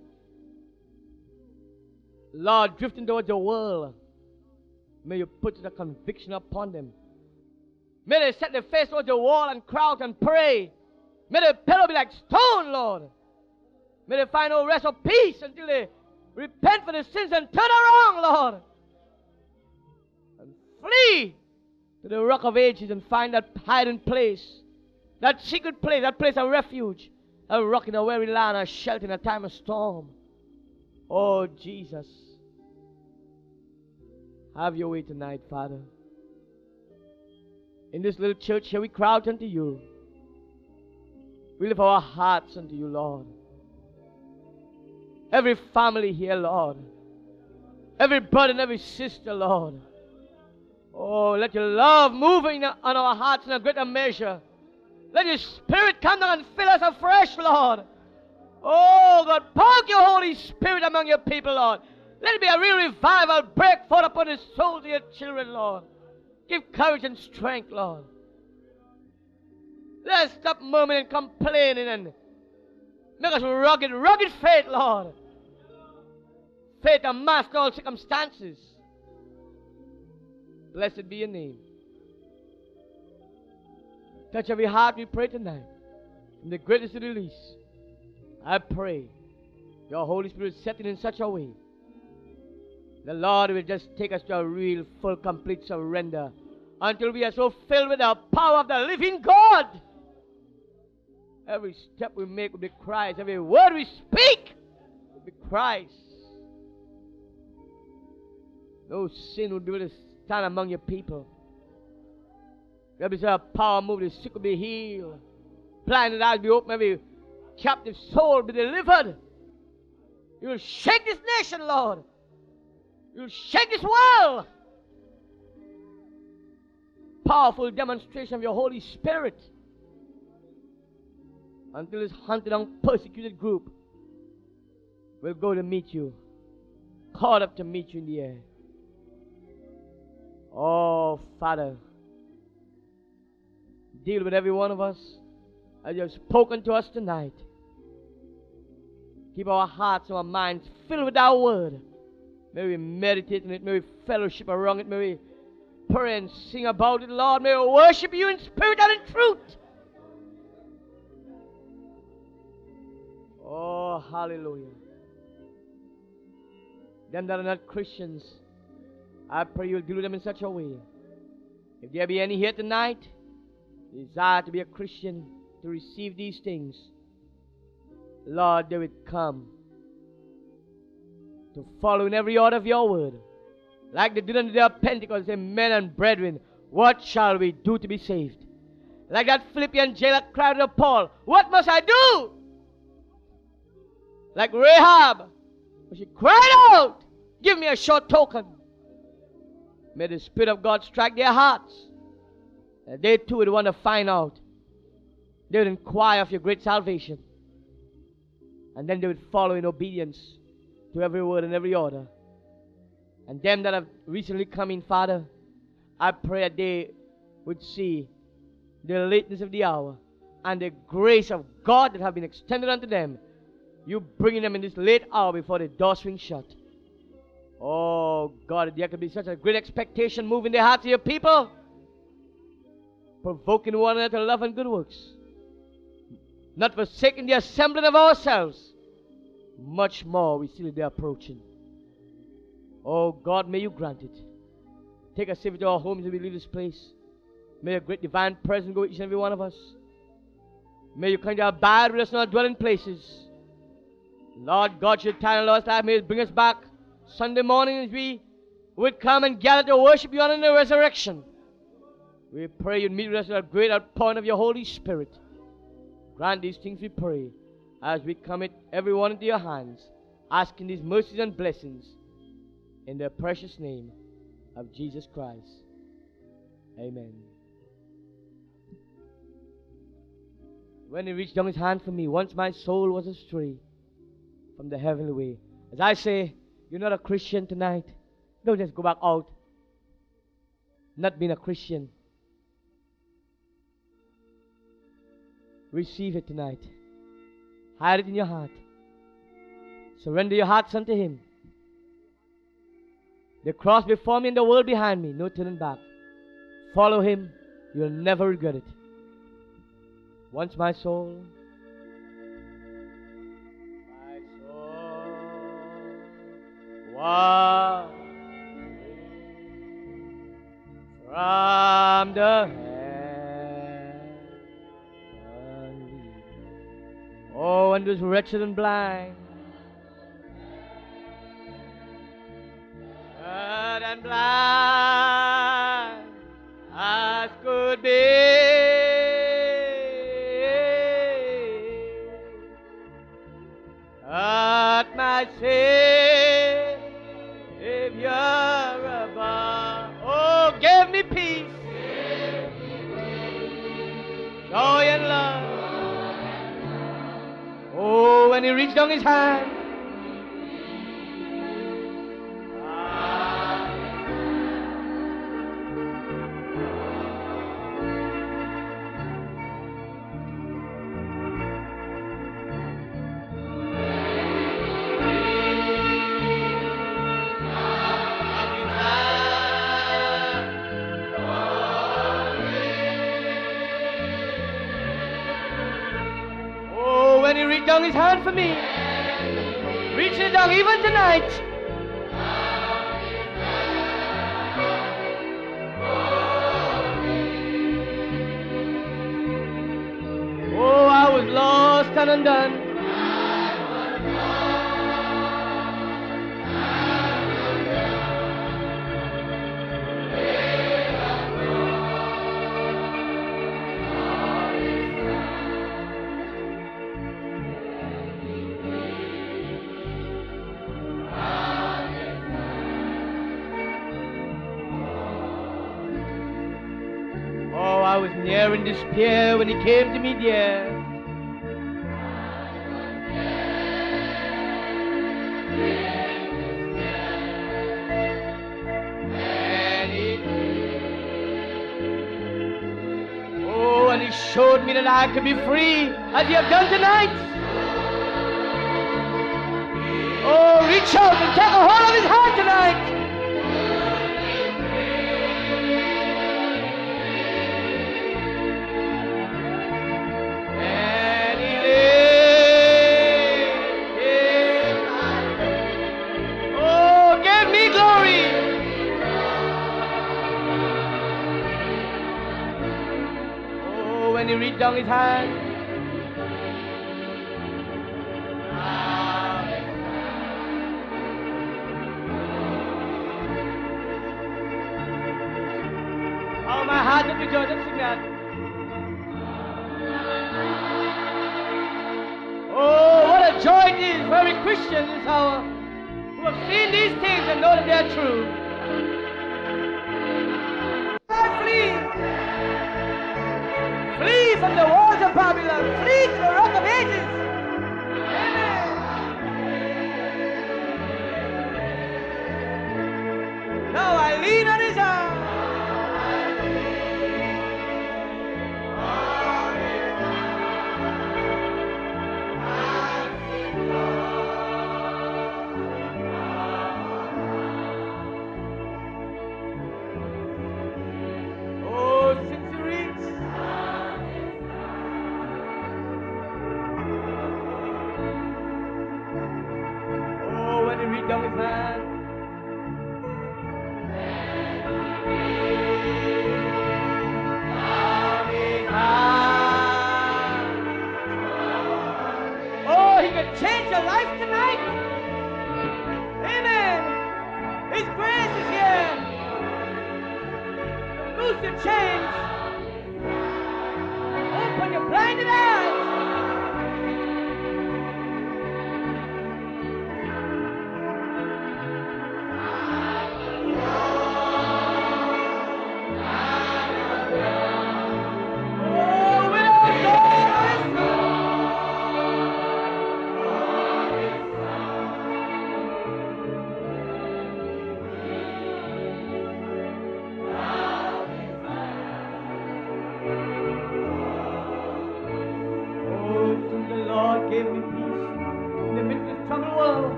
Lord, drifting towards the world, may you put the conviction upon them. May they set their face towards the wall and cry out and pray. May their pillow be like stone, Lord. May they find no rest or peace until they repent for their sins and turn around, Lord. And flee to the rock of ages and find that hiding place, that secret place, that place of refuge, a rock in a weary land, a shelter in a time of storm. Oh, Jesus. Have your way tonight, Father. In this little church here, we cry out unto you. We lift our hearts unto you, Lord. Every family here, Lord. Every brother and every sister, Lord. Oh, let your love move in, on our hearts in a greater measure. Let your Spirit come down and fill us afresh, Lord. Oh, God, pour out your Holy Spirit among your people, Lord. Let it be a real revival, break forth upon the souls of your children, Lord. Give courage and strength, Lord. Let us stop murmuring and complaining and make us rugged, rugged faith, Lord. Faith that master all circumstances. Blessed be your name. Touch every heart, we pray tonight. From the greatest to the least, I pray your Holy Spirit set it in such a way the Lord will just take us to a real, full, complete surrender until we are so filled with the power of the living God. Every step we make will be Christ. Every word we speak will be Christ. No sin will be able to stand among your people. There will be such a power move, the sick will be healed. Blinded eyes will be opened, every captive soul will be delivered. You will shake this nation, Lord. You will shake this world. Powerful demonstration of your Holy Spirit. Until this hunted and persecuted group will go to meet you. Caught up to meet you in the air. Oh, Father. Deal with every one of us as you have spoken to us tonight. Keep our hearts and our minds filled with our word. May we meditate on it. May we fellowship around it. May we pray and sing about it, Lord. May we worship you in spirit and in truth. Oh, hallelujah. Them that are not Christians, I pray you'll deal with them in such a way. If there be any here tonight, desire to be a Christian, to receive these things, Lord, they would come to follow in every order of your word. Like they did on the day of Pentecost, say, men and brethren, what shall we do to be saved? Like that Philippian jailer cried to Paul, what must I do? Like Rahab, she cried out, give me a short token. May the Spirit of God strike their hearts. And they too would want to find out. They would inquire of your great salvation. And then they would follow in obedience to every word and every order. And them that have recently come in, Father, I pray that they would see the lateness of the hour and the grace of God that have been extended unto them. You bringing them in this late hour before the door swings shut. Oh, God, there could be such a great expectation moving the hearts of your people. Provoking one another to love and good works. Not forsaking the assembling of ourselves. Much more we see they're approaching. Oh, God, may you grant it. Take us safely to our homes as we leave this place. May a great divine presence go with each and every one of us. May you come to abide with us in our dwelling places. Lord God, should time lost life, may it bring us back Sunday morning as we would come and gather to worship you on the resurrection. We pray you'd meet with us at a great outpouring of your Holy Spirit. Grant these things, we pray, as we commit everyone into your hands, asking these mercies and blessings in the precious name of Jesus Christ. Amen. When he reached down his hand for me, once my soul was astray from the heavenly way. As I say, you're not a Christian tonight. Don't just go back out not being a Christian. Receive it tonight. Hide it in your heart. Surrender your hearts unto Him. The cross before me and the world behind me. No turning back. Follow Him. You'll never regret it. Once my soul, my soul was from the heavenly. Oh, and was wretched and blind, wretched and blind as could be. At my Savior above, oh, give me peace, give me peace. Joy and love. Oh, when He reached down His hand, down His hand for me, reaching it down even tonight. Oh, I was lost and undone. I was near in despair when He came to me dear. And he, oh, and He showed me that I could be free, as you have done tonight. Oh, reach out and take a hold of His hand tonight. When He reached down His hand, oh, my heart will be joy. Let's sing that. Oh, what a joy it is for every Christian this hour who have seen these things and know that they are true. Flee! Flee from the walls of Babylon. Flee to the rock of ages. Amen. Now I lean on His arm. Oh, since He reached, down His hand. Oh, He can change your life tonight. Amen. His grace is here. Loose your chains.